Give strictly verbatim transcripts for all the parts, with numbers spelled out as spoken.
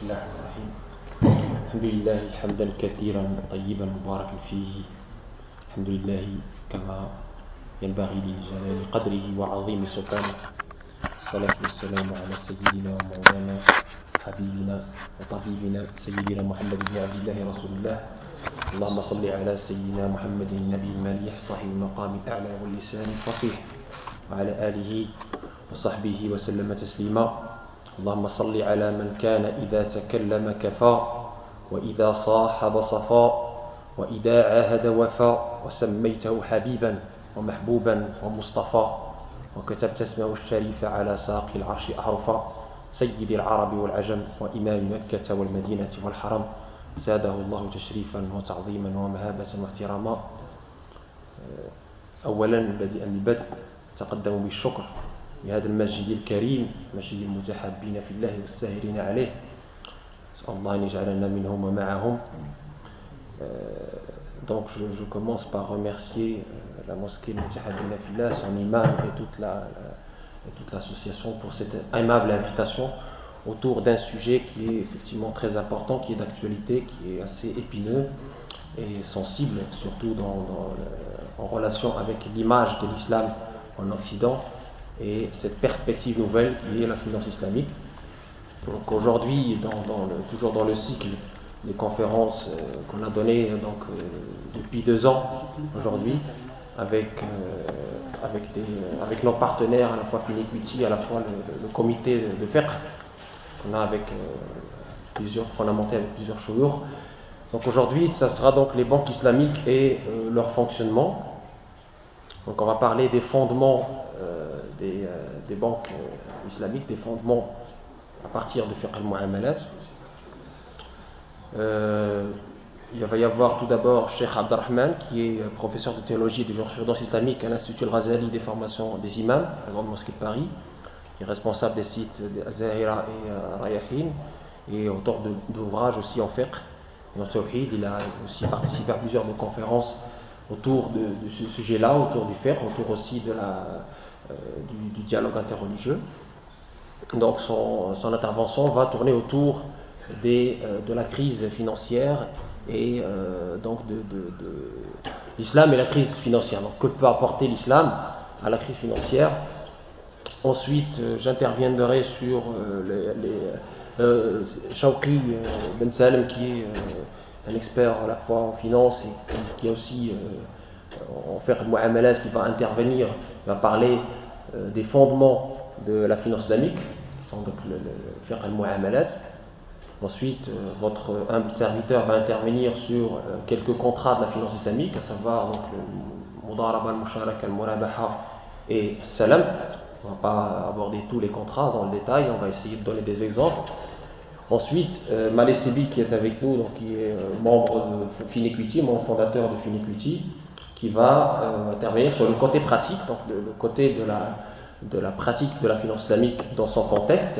بسم الله الرحمن الرحيم. الحمد لله حمدا كثيرا طيبا مباركا فيه. الحمد لله كما ينبغي لجلال قدره وعظيم سلطانه. الصلاة والسلام على سيدنا ومولانا حبيبنا وطبيبنا سيدنا محمد بن عبد الله رسول الله. اللهم صل على سيدنا محمد النبي المليح صاحب المقام الأعلى واللسان الفصيح وعلى آله وصحبه وسلم تسليما. اللهم صل على من كان إذا تكلم كفى وإذا صاحب صفا وإذا عاهد وفى وسميته حبيبا ومحبوبا ومصطفى وكتبت اسمه الشريف على ساق العرش أحرفا. سيد العرب والعجم وإمام مكة والمدينة والحرم زاده الله تشريفا وتعظيما ومهابة واحتراما. أولا بدءا بالبدء تقدموا بالشكر لهذا المسجد الكريم مسجد المتحابين في الله والساهرين عليه. نسأل الله أن يجعلنا منهم ومعهم. Donc je, je commence par remercier la mosquée Mutahabina Fillah, son imam et toute, la, la, et toute l'association pour cette aimable invitation autour d'un sujet qui est effectivement très important, qui est d'actualité, qui est assez épineux et sensible, surtout dans, dans, en relation avec l'image de l'islam en Occident et cette perspective nouvelle qui est la finance islamique. Donc aujourd'hui, dans, dans le, toujours dans le cycle des conférences euh, qu'on a données donc, euh, depuis deux ans aujourd'hui, avec, euh, avec, des, avec nos partenaires, à la fois Finequity, à la fois le, le comité de, de fiqh qu'on a avec euh, plusieurs, qu'on a monté avec plusieurs chouyours. Donc aujourd'hui, ça sera donc les banques islamiques et euh, leur fonctionnement. Donc on va parler des fondements euh, des, euh, des banques euh, islamiques, des fondements à partir de fiqh al-mu'amalat. Euh, il va y avoir tout d'abord Cheikh Abdelrahman, qui est professeur de théologie et de jurisprudence islamique à l'Institut Al-Ghazali des formations des imams, à la Grande Mosquée de Paris, qui est responsable des sites de Zahira et euh, Rayahin, et auteur de, d'ouvrages aussi en fiqh et en tawhid. Il a aussi participé à plusieurs de conférences autour de, de ce sujet-là, autour du fiqh, autour aussi de la, euh, du, du dialogue interreligieux. Donc son, son intervention va tourner autour des, euh, de la crise financière et euh, donc de, de, de l'islam et la crise financière. Donc que peut apporter l'islam à la crise financière. Ensuite, euh, j'interviendrai sur euh, les, les euh, Shawqi euh, Ben Salem, qui est euh, un expert à la fois en finance et qui est aussi euh, en fiqh al-mu'amalat, qui va intervenir, va parler euh, des fondements de la finance islamique, qui sont donc le, le fiqh al-mu'amalat. Ensuite, euh, votre humble serviteur va intervenir sur euh, quelques contrats de la finance islamique, à savoir donc, le Mudaraba al-Musharaka al-Murabaha et Salam. On ne va pas aborder tous les contrats dans le détail, on va essayer de donner des exemples. Ensuite, euh, Malé Sebi, qui est avec nous, donc, qui est euh, membre de Finequity, membre fondateur de Finequity, qui va euh, intervenir sur le côté pratique, donc le, le côté de la, de la pratique de la finance islamique dans son contexte,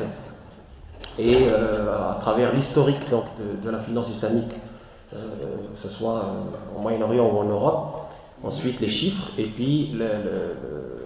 et euh, à travers l'historique donc, de, de la finance islamique, euh, que ce soit euh, au Moyen-Orient ou en Europe. Ensuite, les chiffres, et puis le, le,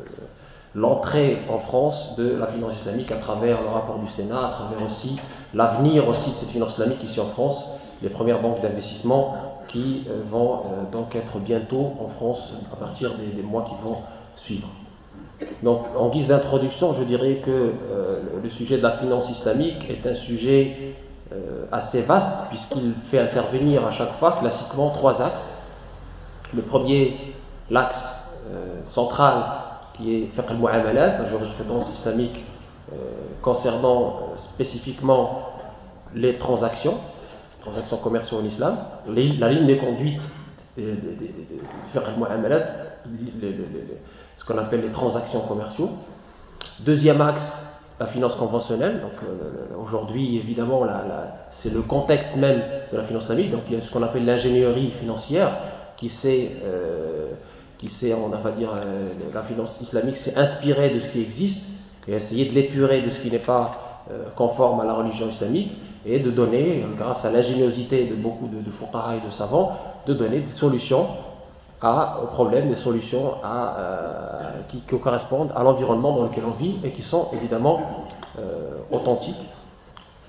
l'entrée en France de la finance islamique à travers le rapport du Sénat, à travers aussi l'avenir aussi de cette finance islamique ici en France, les premières banques d'investissement qui euh, vont euh, donc être bientôt en France à partir des, des mois qui vont suivre. Donc, en guise d'introduction, je dirais que euh, le sujet de la finance islamique est un sujet euh, assez vaste, puisqu'il fait intervenir à chaque fois, classiquement, trois axes. Le premier, l'axe euh, central, qui est fiqh al-mu'amalat, la jurisprudence islamique euh, concernant euh, spécifiquement les transactions, transactions commerciales en islam, les, la ligne de conduite du fiqh al-mu'amalat, les, les, les, ce qu'on appelle les transactions commerciaux. Deuxième axe, la finance conventionnelle. Donc euh, aujourd'hui, évidemment, la, la, c'est le contexte même de la finance islamique. Donc il y a ce qu'on appelle l'ingénierie financière, qui s'est, euh, qui s'est, on va dire, euh, la finance islamique s'est inspirée de ce qui existe et essayer de l'épurer de ce qui n'est pas euh, conforme à la religion islamique, et de donner, grâce à l'ingéniosité de beaucoup de, de fuqaha et de savants, de donner des solutions à, aux problèmes, des solutions à, euh, qui, qui correspondent à l'environnement dans lequel on vit et qui sont évidemment euh, authentiques.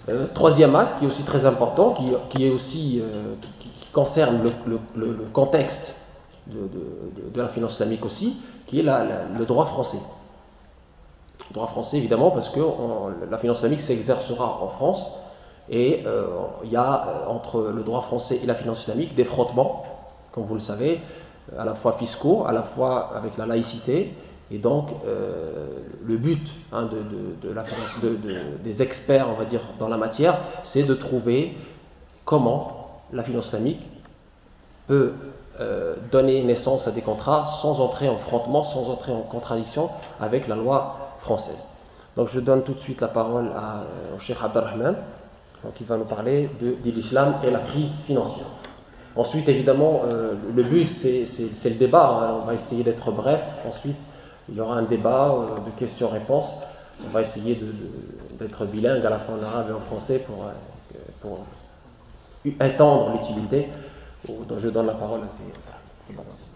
Euh, troisième axe qui est aussi très important, qui, qui est aussi euh, qui, qui concerne le, le, le, le contexte de, de, de la finance islamique aussi, qui est la, la, le droit français. Le droit français évidemment parce que on, la finance islamique s'exercera en France et euh, il y a euh, entre le droit français et la finance islamique des frottements, comme vous le savez, à la fois fiscaux, à la fois avec la laïcité. Et donc, euh, le but hein, de, de, de la, de, de, des experts, on va dire, dans la matière, c'est de trouver comment la finance islamique peut euh, donner naissance à des contrats sans entrer en frottement, sans entrer en contradiction avec la loi française. Donc, je donne tout de suite la parole à, euh, au Cheikh Abdelrahman, qui va nous parler de, de l'islam et la crise financière. Ensuite, évidemment, euh, le but, c'est, c'est, c'est le débat. Hein, on va essayer d'être bref. Ensuite, il y aura un débat euh, de questions-réponses. On va essayer de, de, d'être bilingue à la fois en arabe et en français pour, euh, pour étendre l'utilité. Donc je donne la parole à tes...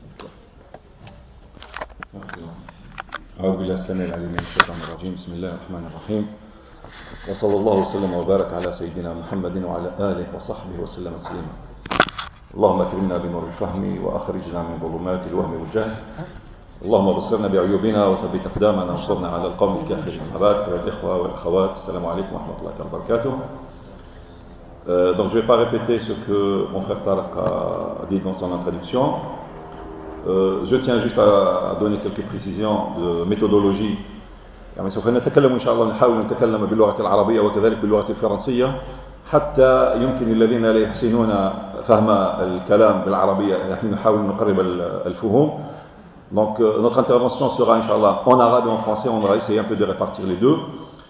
أعوذ بالله السميع العليم من الشيطان الرجيم بسم الله الرحمن الرحيم وصلى الله وسلم وبارك على سيدنا محمد وعلى آله وصحبه وسلم تسليما اللهم اكرمنا بنور الفهم وأخرجنا من ظلمات الوهم والجهل اللهم بصرنا بعيوبنا وثبت أقدامنا وانصرنا على القوم الكافرين. أيها الإخوة والأخوات السلام عليكم ورحمة الله وبركاته. Euh, donc je ne vais pas répéter ce que mon frère Tarek a dit dans son introduction. Euh, je tiens juste à, à donner quelques précisions de méthodologie. يعني سوف نتكلم إن شاء الله نحاول نتكلم باللغة العربية وكذلك باللغة الفرنسية حتى يمكن الذين لا يحسنون فهم الكلام بالعربية يعني نحاول نقرب الفهوم. Donc euh, notre intervention sera Inch'Allah en arabe et en français, on va essayer un peu de répartir les deux.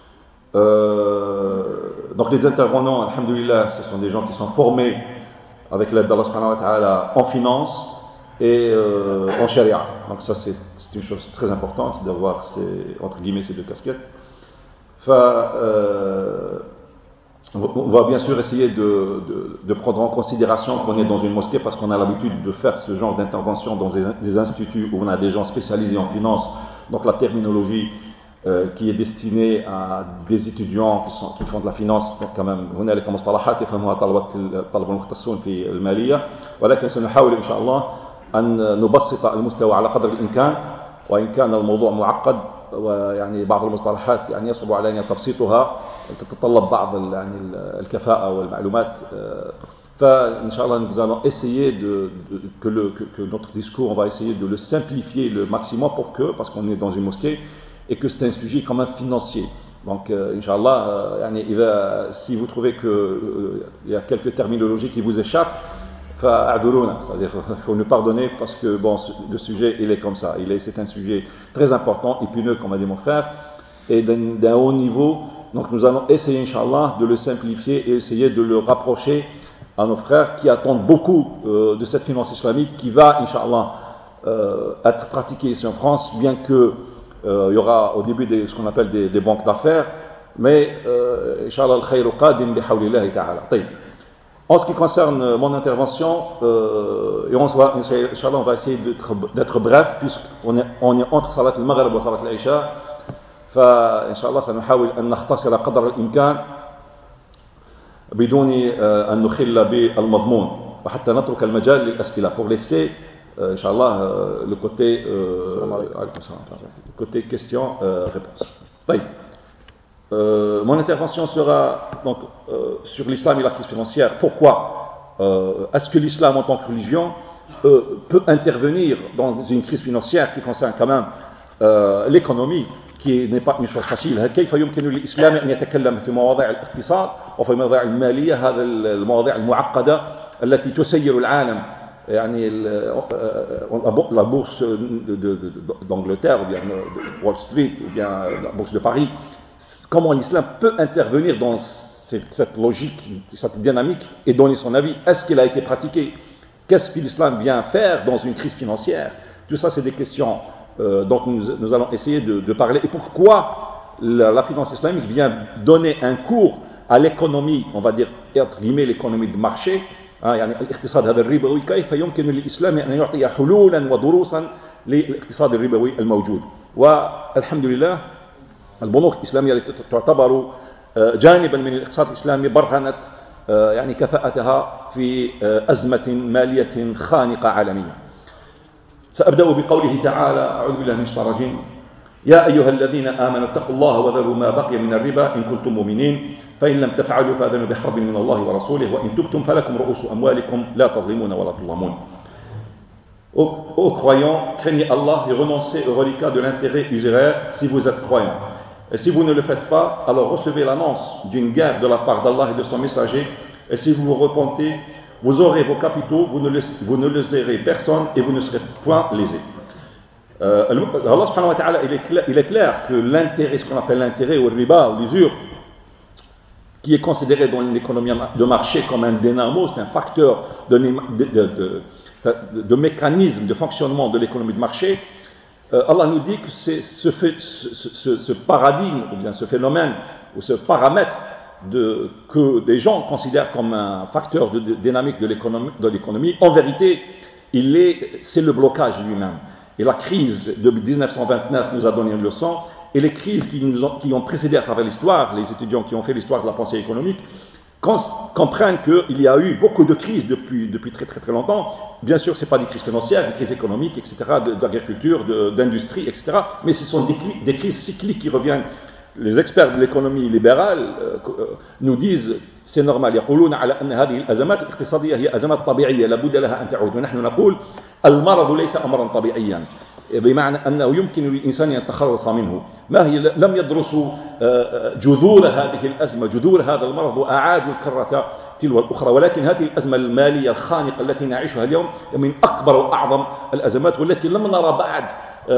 Euh, donc les intervenants, alhamdoulilah, ce sont des gens qui sont formés avec l'aide d'Allah subhanahu wa ta'ala en finance et euh, en sharia. Donc ça c'est, c'est une chose très importante d'avoir ces, entre guillemets ces deux casquettes. Enfin, euh, on va bien sûr essayer de, de, de prendre en considération qu'on est dans une mosquée parce qu'on a l'habitude de faire ce genre d'intervention dans des, des instituts où on a des gens spécialisés en finance. Donc la terminologie euh, qui est destinée à des étudiants qui, sont, qui font de la finance, donc quand même هنالك مصطلحات يفهمها طلبة الطلبة المختصون في المالية ولكن سنحاول إن شاء الله أن نبسط المستوى على قدر الإمكان وإن كان الموضوع معقد ويعني بعض المصطلحات يعني يصعب علينا تبسيطها تتطلب بعض يعني الكفاءة والمعلومات فإن شاء الله nous allons essayer de, de, que, le, que, que notre discours on va essayer de le simplifier le maximum pour que parce qu'on est dans une mosquée et que c'est un sujet quand même financier donc euh, Inch'Allah euh, yani, إذا, si vous trouvez qu'il euh, y a quelques terminologies qui vous échappent فاعذرونا, c'est-à-dire il faut nous pardonner parce que bon, le sujet il est comme ça, il est, c'est un sujet très important, épineux comme a dit mon frère et d'un, d'un haut niveau, donc nous allons essayer Inch'Allah de le simplifier et essayer de le rapprocher à nos frères qui attendent beaucoup euh, de cette finance islamique qui va Inch'Allah euh, être pratiquée ici en France, bien que euh, il y aura au début des, ce qu'on appelle des, des banques d'affaires, mais euh, Inch'Allah al-khayru qadim bihawlillahi ta'ala. طيب. En ce qui concerne mon intervention, euh, et on va, Inch'Allah, on va essayer d'être, d'être bref, puisqu'on est, on est entre Salat al-Maghrib et Salat al-Isha. فإنشاء سنحاول أن نختصر قدر الإمكان بدون أن نخل بالمضمون وحتى نترك المجال للأسئلة pour laisser إن شاء الله le côté euh, le côté questions euh, réponses. طيب. Euh, mon intervention sera donc euh, sur l'islam et la crise financière. Pourquoi euh, est-ce que l'islam en tant que religion euh, peut intervenir dans une crise financière qui concerne quand même euh, l'économie, qui n'est pas une chose facile. كيف يمكن للإسلام أن يتكلم في مواضيع الاقتصاد وفي مواضيع المالية هذه المواضيع المعقدة التي تسير العالم يعني la bourse d'Angleterre ou bien Wall Street ou bien la bourse de Paris. Comment l'islam peut intervenir dans cette, cette logique, cette dynamique et donner son avis. Est-ce qu'il a été pratiqué? Qu'est-ce que l'islam vient faire dans une crise financière? Tout ça, c'est des questions euh, dont nous, nous allons essayer de, de parler. Et pourquoi la, la finance islamique vient donner un cours à l'économie, on va dire, entre guillemets, l'économie de marché. يعني الاقتصاد هذا الربوي كيف يمكن للإسلام أن يعطي حلولا ودروسا للاقتصاد الربوي الموجود. والحمد لله البنوك الإسلامية التي تعتبر جانبا من الاقتصاد الإسلامي برهنت يعني كفاءتها في أزمة مالية خانقة عالمية. سأبدأ بقوله تعالى: أعوذ بالله من الشيطان الرجيم: يا أيها الذين آمنوا اتقوا الله وذروا ما بقي من الربا إن كنتم مؤمنين فإن لم تفعلوا فأذنوا بحرب من الله ورسوله وإن تبتم فلكم رؤوس أموالكم لا تظلمون ولا تظلمون. Ô croyants, craignez Allah et renoncez au reliquat de l'intérêt usuraire si vous êtes croyants. Et si vous ne le faites pas, alors recevez l'annonce d'une guerre de la part d'Allah et de son messager. Et si vous vous repentez, vous aurez vos capitaux, vous ne, vous ne léserez personne et vous ne serez point lésés. Euh, Allah subhanahu wa ta'ala, il est clair, il est clair que l'intérêt, ce qu'on appelle l'intérêt ou le riba ou l'usure, qui est considéré dans l'économie de marché comme un dynamo, c'est un facteur de, de, de, de, de mécanisme de fonctionnement de l'économie de marché. Euh, Allah nous dit que c'est ce, fait, ce, ce, ce paradigme, ou bien ce phénomène, ou ce paramètre de, que des gens considèrent comme un facteur de, de, dynamique de l'économie, de l'économie, en vérité, il est, c'est le blocage lui-même. Et la crise de dix-neuf cent vingt-neuf nous a donné une leçon. Et les crises qui, nous ont, qui ont précédé à travers l'histoire, les étudiants qui ont fait l'histoire de la pensée économique, comprennent qu'il y a eu beaucoup de crises depuis, depuis très très très longtemps. Bien sûr, ce n'est pas des crises financières, des crises économiques, et cetera, d'agriculture, d'industrie, et cetera. Mais ce sont des, des crises cycliques qui reviennent. Les experts de l'économie libérale euh, nous disent c'est normal. يقولون على أن هذه الأزمات الاقتصادية هي أزمات طبيعية لا بد لها أن تعود ونحن نقول المرض ليس أمرا طبيعيا بمعنى أنه يمكن للإنسان أن يتخلص منه. ما هي لم يدرسوا جذور هذه الأزمة جذور هذا المرض وأعادوا الكرة تلو الأخرى ولكن هذه الأزمة المالية الخانقة التي نعيشها اليوم من أكبر وأعظم الأزمات والتي لم نرى بعد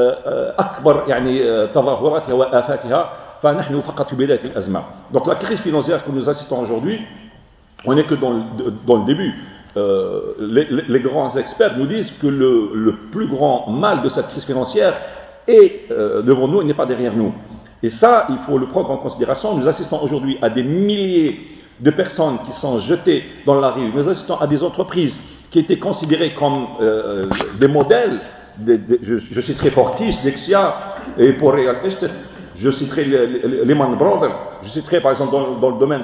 أكبر يعني تظاهراتها وآفاتها. فنحن فقط في بداية الأزمة. Donc la crise financière que nous assistons aujourd'hui, on n'est que dans le, dans le début. Euh, les, les grands experts nous disent que le, le plus grand mal de cette crise financière est euh, devant nous et n'est pas derrière nous. Et ça, il faut le prendre en considération. Nous assistons aujourd'hui à des milliers de personnes qui sont jetées dans la rue. Nous assistons à des entreprises qui étaient considérées comme euh, des modèles. Des, des, je, je citerai Fortis, Dexia et pour Real Estate. Je citerai les, les, Lehman Brothers, je citerai par exemple dans, dans le domaine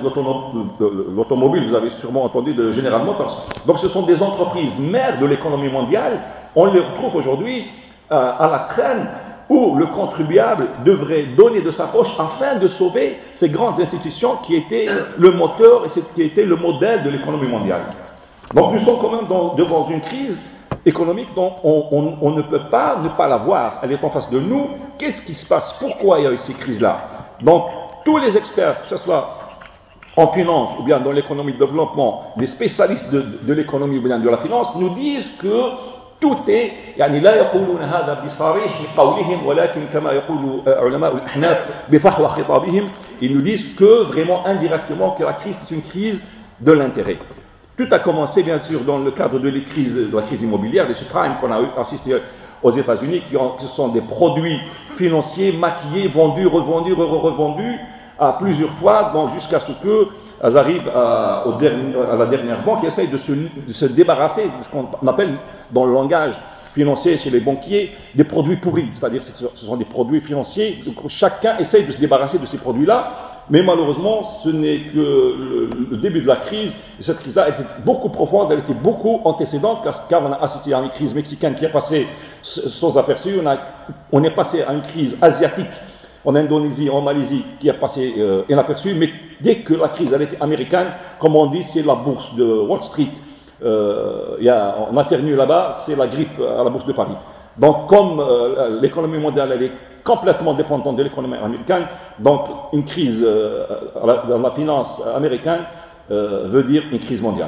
de l'automobile, vous avez sûrement entendu de General Motors. Donc ce sont des entreprises mères de l'économie mondiale. On les retrouve aujourd'hui euh, à la traîne où le contribuable devrait donner de sa poche afin de sauver ces grandes institutions qui étaient le moteur et qui étaient le modèle de l'économie mondiale. Donc nous sommes quand même dans, devant une crise économique dont on, on, on ne peut pas ne pas la voir. Elle est en face de nous. Qu'est-ce qui se passe? Pourquoi il y a eu ces crises-là? Donc, tous les experts, que ce soit en finance ou bien dans l'économie de développement, les spécialistes de, de l'économie ou bien de la finance, nous disent que tout est, يعني لا يقولون هذا بصريح قولهم ولكن كما يقول علماء الأحناف بفحوى خطابهم. Ils nous disent que vraiment indirectement que la crise c'est une crise de l'intérêt. Tout a commencé, bien sûr, dans le cadre de, les crises, de la crise immobilière, des subprimes qu'on a assisté aux États-Unis, qui, ont, qui sont des produits financiers maquillés, vendus, revendus, re-revendus à plusieurs fois, donc jusqu'à ce qu'elles arrivent à, au dernier, à la dernière banque qui essaye de se, de se débarrasser de ce qu'on appelle dans le langage financier chez les banquiers des produits pourris. C'est-à-dire que ce sont des produits financiers, donc chacun essaye de se débarrasser de ces produits-là. Mais malheureusement, ce n'est que le, le début de la crise. Et cette crise-là était beaucoup profonde, elle était beaucoup antécédente, car on a assisté à une crise mexicaine qui est passée sans aperçu. On, a, on est passé à une crise asiatique en Indonésie, en Malaisie, qui est passée euh, inaperçue. Mais dès que la crise elle était américaine, comme on dit, c'est la bourse de Wall Street. Euh, y a, on a terminé là-bas, c'est la grippe à la bourse de Paris. Donc, comme euh, l'économie mondiale elle est complètement dépendante de l'économie américaine, donc une crise euh, dans la finance américaine euh, veut dire une crise mondiale.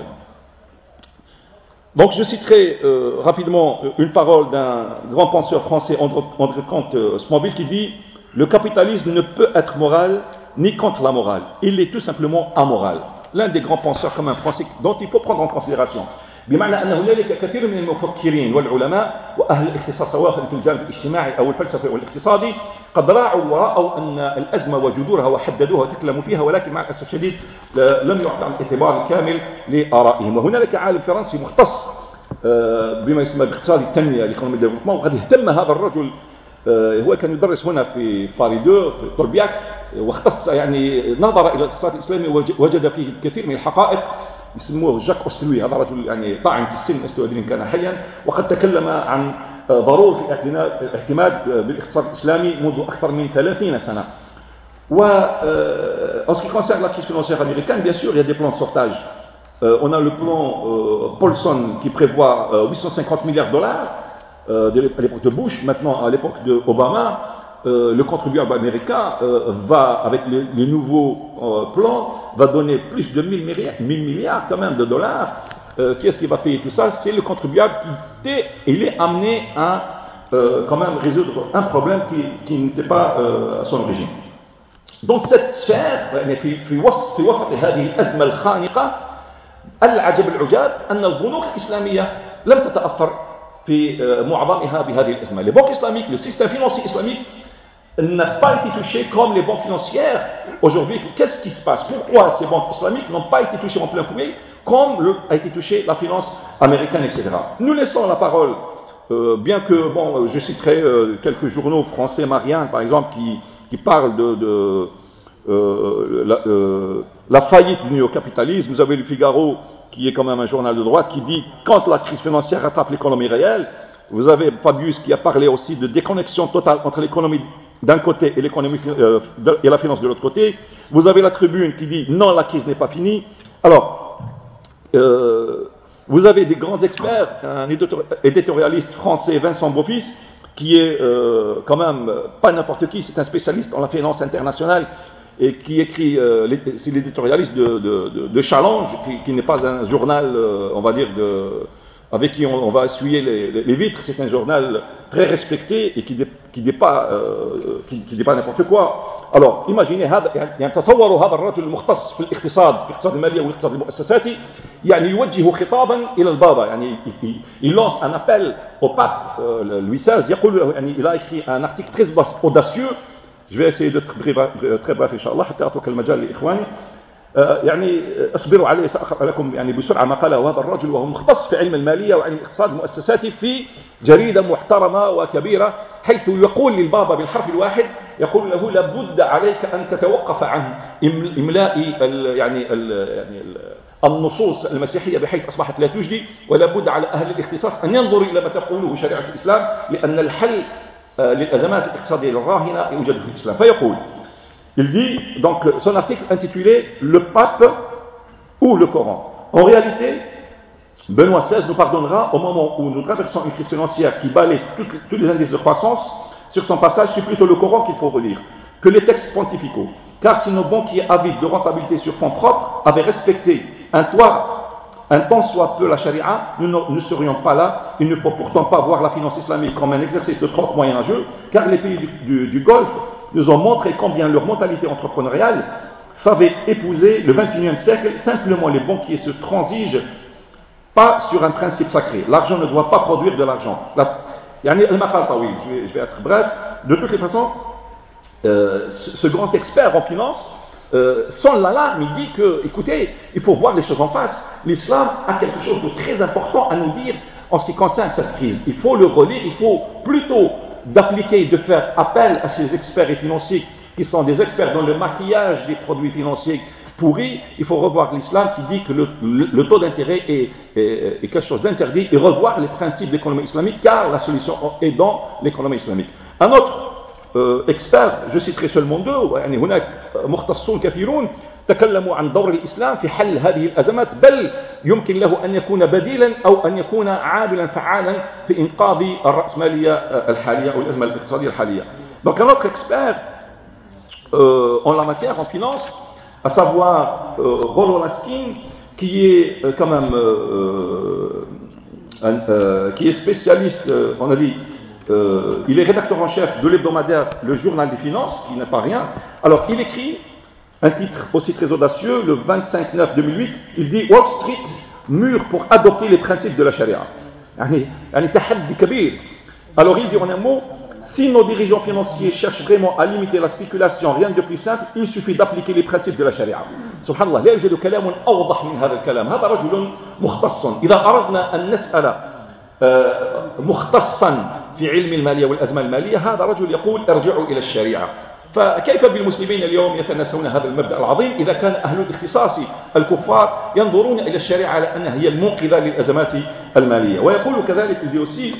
Donc je citerai euh, rapidement une parole d'un grand penseur français, André, André Comte-Sponville, qui dit « Le capitalisme ne peut être moral ni contre la morale, il est tout simplement amoral ». L'un des grands penseurs comme un français dont il faut prendre en considération. بمعنى أن هنالك كثير من المفكرين والعلماء وأهل الاختصاص سواء في الجانب الاجتماعي أو الفلسفي والاقتصادي قد راعوا ورأوا أن الأزمة وجذورها وحددوها وتكلموا فيها ولكن مع الأسف الشديد لم يعطى الاعتبار الكامل لآرائهم. وهنالك عالم فرنسي مختص بما يسمى باقتصاد التنمية l'économie développement وقد اهتم هذا الرجل هو كان يدرس هنا في باري deux في توربياك واختص يعني نظر إلى الاقتصاد الإسلامي وجد فيه الكثير من الحقائق. يسموه جاك أوستلوي، هذا رجل يعني طاعن في السن، لست أدري إن كان حيا، وقد تكلم عن ضرورة الاعتماد بالاقتصاد الإسلامي منذ أكثر من ثلاثين سنة. En ce qui concerne la crise financière américaine, bien sûr, il y a des plans de sauvetage. Euh, on a le plan euh, Paulson qui prévoit euh, huit cent cinquante milliards de dollars euh, à l'époque de Bush. Maintenant, à l'époque d'Obama, euh, le contribuable américain euh, va, avec les, les nouveaux euh, plans, va donner plus de mille milliards, mille milliards quand même de dollars. Euh, qui est-ce qui va payer tout ça? C'est le contribuable qui est, il est amené à euh, quand même résoudre un problème qui, qui n'était pas euh, à son origine. Dans cette sphère, في في وسط في وسط هذه الأزمة الخانقة، العجب العجاب أن البنوك الإسلامية لم تتأثر في معظمها بهذه الأزمة. Les banques islamiques, le système financier islamique n'a pas été touché comme les banques financières. Aujourd'hui, qu'est-ce qui se passe? Pourquoi ces banques islamiques n'ont pas été touchées en plein fouet comme le, a été touchée la finance américaine, et cetera. Nous laissons la parole, euh, bien que, bon, je citerai euh, quelques journaux français, Marianne par exemple, qui, qui parlent de, de euh, la, euh, la faillite du néo-capitalisme. Vous avez le Figaro, qui est quand même un journal de droite, qui dit quand la crise financière rattrape l'économie réelle. Vous avez Fabius qui a parlé aussi de déconnexion totale entre l'économie d'un côté et l'économie euh, et la finance de l'autre côté. Vous avez la Tribune qui dit non, la crise n'est pas finie. Alors, euh, vous avez des grands experts, un éditorialiste français, Vincent Beaufils, qui est euh, quand même pas n'importe qui, c'est un spécialiste en la finance internationale et qui écrit, euh, c'est l'éditorialiste de, de, de, de Challenge, qui, qui n'est pas un journal, euh, on va dire, de, avec qui on, on va essuyer les, les, les vitres. C'est un journal très respecté et qui qui n'est pas, euh, qui, qui pas n'importe quoi. Alors, imaginez هذا يعني تصوروا هذا الرجل المختص في الاقتصاد في الاقتصاد المالي والاقتصاد المؤسساتي يعني يوجه خطابا إلى البابا يعني il lance un appel au pape euh, Louis seize. يقول يعني il a écrit un article très audacieux. Je vais essayer d'être très bref إن شاء الله حتى أترك المجال لإخواني. يعني اصبروا عليه، سأقرأ لكم يعني بسرعة ما قاله هذا الرجل وهو مختص في علم المالية وعلم الاقتصاد المؤسساتي في جريدة محترمة وكبيرة، حيث يقول للبابا بالحرف الواحد، يقول له لابد عليك أن تتوقف عن إملاء ال يعني ال يعني ال النصوص المسيحية بحيث أصبحت لا تجدي، ولابد على أهل الاختصاص أن ينظروا إلى ما تقوله شريعة الإسلام، لأن الحل للأزمات الاقتصادية الراهنة يوجد في الإسلام. فيقول Il dit, donc, son article intitulé « Le pape ou le Coran ». En réalité, Benoît seize nous pardonnera au moment où nous traversons une crise financière qui balaie tous les indices de croissance. Sur son passage, c'est plutôt le Coran qu'il faut relire que les textes pontificaux. Car si nos banquiers avides de rentabilité sur fonds propres avaient respecté un toit, un tant soit peu la charia, nous ne serions pas là. Il ne faut pourtant pas voir la finance islamique comme un exercice de troc moyenâgeux, car les pays du, du, du Golfe nous ont montré combien leur mentalité entrepreneuriale savait épouser le vingt et unième siècle. Simplement, les banquiers se transigent pas sur un principe sacré. L'argent ne doit pas produire de l'argent. La, je vais, je vais être bref. De toutes les façons, euh, ce, ce grand expert en finance, euh, sans l'alarme, il dit que, écoutez, il faut voir les choses en face. L'islam a quelque chose de très important à nous dire en ce qui concerne cette crise. Il faut le relire, il faut plutôt d'appliquer, de faire appel à ces experts et financiers qui sont des experts dans le maquillage des produits financiers pourris. Il faut revoir l'islam qui dit que le, le, le taux d'intérêt est, est, est quelque chose d'interdit et revoir les principes de l'économie islamique, car la solution est dans l'économie islamique. Un autre euh, expert, je citerai seulement deux, يعني هناك مختصون كثيرون تكلموا عن دور الإسلام في حل هذه الأزمات، بل يمكن له أن يكون بديلا أو أن يكون عاملا فعالا في إنقاذ الرأسمالية الحالية أو الأزمة الاقتصادية الحالية. Donc un autre expert euh, en la matière, en finance, à savoir euh, Rollo Laskin, qui est euh, quand même euh, un, euh, qui est spécialiste, euh, on a dit, euh, il est rédacteur en chef de l'hebdomadaire Le Journal des Finances, qui n'est pas rien. Alors il écrit un titre aussi très audacieux, le vingt-cinq neuf deux mille huit, il dit Wall Street mûr pour adopter les principes de la charia. Alors il dit en un mot, si nos dirigeants financiers cherchent vraiment à limiter la spéculation, rien de plus simple, il suffit d'appliquer les principes de la charia. Subhanallah, لا يوجد كلام أوضح من هذا الكلام. هذا رجل مختص. إذا أردنا أن نسأل مختصا في علم المالية والأزمة المالية، هذا رجل يقول ارجعوا إلى الشريعة. فكيف بالمسلمين اليوم يتناسون هذا المبدأ العظيم إذا كان أهل الاختصاص الكفار ينظرون إلى الشريعة على أنها هي المنقذة للأزمات المالية. ويقول كذلك الديوسي: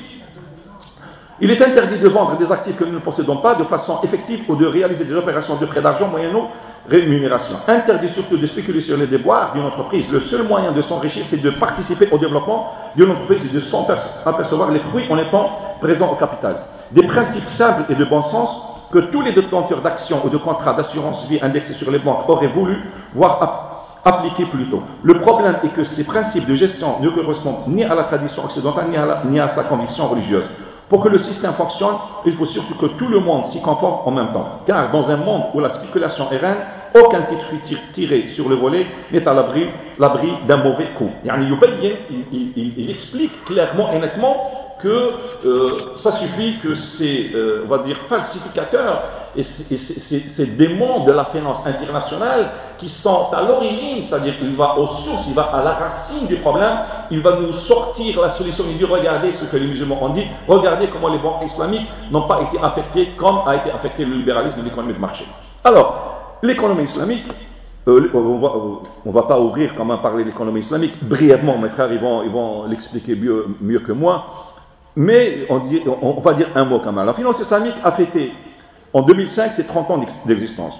il est interdit de vendre des actifs que nous ne possédons pas de façon effective ou de réaliser des opérations de prêt d'argent moyennant rémunération. Interdit surtout de spéculer sur les déboires d'une entreprise. Le seul moyen de s'enrichir, c'est de participer au développement d'une entreprise et de s'en apercevoir les fruits en étant présent au capital. Des principes simples et de bon sens que tous les détenteurs d'actions ou de contrats d'assurance vie indexés sur les banques auraient voulu voir appliquer plus tôt. Le problème est que ces principes de gestion ne correspondent ni à la tradition occidentale ni à, la, ni à sa conviction religieuse. Pour que le système fonctionne, il faut surtout que tout le monde s'y conforme en même temps. Car dans un monde où la spéculation est reine, aucun titre tiré sur le volet n'est à l'abri, l'abri d'un mauvais coup. Il, il, il, il explique clairement et nettement que euh, ça suffit que ces, euh, on va dire, falsificateurs et ces, et ces, ces, ces démons de la finance internationale qui sont à l'origine, c'est-à-dire qu'il va aux sources, il va à la racine du problème, il va nous sortir la solution. Il dit: regardez ce que les musulmans ont dit, regardez comment les banques islamiques n'ont pas été affectées comme a été affecté le libéralisme et l'économie de marché. Alors, l'économie islamique, euh, on va, on va pas ouvrir comment parler de l'économie islamique, brièvement, mes frères, ils vont, ils vont l'expliquer mieux, mieux que moi, mais on, dit, on, on va dire un mot quand même. La finance islamique a fêté en deux mille cinq ses trente ans d'existence,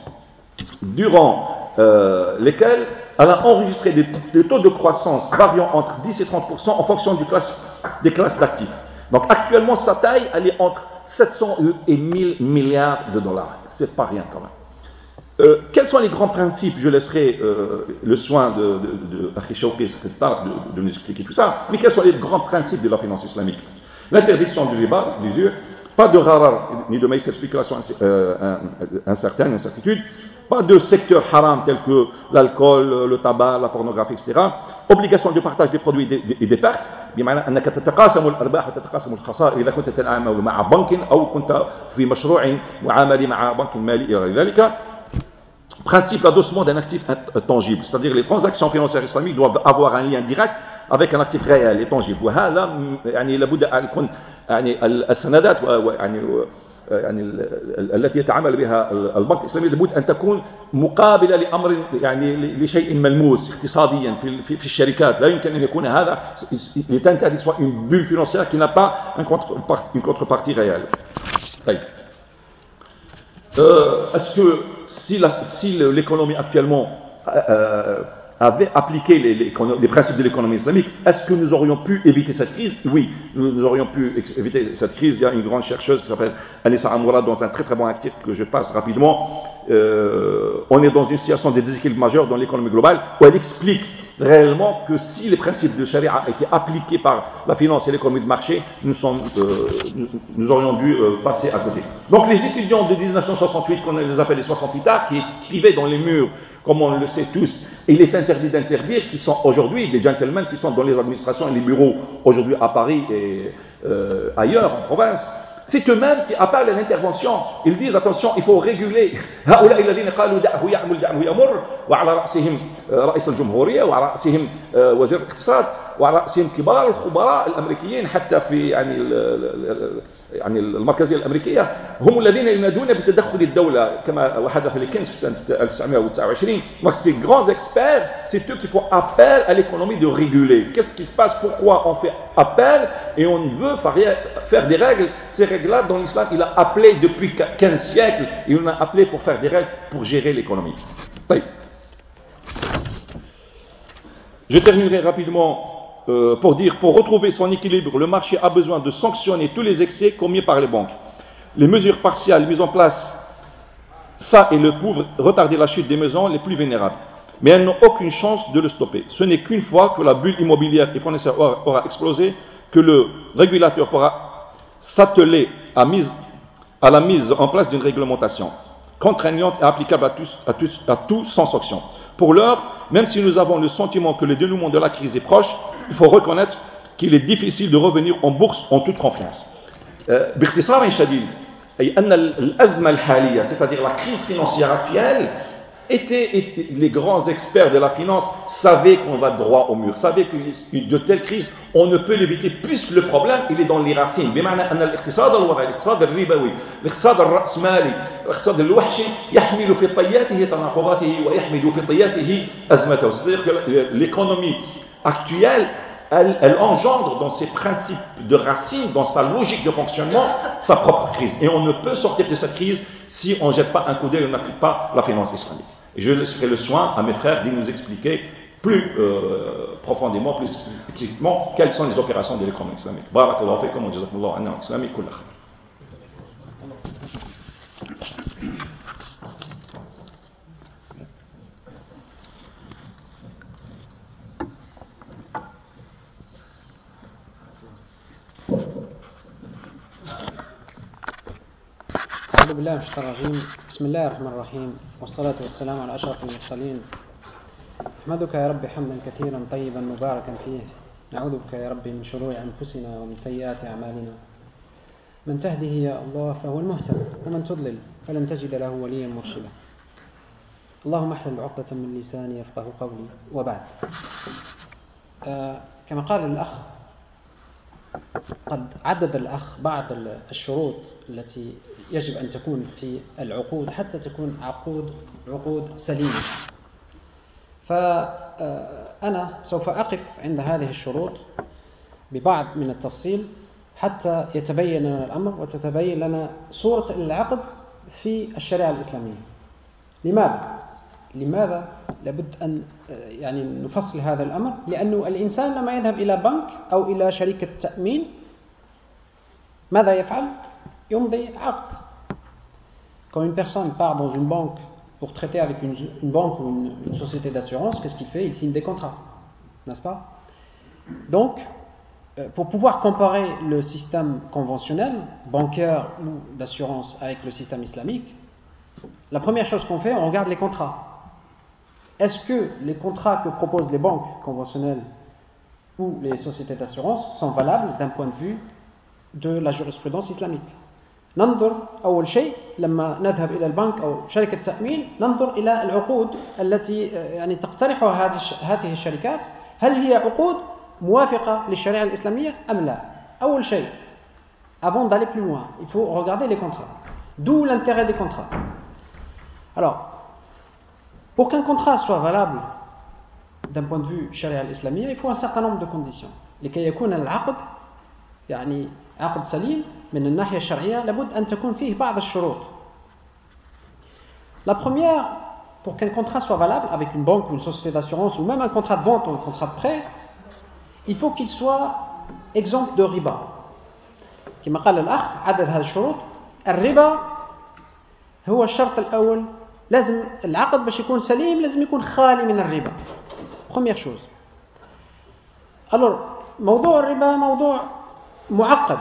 durant euh, lesquels elle a enregistré des, des taux de croissance variant entre dix et trente pour cent en fonction du classe, des classes d'actifs. Donc actuellement, sa taille, elle est entre sept cents et mille milliards de dollars. C'est pas rien quand même. Euh, quels sont les grands principes? Je laisserai euh, le soin de, de, de, de, de, de nous expliquer tout ça. Mais quels sont les grands principes de la finance islamique? L'interdiction du riba, d'usure, pas de gharar, ni de maïs spéculation euh, incertaine, incertitude, pas de secteur haram tel que l'alcool, le tabac, la pornographie, et cetera. Obligation de partage des produits et des pertes, بمعنى أنك تتقاسم الأرباح وتتقاسم الخسائر إذا كنت تتعامل مع بنك أو كنت في مشروع معاملي مع بنك مالي إلى غير ذلك. Principe d'adossement d'un actif tangible, c'est-à-dire les transactions financières islamiques doivent avoir un lien direct avec un actif réel et tangible. وهذا يعني لابد أن يكون يعني السندات يعني يعني التي يتعامل بها البنك الإسلامي لابد أن تكون مقابلة لأمر يعني لشيء ملموس اقتصاديا في في, في الشركات. لا يمكن أن يكون هذا يتنتهي soit une bulle financière qui n'a pas une contrepartie réelle. طيب. Euh, est-ce que si, la, si l'économie actuellement euh, avait appliqué les, les, les principes de l'économie islamique, est-ce que nous aurions pu éviter cette crise? Oui, nous, nous aurions pu éviter cette crise. Il y a une grande chercheuse qui s'appelle Anissa Amoura dans un très très bon article que je passe rapidement. Euh, on est dans une situation de déséquilibre majeur dans l'économie globale où elle explique réellement que si les principes de charia étaient appliqués par la finance et l'économie de marché, nous, sommes, euh, nous, nous aurions dû euh, passer à côté. Donc les étudiants de dix-neuf cent soixante-huit, qu'on les appelle les soixante-huitards, qui écrivaient dans les murs, comme on le sait tous, et il est interdit d'interdire, qui sont aujourd'hui des gentlemen qui sont dans les administrations et les bureaux aujourd'hui à Paris et euh, ailleurs en province, c'est eux-mêmes qui appellent à l'intervention. Ils disent attention, il faut réguler. هؤلاء الذين قالوا دعه يعمل دعه يمر وعلى رأسهم رئيس الجمهورية وعلى رأسهم وزير الاقتصاد وعلى رأسهم كبار الخبراء الأمريكيين حتى في يعني يعني المركزية الأمريكية هم الذين ينادون بتدخل الدولة كما حدث لكينز في سنة ألف وتسعمائة وتسعة وعشرين. Donc ces grands experts, c'est eux qui font appel à l'économie de réguler. Qu'est-ce qui se passe? Pourquoi on fait appel et on veut faire des règles? Ces règles-là, dans l'islam, il a appelé depuis quinze siècles et on a appelé pour faire des règles pour gérer l'économie. Oui. Je terminerai rapidement euh, pour dire, pour retrouver son équilibre, le marché a besoin de sanctionner tous les excès commis par les banques. Les mesures partiales mises en place, ça et le pauvre, retarder la chute des maisons les plus vénérables. Mais elles n'ont aucune chance de le stopper. Ce n'est qu'une fois que la bulle immobilière et foncière aura, aura explosé que le régulateur pourra s'atteler à, mise, à la mise en place d'une réglementation contraignante et applicable à tous, à tous, à tous sans sanction. Pour l'heure, même si nous avons le sentiment que le dénouement de la crise est proche, il faut reconnaître qu'il est difficile de revenir en bourse en toute confiance. باختصار شديد أي أن الأزمة الحالية, c'est-à-dire la crise financière actuelle, étaient, étaient les grands experts de la finance, savaient qu'on va droit au mur, savaient que de telles crises, on ne peut l'éviter puisque le problème, il est dans les racines. بمعنى أن الاقتصاد الوضعي، الاقتصاد الربوي، الاقتصاد الرأسمالي، الاقتصاد الوحشي يحمل في طياته تناقضاته ويحمل في طياته أزمته. C'est-à-dire que l'économie actuelle, Elle, elle engendre dans ses principes de racines, dans sa logique de fonctionnement, sa propre crise. Et on ne peut sortir de cette crise si on ne jette pas un coup d'œil et on n'applique pas la finance islamique. Et je laisserai le soin à mes frères de nous expliquer plus euh, profondément, plus explicitement, quelles sont les opérations de l'économie islamique. Barakallahu fikum wa jazakumullahu anna islamique kulla khair. أعوذ بالله من الشيطان الرجيم. بسم الله الرحمن الرحيم، والصلاة والسلام على أشرف المرسلين. أحمدك يا رب حمدا كثيرا طيبا مباركا فيه. نعوذ بك يا رب من شرور أنفسنا ومن سيئات أعمالنا. من تهده يا الله فهو المهتد، ومن تضلل فلن تجد له وليا مرشدا. اللهم احلل عقدة من لساني يفقه قولي. وبعد، آه كما قال الأخ، قد عدد الأخ بعض الشروط التي يجب أن تكون في العقود حتى تكون عقود عقود سليمة. فأنا سوف أقف عند هذه الشروط ببعض من التفصيل حتى يتبين لنا الأمر وتتبين لنا صورة العقد في الشريعة الإسلامية. لماذا؟ لماذا لابد أن يعني نفصل هذا الأمر؟ لأنه الإنسان لما يذهب إلى بنك أو إلى شركة تأمين ماذا يفعل؟ يمضي عقد. Quand une personne part dans une banque pour traiter avec une, une banque ou une, une société d'assurance, qu'est-ce qu'il fait? Il signe des contrats, n'est-ce pas? Donc, pour pouvoir comparer le système conventionnel, bancaire ou d'assurance avec le système islamique, la première chose qu'on fait, on regarde les contrats. Est-ce que les contrats que proposent les banques conventionnelles ou les sociétés d'assurance sont valables d'un point de vue de la jurisprudence islamique? ننظر أول شيء لما نذهب إلى البنك أو شركة تأمين، ننظر إلى العقود التي يعني تقترحها هذه الشركات، هل هي عقود موافقة للشريعة الإسلامية أم لا؟ أول شيء، avant d'aller plus loin, il faut regarder les contrats. D'où l'intérêt des contrats. Alors, pour qu'un contrat soit valable d'un point de vue charia al-islamiyya, il faut un certain nombre de conditions. لكي يكون العقد يعني عقد سليم من الناحية الشرعية لابد أن تكون فيه بعض الشروط. La première, pour qu'un contrat soit valable avec une banque ou une société d'assurance ou même un contrat de vente ou un contrat de prêt, il faut qu'il soit exempt de riba. كما قال الأخ، عدد هذه الشروط. الربا هو الشرط الأول. لازم العقد باش يكون سليم لازم يكون خالي من الربا. Première chose. Alors, موضوع الربا موضوع معقد.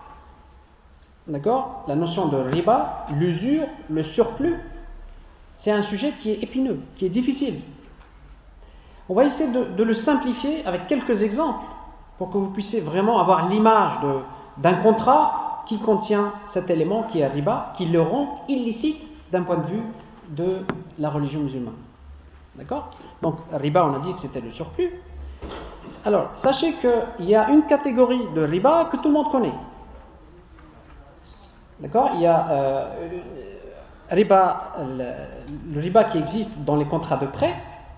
D'accord? La notion de riba, l'usure, le surplus, c'est un sujet qui est épineux, qui est difficile. On va essayer de, de le simplifier avec quelques exemples pour que vous puissiez vraiment avoir l'image de, d'un contrat qui contient cet élément qui est riba, qui le rend illicite d'un point de vue de la religion musulmane. D'accord? Donc, riba, on a dit que c'était le surplus. Alors, sachez qu'il y a une catégorie de riba que tout le monde connaît. D'accord? Il y a euh, riba, le, le riba qui existe dans les contrats de prêt.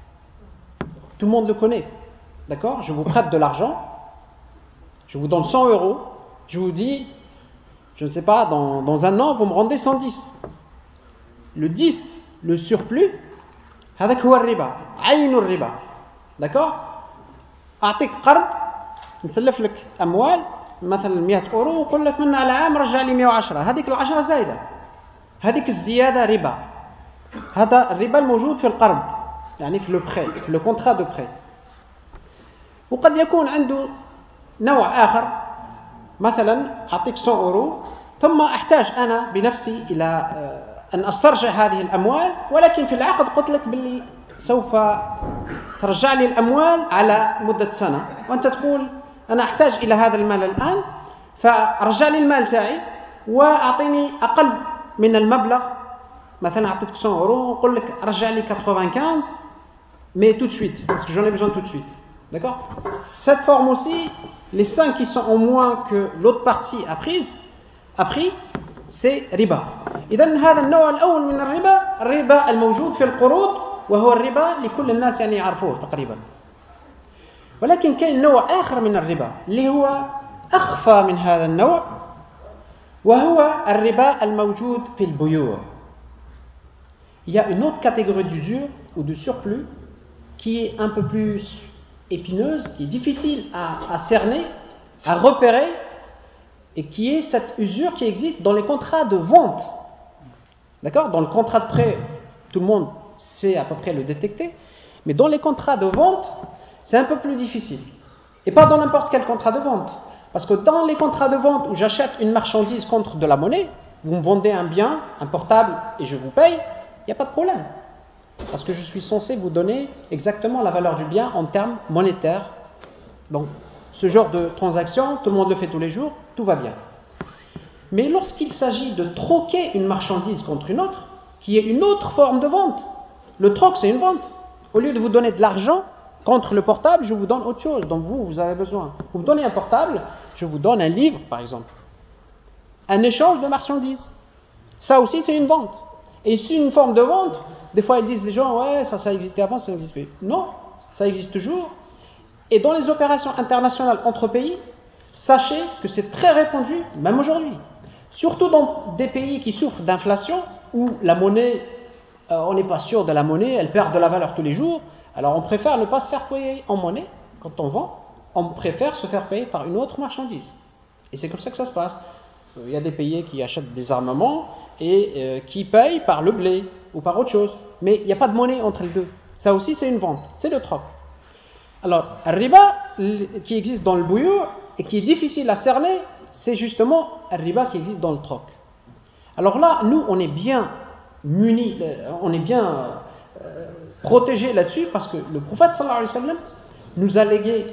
Tout le monde le connaît. D'accord? Je vous prête de l'argent, je vous donne cent euros, je vous dis, je ne sais pas, dans, dans un an, vous me rendez cent dix. Le dix, le surplus, هذاك هو الربا، عين الربا. d'accord؟ أعطيك قرض، نسلف لك أموال مثلا مئة أورو وقول لك من على عام رجع لي مئة وعشرة، هذيك العشرة زايدة، هذيك الزيادة ربا. هذا الربا الموجود في القرض، يعني في لو بري، في لو كونترا دو بري. وقد يكون عنده نوع آخر، مثلا أعطيك مئة أورو ثم أحتاج أنا بنفسي إلى أن أسترجع هذه الأموال، ولكن في العقد قلت لك باللي سوف ترجع لي الأموال على مدة سنة، وأنت تقول أنا أحتاج إلى هذا المال الآن، فرجع لي المال تاعي وأعطيني أقل من المبلغ مثلا أعطيتك cent euros نقول لك رجع لي quatre-vingt-quinze mais tout de suite parce que j'en ai besoin tout de suite. D'accord? Cette forme aussi, les cinq qui sont en moins que l'autre partie a prise, a pris, c'est riba. إذن هذا النوع الأول من الربا الربا الموجود في القروض وهو الربا لكل الناس يعني يعرفوه تقريبا. ولكن كاين نوع آخر من الربا اللي هو أخفى من هذا النوع وهو الربا الموجود في البيوع. Il y a une autre catégorie d'usure ou de surplus qui est un peu plus épineuse, qui est difficile à, à cerner, à repérer, et qui est cette usure qui existe dans les contrats de vente. D'accord? Dans le contrat de prêt, tout le monde sait à peu près le détecter, mais dans les contrats de vente, c'est un peu plus difficile. Et pas dans n'importe quel contrat de vente. Parce que dans les contrats de vente où j'achète une marchandise contre de la monnaie, vous me vendez un bien, un portable, et je vous paye, il n'y a pas de problème. Parce que je suis censé vous donner exactement la valeur du bien en termes monétaires. Donc, ce genre de transaction, tout le monde le fait tous les jours, tout va bien. Mais lorsqu'il s'agit de troquer une marchandise contre une autre, qui est une autre forme de vente, le troc c'est une vente. Au lieu de vous donner de l'argent contre le portable, je vous donne autre chose dont vous, vous avez besoin. Vous me donnez un portable, je vous donne un livre par exemple. Un échange de marchandises. Ça aussi c'est une vente. Et c'est une forme de vente. Des fois ils disent les gens, ouais ça, ça existait avant, ça n'existe plus. Non, ça existe toujours. Et dans les opérations internationales entre pays, sachez que c'est très répandu, même aujourd'hui. Surtout dans des pays qui souffrent d'inflation, où la monnaie, euh, on n'est pas sûr de la monnaie, elle perd de la valeur tous les jours. Alors on préfère ne pas se faire payer en monnaie quand on vend, on préfère se faire payer par une autre marchandise. Et c'est comme ça que ça se passe. Il y a des pays qui achètent des armements et euh, qui payent par le blé ou par autre chose. Mais il n'y a pas de monnaie entre les deux. Ça aussi c'est une vente, c'est le troc. Alors, le riba qui existe dans le bouillon et qui est difficile à cerner, c'est justement le riba qui existe dans le troc. Alors là, nous, on est bien munis, on est bien euh, protégés là-dessus parce que le prophète sallallahu alayhi wa sallam nous a légué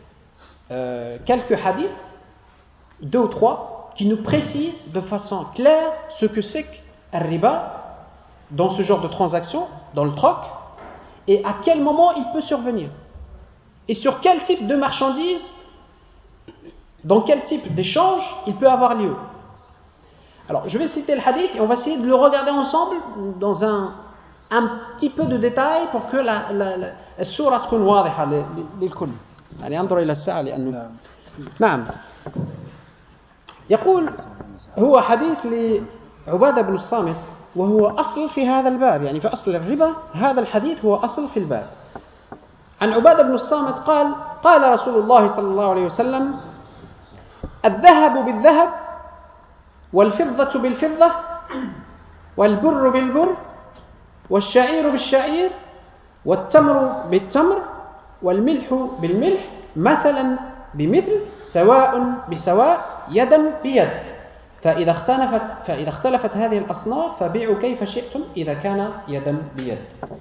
euh, quelques hadiths, deux ou trois, qui nous précisent de façon claire ce que c'est que le riba dans ce genre de transaction, dans le troc, et à quel moment il peut survenir. Et sur quel type de marchandise, dans quel type d'échange il peut avoir lieu. Alors, je vais citer le hadith et on va essayer de le regarder ensemble dans un, un petit peu de détails pour que la, la, la, la sourate تكون واضحة للكل. يعني انظر إلى الساعة لأنه نعم. يقول هو حديث لعبادة بن الصامت وهو أصل في هذا الباب، يعني في أصل الربا هذا الحديث هو أصل في الباب. عن عبادة بن الصامت قال قال رسول الله صلى الله عليه وسلم الذهب بالذهب والفضة بالفضة والبر بالبر والشعير بالشعير والتمر بالتمر والملح بالملح مثلا بمثل سواء بسواء يدا بيد فإذا اختلفت فإذا اختلفت هذه الأصناف فبيعوا كيف شئتم إذا كان يدا بيد.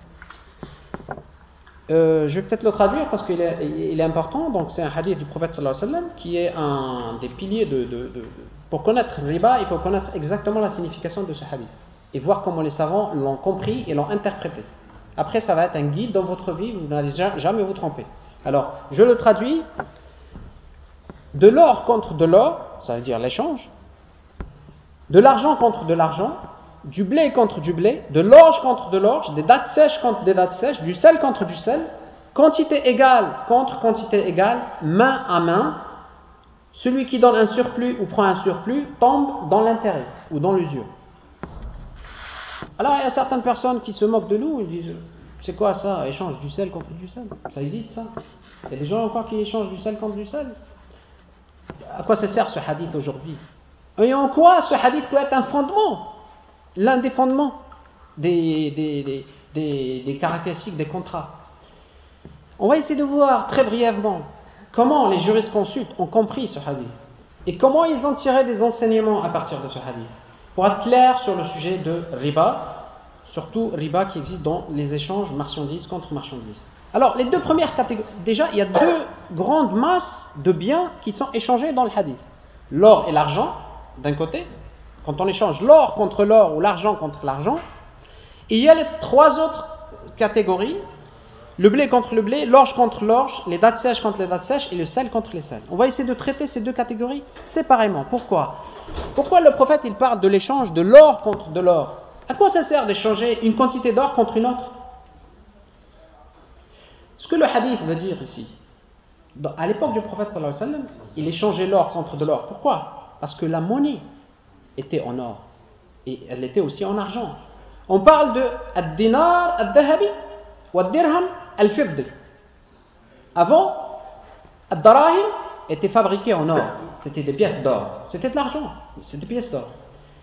Euh, je vais peut-être le traduire parce qu'il est, il est important. Donc c'est un hadith du prophète sallallahu alayhi wa sallam qui est un des piliers de, de, de, de pour connaître riba, il faut connaître exactement la signification de ce hadith et voir comment les savants l'ont compris et l'ont interprété. Après ça va être un guide dans votre vie, vous n'allez jamais vous tromper. Alors je le traduis: de l'or contre de l'or, ça veut dire l'échange, de l'argent contre de l'argent, du blé contre du blé, de l'orge contre de l'orge, des dattes sèches contre des dattes sèches, du sel contre du sel, quantité égale contre quantité égale, main à main. Celui qui donne un surplus ou prend un surplus tombe dans l'intérêt ou dans l'usure. Alors il y a certaines personnes qui se moquent de nous, ils disent c'est quoi ça, échange du sel contre du sel? Ça existe ça? Il y a des gens encore qui échangent du sel contre du sel. À quoi ça sert ce hadith aujourd'hui? Et en quoi ce hadith peut être un fondement? L'un des fondements des, des, des, des, des caractéristiques des contrats. On va essayer de voir très brièvement comment les jurisconsultes ont compris ce hadith et comment ils ont tiré des enseignements à partir de ce hadith pour être clair sur le sujet de riba, surtout riba qui existe dans les échanges marchandises contre marchandises. Alors les deux premières catégories, déjà il y a deux grandes masses de biens qui sont échangés dans le hadith: l'or et l'argent d'un côté. Quand on échange l'or contre l'or ou l'argent contre l'argent, Et il y a les trois autres catégories, le blé contre le blé, l'orge contre l'orge, les dattes sèches contre les dattes sèches et le sel contre les sels. On va essayer de traiter ces deux catégories séparément. Pourquoi ? Pourquoi le prophète il parle de l'échange de l'or contre de l'or ? À quoi ça sert d'échanger une quantité d'or contre une autre ? Ce que le hadith veut dire ici, à l'époque du prophète sallallahu alayhi wa sallam, il échangeait l'or contre de l'or. Pourquoi ? Parce que la monnaie était en or et elle était aussi en argent. On parle de ad-dinar ad-dahabi wa ad-dirham al-fiddi. Avant, ad-darahim était fabriqué en or. C'était des pièces d'or. C'était de l'argent. C'était des pièces d'or.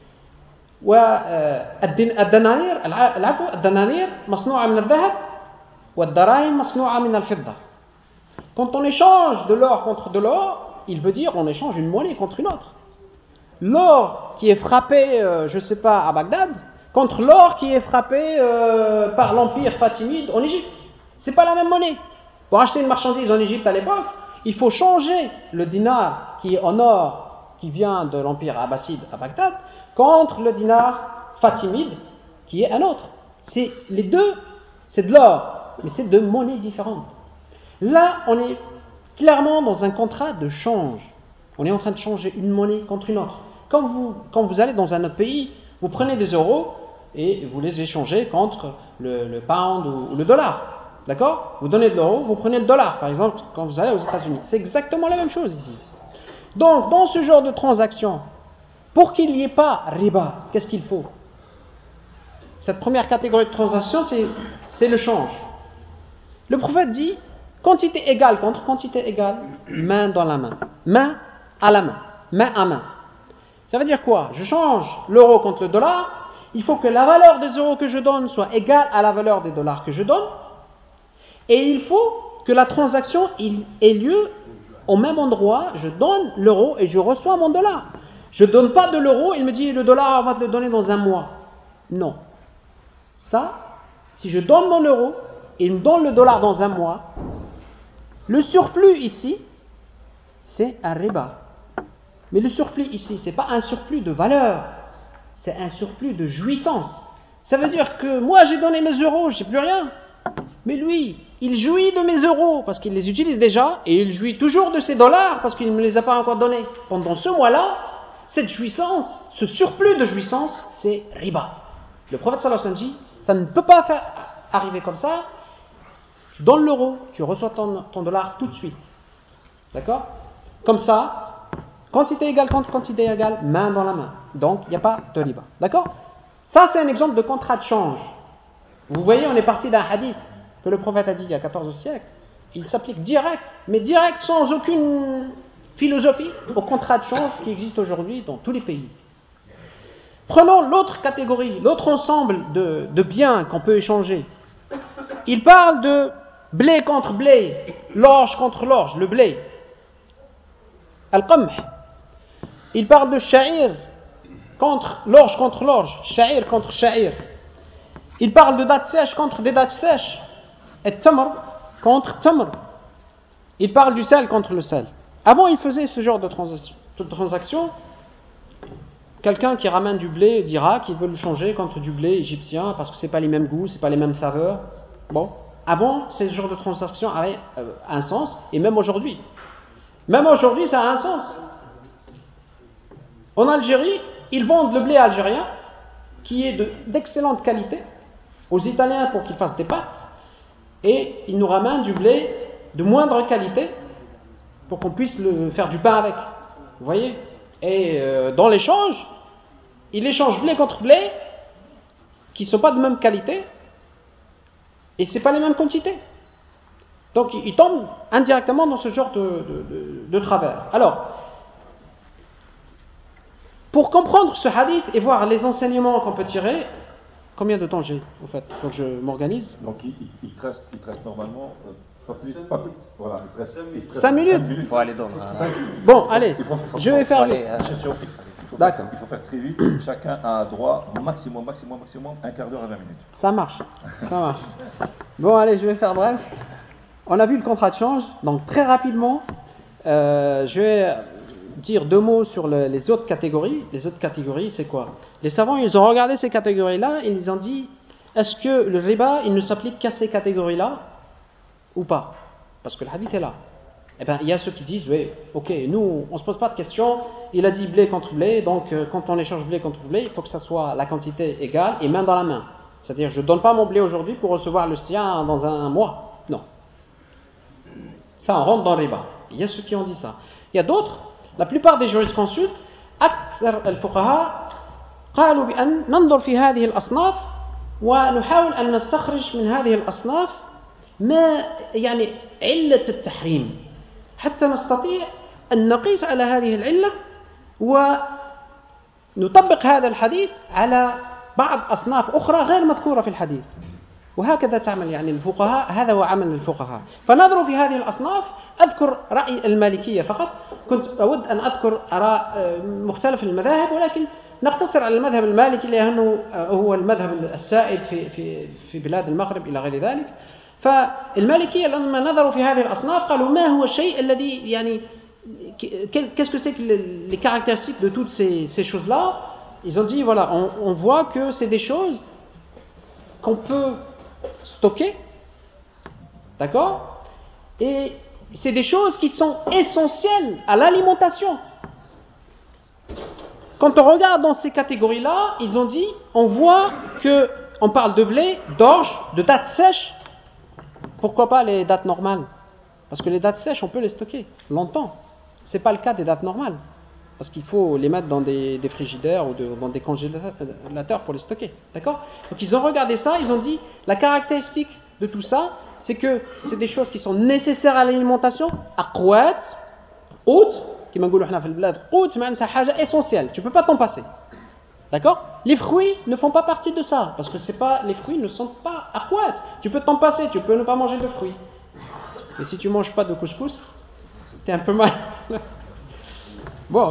والدنانير العفو الدنانير مصنوعة من الذهب والدراهم مصنوعة من الفضة. Quand on échange de l'or contre de l'or, il veut dire on échange une monnaie contre une autre. L'or qui est frappé, euh, je ne sais pas, à Bagdad, contre l'or qui est frappé euh, par l'empire fatimide en Égypte. C'est pas la même monnaie. Pour acheter une marchandise en Égypte à l'époque, il faut changer le dinar qui est en or, qui vient de l'empire abbasside à Bagdad, contre le dinar fatimide qui est un autre. C'est, les deux, c'est de l'or, mais c'est de monnaies différentes. Là, on est clairement dans un contrat de change. On est en train de changer une monnaie contre une autre. Quand vous, quand vous allez dans un autre pays, vous prenez des euros et vous les échangez contre le, le pound ou, ou le dollar. D'accord ? Vous donnez de l'euro, vous prenez le dollar, par exemple, quand vous allez aux États-Unis. C'est exactement la même chose ici. Donc, dans ce genre de transaction, pour qu'il n'y ait pas riba, qu'est-ce qu'il faut ? Cette première catégorie de transaction, c'est, c'est le change. Le prophète dit, quantité égale contre quantité égale, main dans la main. Main à la main. Main à main. Ça veut dire quoi ? Je change l'euro contre le dollar, il faut que la valeur des euros que je donne soit égale à la valeur des dollars que je donne, et il faut que la transaction ait lieu au même endroit, je donne l'euro et je reçois mon dollar. Je ne donne pas de l'euro, il me dit le dollar, on va te le donner dans un mois. Non. Ça, si je donne mon euro et il me donne le dollar dans un mois, le surplus ici, c'est un riba. Mais le surplus ici, ce n'est pas un surplus de valeur, c'est un surplus de jouissance. Ça veut dire que moi, j'ai donné mes euros, je n'ai plus rien. Mais lui, il jouit de mes euros parce qu'il les utilise déjà et il jouit toujours de ses dollars parce qu'il ne me les a pas encore donnés. Pendant ce mois-là, cette jouissance, ce surplus de jouissance, c'est riba. Le prophète sallallahu alayhi wa sallam dit, ça ne peut pas faire arriver comme ça. Tu donnes l'euro, tu reçois ton, ton dollar tout de suite. D'accord ? Comme ça, quantité égale contre quantité égale, main dans la main. Donc, il n'y a pas de riba. D'accord ? Ça, c'est un exemple de contrat de change. Vous voyez, on est parti d'un hadith que le prophète a dit il y a quatorze siècles. Il s'applique direct, mais direct sans aucune philosophie au contrat de change qui existe aujourd'hui dans tous les pays. Prenons l'autre catégorie, l'autre ensemble de, de biens qu'on peut échanger. Il parle de blé contre blé, l'orge contre l'orge, le blé. Al-qamh. Il parle de sha'ir contre l'orge contre l'orge, sha'ir contre sha'ir. Il parle de dattes sèches contre des dattes sèches, et tamr contre tamr. Il parle du sel contre le sel. Avant, il faisait ce genre de, trans- de transaction. Quelqu'un qui ramène du blé d'Irak, il veut le changer contre du blé égyptien parce que c'est pas les mêmes goûts, c'est pas les mêmes saveurs. Bon, avant, ce genre de transaction avait euh, un sens, et même aujourd'hui. Même aujourd'hui, ça a un sens. En Algérie, ils vendent le blé algérien, qui est de, d'excellente qualité, aux Italiens pour qu'ils fassent des pâtes, et ils nous ramènent du blé de moindre qualité pour qu'on puisse le, faire du pain avec. Vous voyez ? Et euh, dans l'échange, ils échangent blé contre blé qui ne sont pas de même qualité et ce n'est pas les mêmes quantités. Donc ils tombent indirectement dans ce genre de, de, de, de travers. Alors, pour comprendre ce hadith et voir les enseignements qu'on peut tirer, combien de temps j'ai en fait ? Il faut que je m'organise. Donc il, il, il, te, reste, il te reste normalement euh, pas plus, pas plus. Voilà, il te reste cinq minutes. Il faut aller dans cinq Bon, allez, je vais faire aller, vite. hein. D'accord. Il faut faire très vite. Chacun a droit maximum, maximum, maximum un quart d'heure à vingt minutes. Ça marche, ça marche. Bon, allez, je vais faire bref. On a vu le contrat de change, donc très rapidement, euh, je vais dire deux mots sur le, les autres catégories. Les autres catégories, c'est quoi ? Les savants, ils ont regardé ces catégories-là et ils ont dit est-ce que le riba, il ne s'applique qu'à ces catégories-là ou pas? Parce que le hadith est là. Eh bien, il y a ceux qui disent, oui, ok, nous, on ne se pose pas de questions, il a dit blé contre blé, donc euh, quand on échange blé contre blé, il faut que ça soit la quantité égale et main dans la main. C'est-à-dire, je ne donne pas mon blé aujourd'hui pour recevoir le sien dans un mois. Non. Ça, on rentre dans le riba. Il y a ceux qui ont dit ça. Il y a d'autres, la plupart des jurisconsultes, أكثر الفقهاء قالوا بأن ننظر في هذه الأصناف ونحاول أن نستخرج من هذه الأصناف ما يعني علة التحريم حتى نستطيع أن نقيس على هذه العلة ونطبق هذا الحديث على بعض أصناف أخرى غير مذكورة في الحديث. وهكذا تعمل يعني الفقهاء، هذا هو عمل الفقهاء. فنظروا في هذه الأصناف. أذكر رأي المالكية فقط، كنت أود أن أذكر آراء مختلف المذاهب، ولكن نقتصر على المذهب المالكي لأنه هو المذهب السائد في في في بلاد المغرب إلى غير ذلك. فالمالكية لما نظروا في هذه الأصناف قالوا ما هو الشيء الذي يعني qu'est-ce que c'est que les caractéristiques de toutes ces, ces choses-là. Ils ont dit voilà, on, on voit que c'est des choses qu'on peut stocker, d'accord, et c'est des choses qui sont essentielles à l'alimentation. Quand on regarde dans ces catégories-là, ils ont dit, on voit que on parle de blé, d'orge, de dattes sèches. Pourquoi pas les dattes normales? Parce que les dattes sèches, on peut les stocker longtemps. C'est pas le cas des dattes normales, parce qu'il faut les mettre dans des, des frigidaires ou de, dans des congélateurs pour les stocker, d'accord? Donc ils ont regardé ça, ils ont dit la caractéristique de tout ça, c'est que c'est des choses qui sont nécessaires à l'alimentation, aqwat, out, qui m'engoulou hna fil blad, out ma'anta haja essentielle, tu peux pas t'en passer. D'accord? Les fruits ne font pas partie de ça, parce que c'est pas, les fruits ne sont pas aqwat. Tu peux t'en passer, tu peux ne pas manger de fruits. Mais si tu manges pas de couscous, t'es un peu mal. Bon.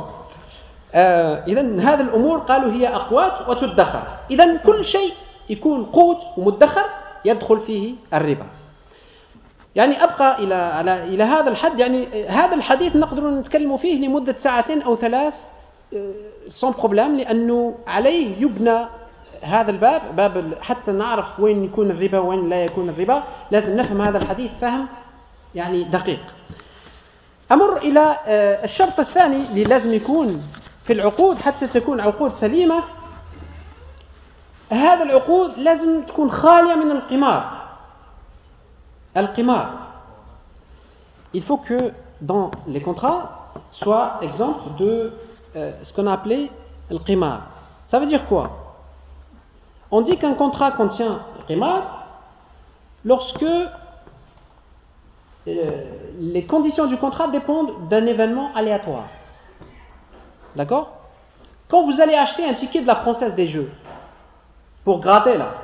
إذن هذه الأمور قالوا هي أقوات وتدخر. إذن كل شيء يكون قوت ومدخر يدخل فيه الربا. يعني أبقى إلى على إلى هذا الحد، يعني هذا الحديث نقدر نتكلم فيه لمدة ساعتين أو ثلاث sans problème، لأنه عليه يبنى هذا الباب، باب حتى نعرف وين يكون الربا وين لا يكون الربا، لازم نفهم هذا الحديث فهم يعني دقيق. أمر إلى الشرط الثاني اللي لازم يكون في العقود حتى تكون عقود سليمة. هذا العقود لازم تكون خالية من القمار. القمار. Il faut que dans les contrats soit exemple de euh, ce qu'on a appelé le qimar. Ça veut dire quoi? On dit qu'un contrat contient le qimar lorsque euh, les conditions du contrat dépendent d'un événement aléatoire. D'accord? Quand vous allez acheter un ticket de la Française des Jeux pour gratter là,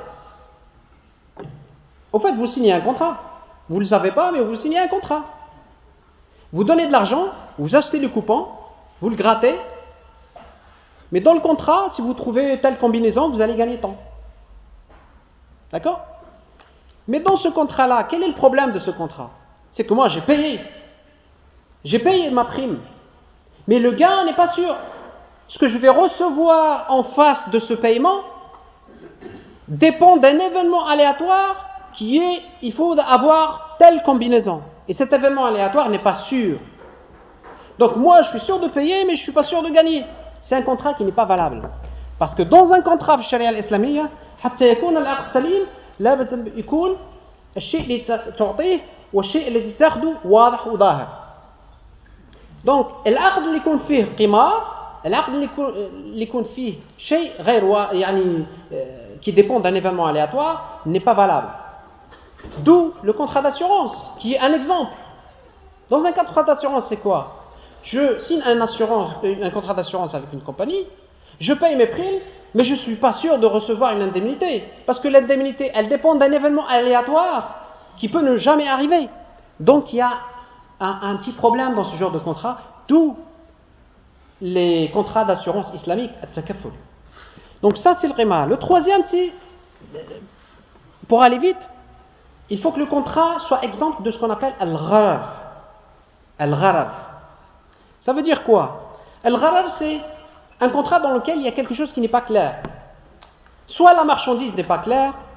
au fait vous signez un contrat. Vous ne le savez pas, mais vous signez un contrat. Vous donnez de l'argent, vous achetez le coupon, vous le grattez, mais dans le contrat, si vous trouvez telle combinaison, vous allez gagner tant. D'accord? Mais dans ce contrat-là, quel est le problème de ce contrat? C'est que moi, j'ai payé. J'ai payé ma prime. Mais le gain n'est pas sûr. Ce que je vais recevoir en face de ce paiement dépend d'un événement aléatoire qui est, il faut avoir telle combinaison. Et cet événement aléatoire n'est pas sûr. Donc moi, je suis sûr de payer, mais je ne suis pas sûr de gagner. C'est un contrat qui n'est pas valable. Parce que dans un contrat في الشريعة الإسلامية حتى يكون العقد سليم لازم يكون الشيء اللي تعطيه والشيء اللي تاخده واضح وظاهر. Donc العقد اللي يكون فيه قمار، العقد اللي يكون اللي يكون فيه شيء غير يعني qui dépend d'un événement aléatoire n'est pas valable. D'où le contrat d'assurance, qui est un exemple. Dans un contrat d'assurance, c'est quoi? Je signe un, assurance, un contrat d'assurance avec une compagnie, je paye mes primes, mais je ne suis pas sûr de recevoir une indemnité. Parce que l'indemnité, elle dépend d'un événement aléatoire qui peut ne jamais arriver. Donc il y a un, un petit problème dans ce genre de contrat, d'où les contrats d'assurance islamique, at-takafful. Donc ça, c'est le qimar. Le troisième, c'est, pour aller vite, il faut que le contrat soit exempt de ce qu'on appelle al-gharar. Al-gharar. Ça veut dire quoi? Al-gharar, c'est un contrat dans lequel il y a quelque chose qui n'est pas clair. Soit la marchandise n'est pas claire,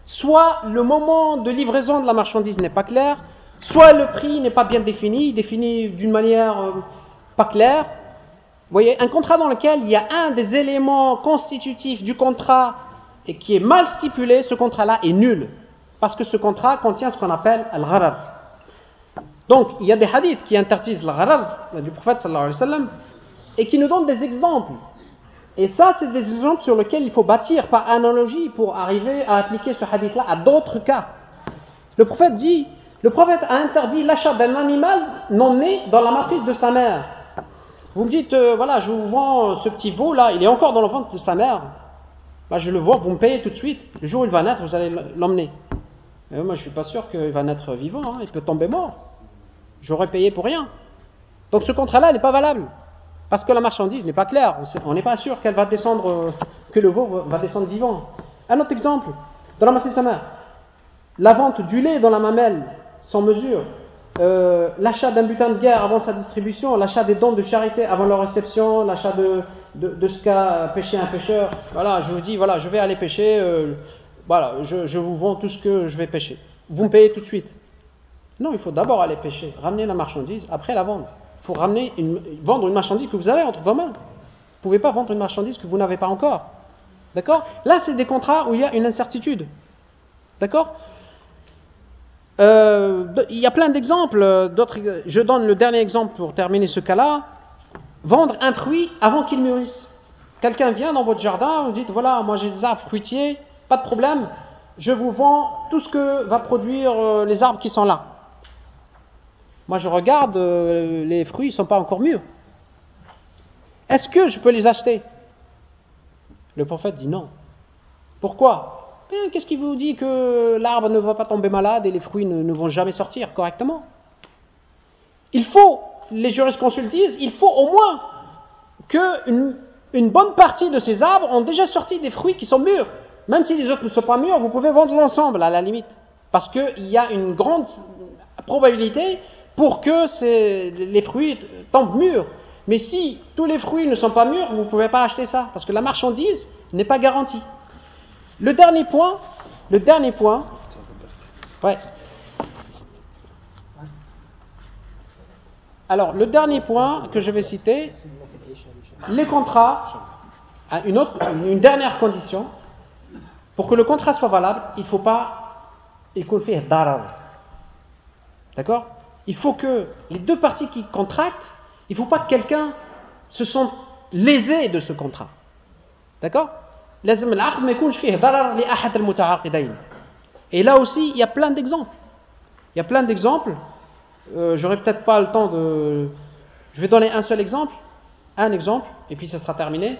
soit le moment de livraison de la marchandise n'est pas clair, soit le prix n'est pas bien défini, défini d'une manière euh, pas claire. Vous voyez, un contrat dans lequel il y a un des éléments constitutifs du contrat et qui est mal stipulé, ce contrat-là est nul. Parce que ce contrat contient ce qu'on appelle al-gharar. Donc, il y a des hadiths qui interdisent al-gharar du prophète sallallahu alayhi wa sallam et qui nous donnent des exemples. Et ça, c'est des exemples sur lesquels il faut bâtir par analogie pour arriver à appliquer ce hadith-là à d'autres cas. Le prophète dit, le prophète a interdit l'achat d'un animal non né dans la matrice de sa mère. Vous me dites, euh, voilà, je vous vends ce petit veau là, il est encore dans le ventre de sa mère. Bah, je le vois, vous me payez tout de suite. Le jour où il va naître, vous allez l'emmener. Et moi, je suis pas sûr qu'il va naître vivant, hein, il peut tomber mort. J'aurais payé pour rien. Donc ce contrat-là n'est pas valable. Parce que la marchandise n'est pas claire. On n'est pas sûr qu'elle va descendre, euh, que le veau va descendre vivant. Un autre exemple, dans la matrice de sa mère, la vente du lait dans la mamelle, sans mesure. Euh, l'achat d'un butin de guerre avant sa distribution, l'achat des dons de charité avant leur réception, l'achat de, de, de ce qu'a pêché un pêcheur. Voilà, je vous dis, voilà, je vais aller pêcher, euh, voilà, je, je vous vends tout ce que je vais pêcher. Vous me payez tout de suite. Non, il faut d'abord aller pêcher, ramener la marchandise, après la vendre. Il faut ramener une, vendre une marchandise que vous avez entre vos mains. Vous ne pouvez pas vendre une marchandise que vous n'avez pas encore. D'accord ? Là, c'est des contrats où il y a une incertitude. D'accord ? Euh, il y a plein d'exemples. D'autres, je donne le dernier exemple pour terminer ce cas-là. Vendre un fruit avant qu'il mûrisse. Quelqu'un vient dans votre jardin, vous dites, voilà, moi j'ai des arbres fruitiers, pas de problème, je vous vends tout ce que va produire euh, les arbres qui sont là. Moi je regarde, euh, les fruits ne sont pas encore mûrs. Est-ce que je peux les acheter ? Le prophète dit non. Pourquoi ? Mais qu'est-ce qui vous dit que l'arbre ne va pas tomber malade et les fruits ne, ne vont jamais sortir correctement ? Il faut, les jurisconsultes disent, il faut au moins qu'une une bonne partie de ces arbres ont déjà sorti des fruits qui sont mûrs. Même si les autres ne sont pas mûrs, vous pouvez vendre l'ensemble à la limite. Parce qu'il y a une grande probabilité pour que ces, les fruits tombent mûrs. Mais si tous les fruits ne sont pas mûrs, vous ne pouvez pas acheter ça. Parce que la marchandise n'est pas garantie. Le dernier point, le dernier point, ouais. Alors, le dernier point que je vais citer, les contrats, une, autre, une dernière condition, pour que le contrat soit valable, il ne faut pas, il faut faire darar. D'accord ? Il faut que les deux parties qui contractent, il ne faut pas que quelqu'un se sente lésé de ce contrat. D'accord ? Et là aussi, il y a plein d'exemples. Il y a plein d'exemples. Euh, j'aurai peut-être pas le temps de... Je vais donner un seul exemple. Un exemple, et puis ça sera terminé.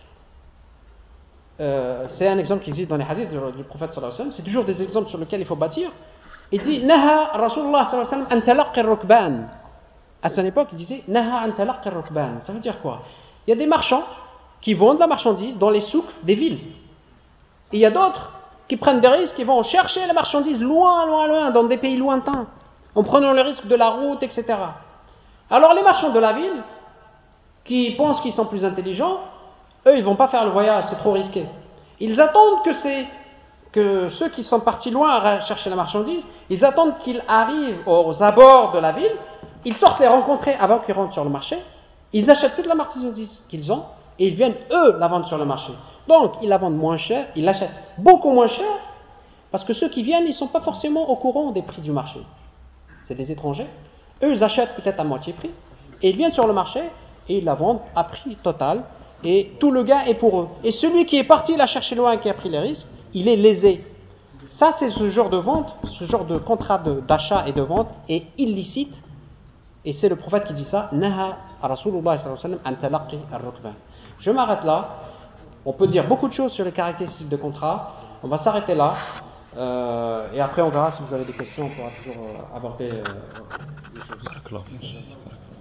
Euh, c'est un exemple qui existe dans les hadiths du, du prophète sallallahu alayhi wa sallam. C'est toujours des exemples sur lesquels il faut bâtir. Il dit Naha Rasulullah sallallahu alayhi wa sallam an talaqqi ar-rukban. À son époque, il disait Naha an talaqqi ar-rukban. Ça veut dire quoi ? Il y a des marchands qui vendent la marchandise dans les souks des villes. Et il y a d'autres qui prennent des risques, qui vont chercher la marchandise loin, loin, loin, dans des pays lointains, en prenant le risque de la route, et cetera. Alors les marchands de la ville, qui pensent qu'ils sont plus intelligents, eux, ils ne vont pas faire le voyage, c'est trop risqué. Ils attendent que, c'est, que ceux qui sont partis loin à chercher la marchandise, ils attendent qu'ils arrivent aux abords de la ville, ils sortent les rencontrer avant qu'ils rentrent sur le marché, ils achètent toute la marchandise qu'ils ont, et ils viennent, eux, la vendre sur le marché. Donc, ils la vendent moins cher, ils l'achètent beaucoup moins cher, parce que ceux qui viennent, ils ne sont pas forcément au courant des prix du marché. C'est des étrangers. Eux, ils achètent peut-être à moitié prix, et ils viennent sur le marché, et ils la vendent à prix total, et tout le gain est pour eux. Et celui qui est parti la chercher loin, qui a pris les risques, il est lésé. Ça, c'est ce genre de vente, ce genre de contrat de, d'achat et de vente est illicite, et c'est le prophète qui dit ça, Naha Rasulullah sallallahu alayhi wa sallam an talaqqi ar-rukban. Je m'arrête là. On peut dire beaucoup de choses sur les caractéristiques de contrat. On va s'arrêter là. Euh, et après, on verra si vous avez des questions. On pourra toujours euh, aborder euh, des choses.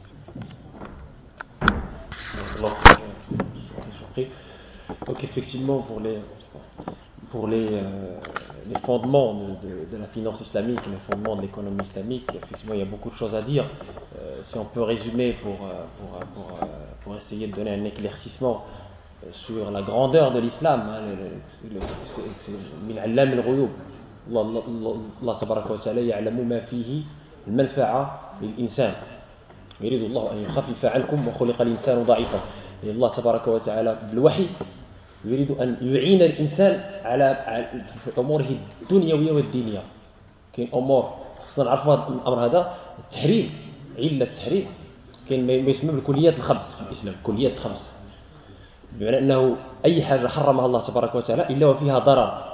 Donc, effectivement, pour les, pour les, euh, les fondements de, de, de la finance islamique, les fondements de l'économie islamique, effectivement, il y a beaucoup de choses à dire. Euh, si on peut résumer pour, pour, pour, pour essayer de donner un éclaircissement sur la grandeur de l'islam, hein, c'est Min Allam al-Ghuyub, الله الله تبارك وتعالى يعلم ما فيه المنفعة للإنسان يريد الله أن يخفف عنكم وخلق الإنسان ضعيفا. الله تبارك وتعالى بالوحي يريد أن يعين الإنسان على في أموره الدنيوية والدينية. كاين أمور خصنا نعرفوا هذا الأمر هذا التحريم علة التحريم كاين ما يسمى بالكليات الخمس في الإسلام الكليات الخمس بمعنى أنه أي حاجة حرمها الله تبارك وتعالى إلا وفيها ضرر.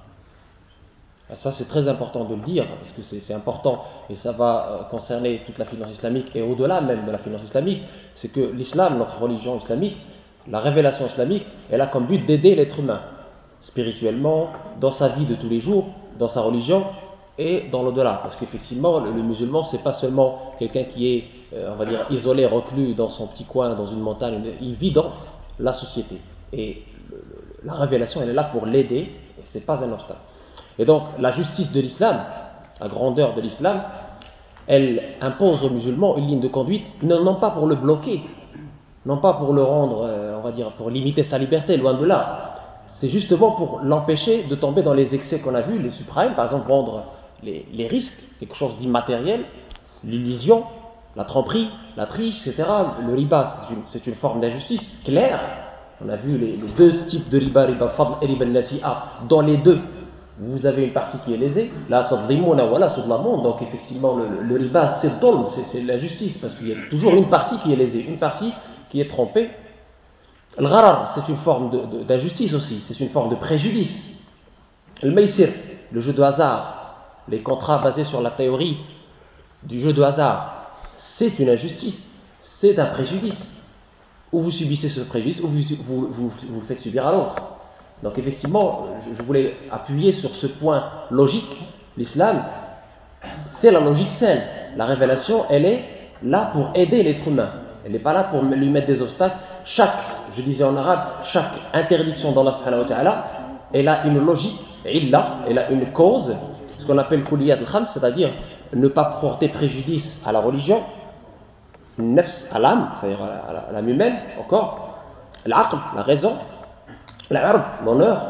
Ça c'est très important de le dire parce que c'est, c'est important et ça va concerner toute la finance islamique et au-delà même de la finance islamique, c'est que l'islam, notre religion islamique, la révélation islamique, elle a comme but d'aider l'être humain spirituellement, dans sa vie de tous les jours, dans sa religion et dans l'au-delà. Parce qu'effectivement, le, le musulman, c'est pas seulement quelqu'un qui est, euh, on va dire, isolé, reclus dans son petit coin, dans une montagne, il vit dans la société. Et le, le, la révélation, elle est là pour l'aider et c'est pas un obstacle. Et donc, la justice de l'islam, la grandeur de l'islam, elle impose aux musulmans une ligne de conduite, non, non pas pour le bloquer, non pas pour le rendre, euh, on va dire, pour limiter sa liberté, loin de là. C'est justement pour l'empêcher de tomber dans les excès qu'on a vus, les suprêmes, par exemple, rendre les, les risques, quelque chose d'immatériel, l'illusion, la tromperie, la triche, et cetera. Le riba, c'est une, c'est une forme d'injustice claire. On a vu les, les deux types de riba, riba al-fadl et riba al-nasi'a. Dans les deux, vous avez une partie qui est lésée, la sadlimuna wa la sudlamun, donc effectivement le, le riba c'est dolm, c'est, c'est l'injustice, parce qu'il y a toujours une partie qui est lésée, une partie qui est trompée. Le gharar, c'est une forme de, de, d'injustice aussi, c'est une forme de préjudice. Le maysir, le jeu de hasard, les contrats basés sur la théorie du jeu de hasard, c'est une injustice, c'est un préjudice. Ou vous subissez ce préjudice, ou vous, vous, vous, vous le faites subir à l'autre. Donc effectivement, je voulais appuyer sur ce point logique. L'islam, c'est la logique saine. La révélation, elle est là pour aider l'être humain. Elle n'est pas là pour lui mettre des obstacles. Chaque, je disais en arabe, chaque interdiction d'Allah subhanahu wa ta'ala, elle a une logique, illa, elle a une cause, ce qu'on appelle kuliyat al-khams, c'est-à-dire ne pas porter préjudice à la religion, nafs, à l'âme, c'est-à-dire à, à, à l'âme humaine, encore, l'aql, la raison, l'arb, l'honneur,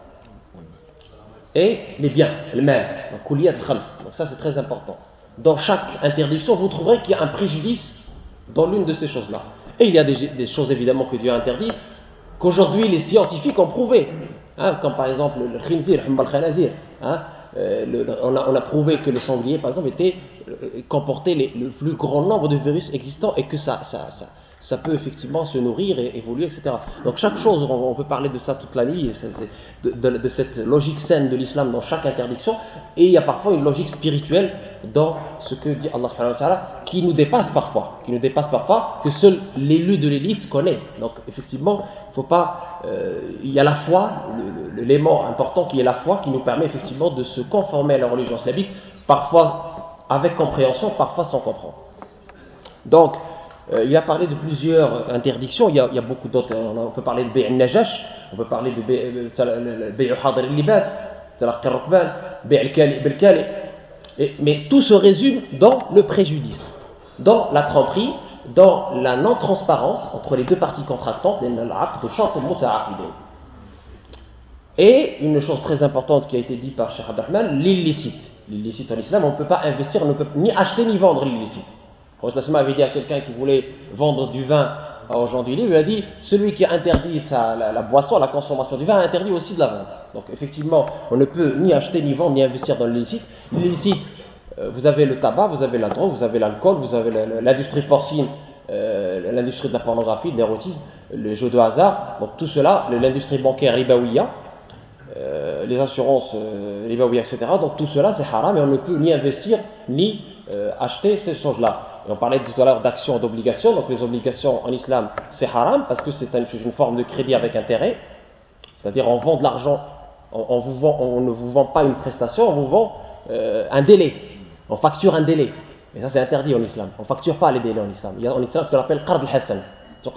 et les biens, le mal, donc kuliyat al-khams. Donc ça c'est très important. Dans chaque interdiction, vous trouverez qu'il y a un préjudice dans l'une de ces choses-là. Et il y a des, des choses évidemment que Dieu a interdites, qu'aujourd'hui les scientifiques ont prouvé, hein, comme par exemple le khinzir, le khanazir, hein, euh, le, on, a, on a prouvé que le sanglier par exemple était, euh, comportait les, le plus grand nombre de virus existants et que ça, ça, ça, ça peut effectivement se nourrir et évoluer, et cetera. Donc chaque chose, on, on peut parler de ça toute la nuit, et c'est, c'est de, de, de cette logique saine de l'islam dans chaque interdiction, et il y a parfois une logique spirituelle dans ce que dit Allah subhanahu wa ta'ala, qui nous dépasse parfois, qui nous dépasse parfois, que seul l'élu de l'élite connaît. Donc effectivement, il faut pas, euh, il y a la foi, le, le, l'élément important qui est la foi, qui nous permet effectivement de se conformer à la religion islamique, parfois avec compréhension, parfois sans comprendre. Donc, euh, il a parlé de plusieurs interdictions, il y a, il y a beaucoup d'autres, on peut parler de Bay' al-Najash, on peut parler de Bay' al-Hadir al-Libad, Talaqi al-Rukban, Bay' al-Kali, mais tout se résume dans le préjudice, dans la tromperie, dans la non-transparence entre les deux parties contractantes, et une chose très importante qui a été dite par Cheikh Abdelrahman, l'illicite. L'illicite en islam, on ne peut pas investir, on ne peut ni acheter ni vendre l'illicite. Le Prophète avait dit à quelqu'un qui voulait vendre du vin aux gens du livre, il a dit, celui qui a interdit sa, la, la boisson, la consommation du vin, a interdit aussi de la vendre. Donc effectivement, on ne peut ni acheter, ni vendre, ni investir dans l'illicite. L'illicite, euh, vous avez le tabac, vous avez la drogue, vous avez l'alcool, vous avez l'industrie porcine, euh, l'industrie de la pornographie, de l'érotisme, le jeu de hasard, donc tout cela, l'industrie bancaire ribaouia, euh, les assurances euh, ribaouia, et cetera. Donc tout cela, c'est haram et on ne peut ni investir, ni euh, acheter ces choses-là. Et on parlait tout à l'heure d'actions et d'obligations, donc les obligations en islam, c'est haram parce que c'est une, une forme de crédit avec intérêt, c'est-à-dire on vend de l'argent, on, on, vous vend, on ne vous vend pas une prestation, on vous vend euh, un délai, on facture un délai. Et ça c'est interdit en islam, on ne facture pas les délais en islam. Il y a en islam ce qu'on appelle qard al-hasan. Donc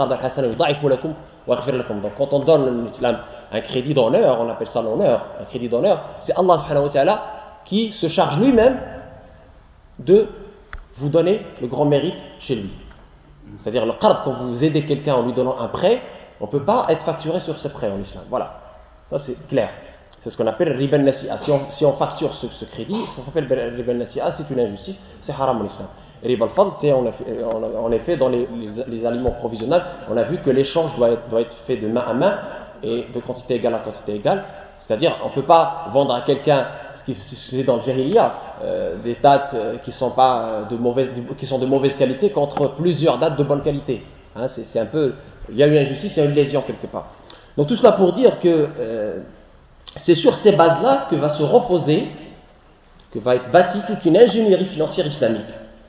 quand on donne en islam un crédit d'honneur, on appelle ça l'honneur, un crédit d'honneur, c'est Allah subhanahu wa ta'ala qui se charge lui-même de vous donner le grand mérite chez lui. C'est-à-dire le qard, quand vous aidez quelqu'un en lui donnant un prêt, on ne peut pas être facturé sur ce prêt en islam. Voilà, ça c'est clair. C'est ce qu'on appelle riba al-nasi'a. Si on, si on facture ce, ce crédit, ça s'appelle riba al-nasi'a, c'est une injustice, c'est haram en islam. Et riba al-fadl, c'est en effet, en effet dans les, les, les aliments provisionnels, on a vu que l'échange doit être, doit être fait de main à main et de quantité égale à quantité égale. C'est-à-dire, on ne peut pas vendre à quelqu'un, ce qui c'est dans le jahiliya, euh, des dattes qui sont pas de mauvaise, qui sont de mauvaise qualité contre plusieurs dattes de bonne qualité. Hein, c'est, c'est un peu, il y a une injustice, il y a une lésion quelque part. Donc tout cela pour dire que euh, c'est sur ces bases-là que va se reposer, que va être bâtie toute une ingénierie financière islamique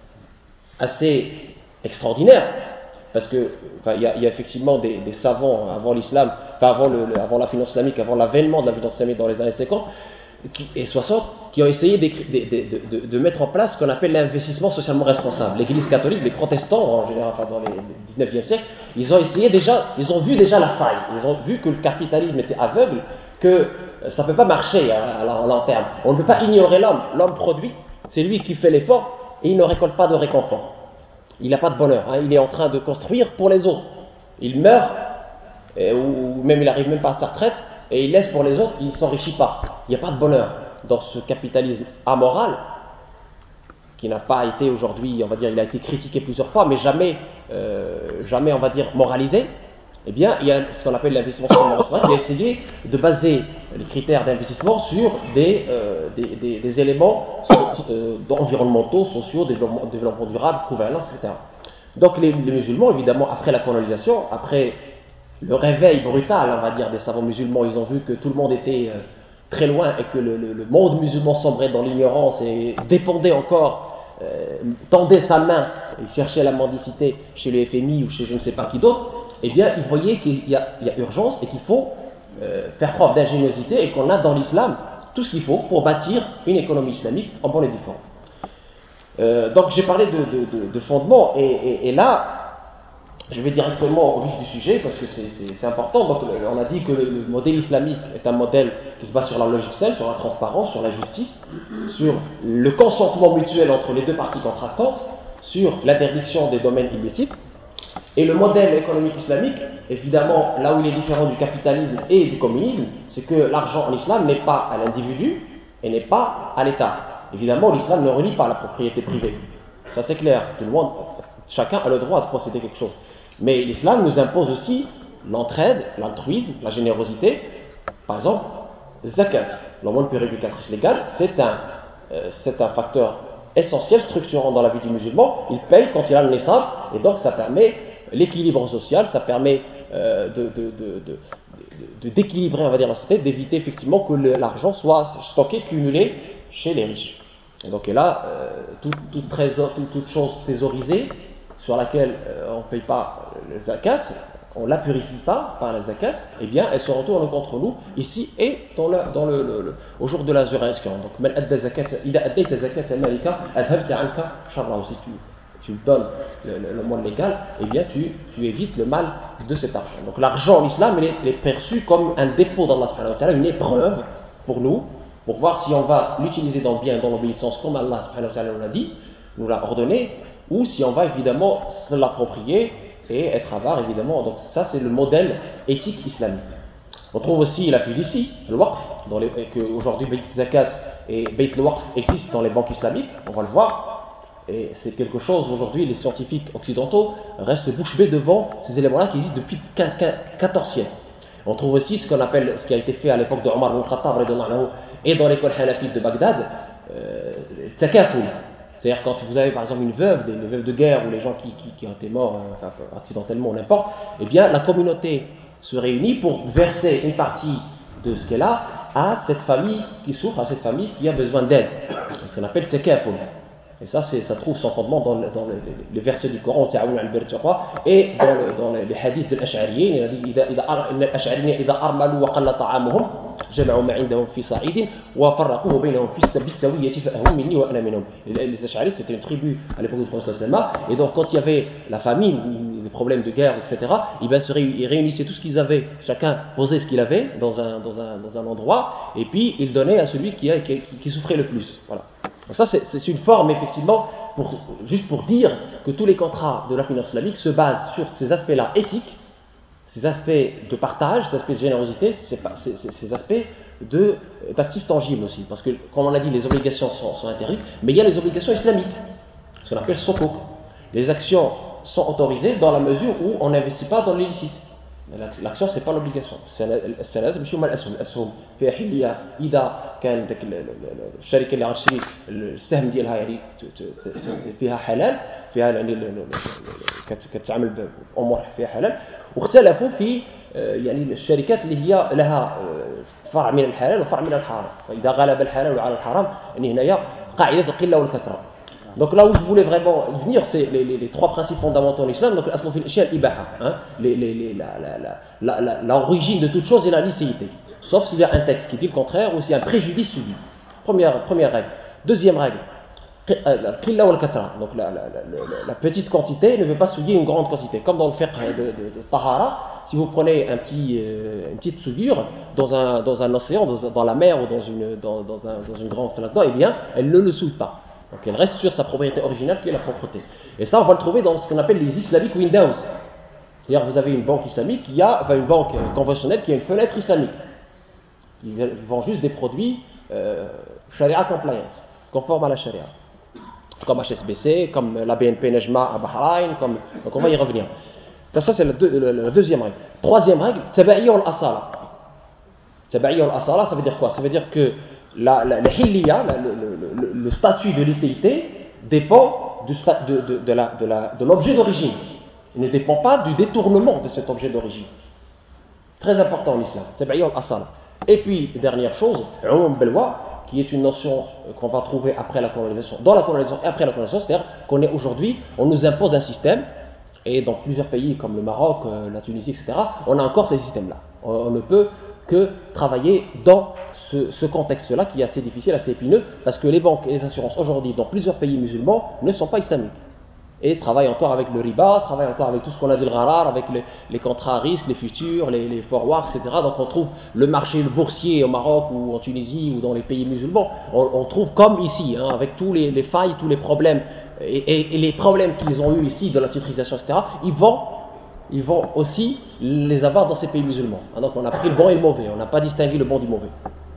assez extraordinaire. Parce que enfin, il, y a, il y a effectivement des, des savants avant l'islam, enfin avant, le, le, avant la finance islamique, avant l'avènement de la finance islamique dans les années cinquante qui, et soixante, qui ont essayé de, de, de, de mettre en place ce qu'on appelle l'investissement socialement responsable. L'Église catholique, les protestants en général, enfin dans le dix-neuvième siècle, ils ont essayé déjà, ils ont vu déjà la faille, ils ont vu que le capitalisme était aveugle, que ça ne peut pas marcher à, à long terme. On ne peut pas ignorer l'homme. L'homme produit, c'est lui qui fait l'effort et il ne récolte pas de réconfort. Il n'a pas de bonheur, hein. Il est en train de construire pour les autres. Il meurt, et, ou même il n'arrive même pas à sa retraite, et il laisse pour les autres, il ne s'enrichit pas. Il n'y a pas de bonheur dans ce capitalisme amoral, qui n'a pas été aujourd'hui, on va dire, il a été critiqué plusieurs fois, mais jamais, euh, jamais on va dire, moralisé. Eh bien, il y a ce qu'on appelle l'investissement socialement responsable, qui a essayé de baser les critères d'investissement sur des, euh, des, des, des éléments euh, environnementaux, sociaux, développement, développement durable, gouvernance, et cetera. Donc les, les musulmans, évidemment, après la colonisation, après le réveil brutal, on va dire, des savants musulmans, ils ont vu que tout le monde était euh, très loin et que le, le, le monde musulman sombrait dans l'ignorance et dépendait encore, euh, tendait sa main et cherchait la mendicité chez le F M I ou chez je ne sais pas qui d'autre. Eh bien, ils voyaient qu'il y a, il y a urgence et qu'il faut euh, faire preuve d'ingéniosité et qu'on a dans l'islam tout ce qu'il faut pour bâtir une économie islamique en bonne et due forme. Euh, donc, j'ai parlé de, de, de, de fondement et, et, et là, je vais directement au vif du sujet parce que c'est, c'est, c'est important. Donc, on a dit que le, le modèle islamique est un modèle qui se base sur la logique saine, sur la transparence, sur la justice, sur le consentement mutuel entre les deux parties contractantes, sur l'interdiction des domaines illicites. Et le modèle économique islamique, évidemment, là où il est différent du capitalisme et du communisme, c'est que l'argent en islam n'est pas à l'individu et n'est pas à l'État. Évidemment, l'islam ne relie pas la propriété privée. Ça c'est clair, tout le monde, chacun a le droit de posséder quelque chose. Mais l'islam nous impose aussi l'entraide, l'altruisme, la générosité. Par exemple, zakat, l'aumône purificatrice légale, c'est un, euh, c'est un facteur essentiel, structurant dans la vie du musulman. Il paye quand il a le nessab, et donc ça permet l'équilibre social, ça permet euh, de, de, de, de, de, d'équilibrer, on va dire, la société, d'éviter effectivement que le, l'argent soit stocké, cumulé chez les riches. Et donc et là, euh, toute, toute, trésor, toute, toute chose thésaurisée sur laquelle euh, on ne paye pas le zakat, on ne la purifie pas par la zakat, eh bien elle se retourne contre nous ici et dans le, dans le, le, le, au jour de la résurrection. Donc, man adda zakat, ida addayta zakat malika, adhabta anka sharrahu. Si tu tu donnes le, le, le moyen légal, eh bien tu, tu évites le mal de cet argent. Donc l'argent en islam, il est, il est perçu comme un dépôt d'Allah subhanahu wa ta'ala, une épreuve pour nous, pour voir si on va l'utiliser dans le bien et dans l'obéissance comme Allah subhanahu wa ta'ala nous l'a dit, nous l'a ordonné, ou si on va évidemment se l'approprier et être avare évidemment. Donc ça c'est le modèle éthique islamique. On trouve aussi la fiducie, le waqf, dans les, que aujourd'hui Bayt Zakat et Bayt le Waqf existent dans les banques islamiques, on va le voir. Et c'est quelque chose, aujourd'hui, les scientifiques occidentaux restent bouche bée devant ces éléments-là qui existent depuis quatorze siècles. On trouve aussi ce qu'on appelle, ce qui a été fait à l'époque de Omar ibn Khattab et dans l'école hanafite de Bagdad, euh, takaful. C'est-à-dire quand vous avez par exemple une veuve, des, des veuves de guerre ou les gens qui, qui, qui ont été morts euh, enfin, accidentellement ou n'importe, eh bien la communauté se réunit pour verser une partie de ce qu'elle a à cette famille qui souffre, à cette famille qui a besoin d'aide. C'est ce qu'on appelle takaful. Et ça, c'est, ça trouve son fondement dans, le, dans le, les versets du Coran et dans, le, dans les hadiths de l'Ash'ariyin. Il a dit l'Ash'ariyin إذا أرملوا وقل طعامهم جمعوا ما عندهم في صعيد وفرقوه بينهم في بالسوية فهم مني وأنا منهم. Les Ash'arites, c'était une tribu à l'époque du prophète sallallahu alayhi wa sallam. Et donc, quand il y avait la famine, des problèmes de guerre, et cetera, ils, ben, se ré, ils réunissaient tout ce qu'ils avaient. Chacun posait ce qu'il avait dans un, dans un, dans un endroit, et puis ils donnaient à celui qui, a, qui, qui souffrait le plus. Voilà. Donc ça, c'est, c'est une forme, effectivement, pour, juste pour dire que tous les contrats de la finance islamique se basent sur ces aspects-là éthiques, ces aspects de partage, ces aspects de générosité, ces, ces, ces aspects de, d'actifs tangibles aussi. Parce que, comme on a dit, les obligations sont, sont interdites, mais il y a les obligations islamiques, ce qu'on appelle sukuk. Les actions sont autorisées dans la mesure où on n'investit pas dans l'illicite. L'action, ce n'est pas l'obligation. C'est لازم يمشيو مع الأسهم. الأسهم فيها حلية إذا كان داك الشركة اللي غتشري السهم ديالها يعني فيها حلال، فيها يعني كتعامل بأمور فيها حلال، واختلفوا في يعني الشركات اللي هي لها فرع من الحلال وفرع من الحرام. فإذا غلب الحلال على الحرام يعني هنايا قاعدة القلة والكثرة. Donc là où je voulais vraiment y venir, c'est les, les, les trois principes fondamentaux en islam. Donc l'aslu fil ashya al-ibaha, hein, les, les, les, la, la, la, la, la, l'origine de toute chose est la licéité. Sauf s'il y a un texte qui dit le contraire ou s'il y a un préjudice subi. Première, première règle. Deuxième règle, qilla wal katra. Donc la, la, la, la petite quantité ne veut pas souiller une grande quantité. Comme dans le fiqh de, de, de tahara, si vous prenez un petit, euh, une petite souillure dans un, dans un océan, dans, dans la mer ou dans une, dans, dans un, dans une grande là-dedans, eh bien, elle ne le souille pas. Donc elle reste sur sa propriété originale qui est la propreté. Et ça, on va le trouver dans ce qu'on appelle les Islamic Windows. C'est-à-dire vous avez une banque islamique qui a, enfin une banque conventionnelle qui a une fenêtre islamique. Ils vendent juste des produits euh, Sharia compliance, conformes à la Sharia. Comme H S B C, comme la B N P Nejma à Bahreïn, comme... donc on va y revenir. Donc ça c'est la, deux, la, la deuxième règle. Troisième règle, Taba'iyya al-Asala. Taba'iyya al-Asala, ça veut dire quoi? Ça veut dire que La, la, la hilliya, la, le, le, le statut de licéité dépend du, de, de, de, la, de, la, de l'objet d'origine. Il ne dépend pas du détournement de cet objet d'origine. Très important en islam. Et puis, dernière chose, umum belwa, qui est une notion qu'on va trouver après la colonisation, dans la colonisation et après la colonisation, c'est-à-dire qu'on est aujourd'hui, on nous impose un système, et dans plusieurs pays comme le Maroc, la Tunisie, et cetera, on a encore ces systèmes-là. On, on ne peut que travailler dans ce, ce contexte-là qui est assez difficile, assez épineux, parce que les banques et les assurances aujourd'hui dans plusieurs pays musulmans ne sont pas islamiques et travaillent encore avec le riba, travaillent encore avec tout ce qu'on a dit le gharar, avec les, les contrats à risque, les futurs, les, les forwards, et cetera. Donc on trouve le marché le boursier au Maroc ou en Tunisie ou dans les pays musulmans, on, on trouve comme ici, hein, avec tous les, les failles, tous les problèmes et, et, et les problèmes qu'ils ont eu ici de la titrisation, et cetera. Ils vont ils vont aussi les avoir dans ces pays musulmans. Donc on a pris le bon et le mauvais, on n'a pas distingué le bon du mauvais.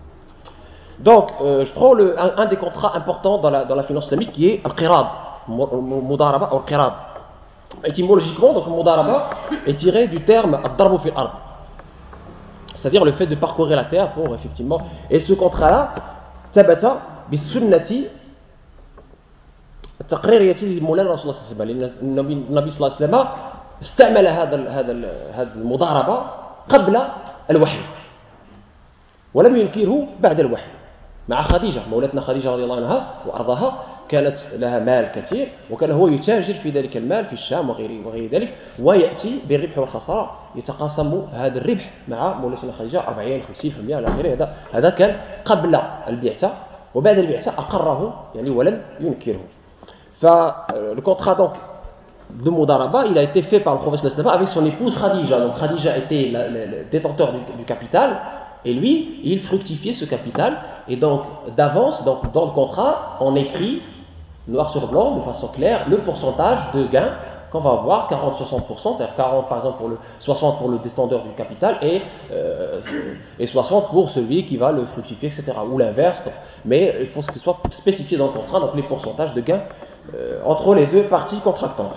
Donc euh, je prends le, un, un des contrats importants dans la, dans la finance islamique qui est al-qirad, mudaraba ou al-qirad. Étymologiquement, donc mudaraba est tiré du terme ad-darbu fil ard, c'est-à-dire le fait de parcourir la terre pour effectivement. Et ce contrat-là, tabata bis sunnati taqririyati li moulana rasulullah sallallahu alayhi wa sallam. Le Nabi sallallahu alayhi wa sallam استعمل هذا هذا هذه المضاربة قبل الوحي ولم ينكره بعد الوحي مع خديجة مولاتنا خديجة رضي الله عنها وأرضاها. كانت لها مال كثير وكان هو يتاجر في ذلك المال في الشام وغير وغير ذلك ويأتي بالربح والخسارة يتقاسم هذا الربح مع مولاتنا خديجة أربعين خمسين بالمئة إلى آخره. هذا هذا كان قبل البيعة وبعد البيعة أقره يعني ولم ينكره. فالcontrat donc de Mudaraba, il a été fait par le prophète sallallahu alayhi wa sallam avec son épouse Khadija. Donc Khadija était le, le, le détenteur du, du capital et lui, il fructifiait ce capital. Et donc d'avance, donc, dans le contrat, on écrit noir sur blanc, de façon claire, le pourcentage de gain qu'on va avoir, quarante à soixante pour cent, c'est-à-dire quarante par exemple pour le, soixante pour le détenteur du capital et, euh, et soixante pour celui qui va le fructifier, et cetera. Ou l'inverse. Donc, mais il faut que ce soit spécifié dans le contrat, donc les pourcentages de gain euh, entre les deux parties contractantes.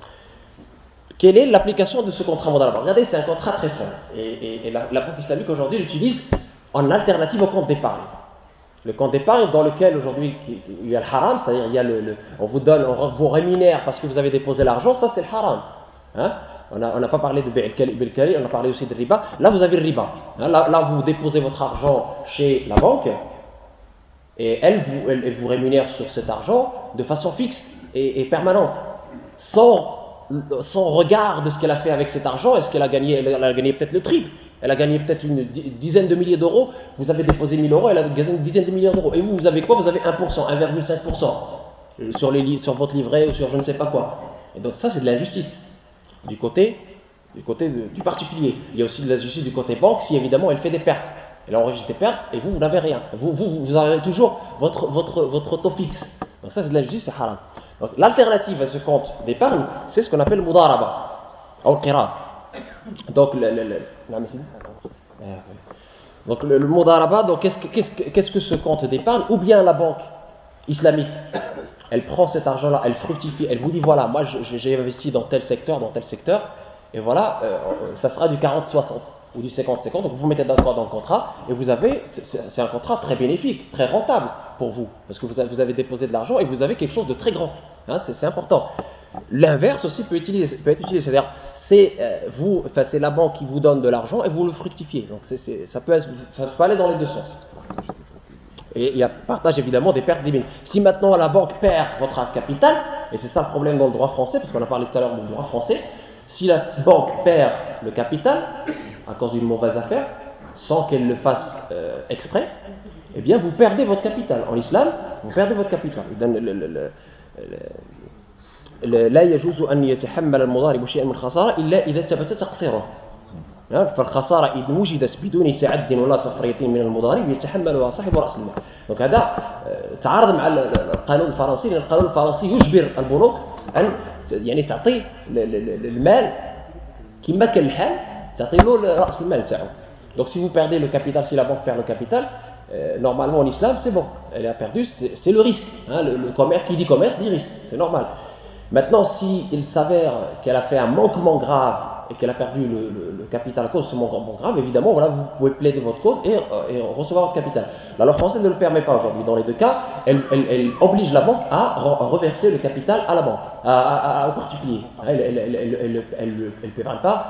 Quelle est l'application de ce contrat mudaraba? Regardez, c'est un contrat très simple. Et, et, et la, la banque islamique aujourd'hui l'utilise en alternative au compte d'épargne. Le compte d'épargne dans lequel aujourd'hui il y a le haram, c'est-à-dire il y a le, le, on vous donne, on vous rémunère parce que vous avez déposé l'argent, ça c'est le haram. Hein? On n'a pas parlé de Belkali, on a parlé aussi de riba. Là vous avez le riba. Hein? Là, là vous déposez votre argent chez la banque et elle vous, elle, elle vous rémunère sur cet argent de façon fixe et, et permanente, sans sans regard de ce qu'elle a fait avec cet argent. Est-ce qu'elle a gagné? Elle a gagné peut-être le triple, elle a gagné peut-être une dizaine de milliers d'euros. Vous avez déposé mille euros, elle a gagné une dizaine de milliers d'euros. Et vous, vous avez quoi? Vous avez un pour cent, un virgule cinq pour cent sur, les, sur votre livret ou sur je ne sais pas quoi. Et donc ça, c'est de l'injustice du côté, du, côté de, du particulier. Il y a aussi de l'injustice du côté banque si évidemment elle fait des pertes. Elle enregistre des pertes et vous, vous n'avez rien. Vous, vous, vous avez toujours votre, votre, votre taux fixe. Donc ça, c'est de l'injustice, c'est haram. Donc l'alternative à ce compte d'épargne, c'est ce qu'on appelle le mudaraba ou le qirad. Donc le, le, le, Donc le, le mudaraba, donc qu'est-ce que, qu'est-ce, que, qu'est-ce que ce compte d'épargne? Ou bien la banque islamique, elle prend cet argent-là, elle fructifie, elle vous dit voilà, moi j'ai investi dans tel secteur, dans tel secteur, et voilà, euh, ça sera du quarante soixante ou du cinquante cinquante, donc vous vous mettez d'accord dans le contrat, et vous avez, c'est, c'est un contrat très bénéfique, très rentable pour vous, parce que vous avez, vous avez déposé de l'argent et vous avez quelque chose de très grand, hein, c'est, c'est important. L'inverse aussi peut, utiliser, peut être utilisé, c'est-à-dire c'est, euh, vous, enfin, c'est la banque qui vous donne de l'argent et vous le fructifiez, donc c'est, c'est, ça, peut être, ça peut aller dans les deux sens. Et il y a partage évidemment des pertes des biens. Si maintenant la banque perd votre capital, et c'est ça le problème dans le droit français, parce qu'on a parlé tout à l'heure du droit français, si la banque perd le capital à cause d'une mauvaise affaire, sans qu'elle le fasse euh, exprès, eh bien vous perdez votre capital. En islam, vous perdez votre capital. لا يجوز أن يتحمل المضارب شيئا من الخسارة إلا إذا ثبت تقصيره. فالخسارة إذا وجدت بدون تعد ولا تفريط من المضارب يتحملها صاحب رأس المال. Donc هذا تعارض مع القانون الفرنسي، لأن القانون الفرنسي يجبر البنوك أن يعني تعطي المال كما كان الحال تعطي له رأس المال تاعو. Donc si vous perdez le capital, si la banque perd le capital, euh, normalement en islam c'est bon, elle a perdu, c'est, c'est le risque. Hein, le, le commerce, qui dit commerce dit risque, c'est normal. Maintenant, s'il s'avère qu'elle a fait un manquement grave et qu'elle a perdu le, le, le capital à cause de ce manquement grave, évidemment, voilà, vous pouvez plaider votre cause et, et recevoir votre capital. La loi française ne le permet pas aujourd'hui. Dans les deux cas, elle, elle, elle oblige la banque à, à reverser le capital à la banque, à, à, à, au particulier. Elle ne elle, elle, elle, paiera pas.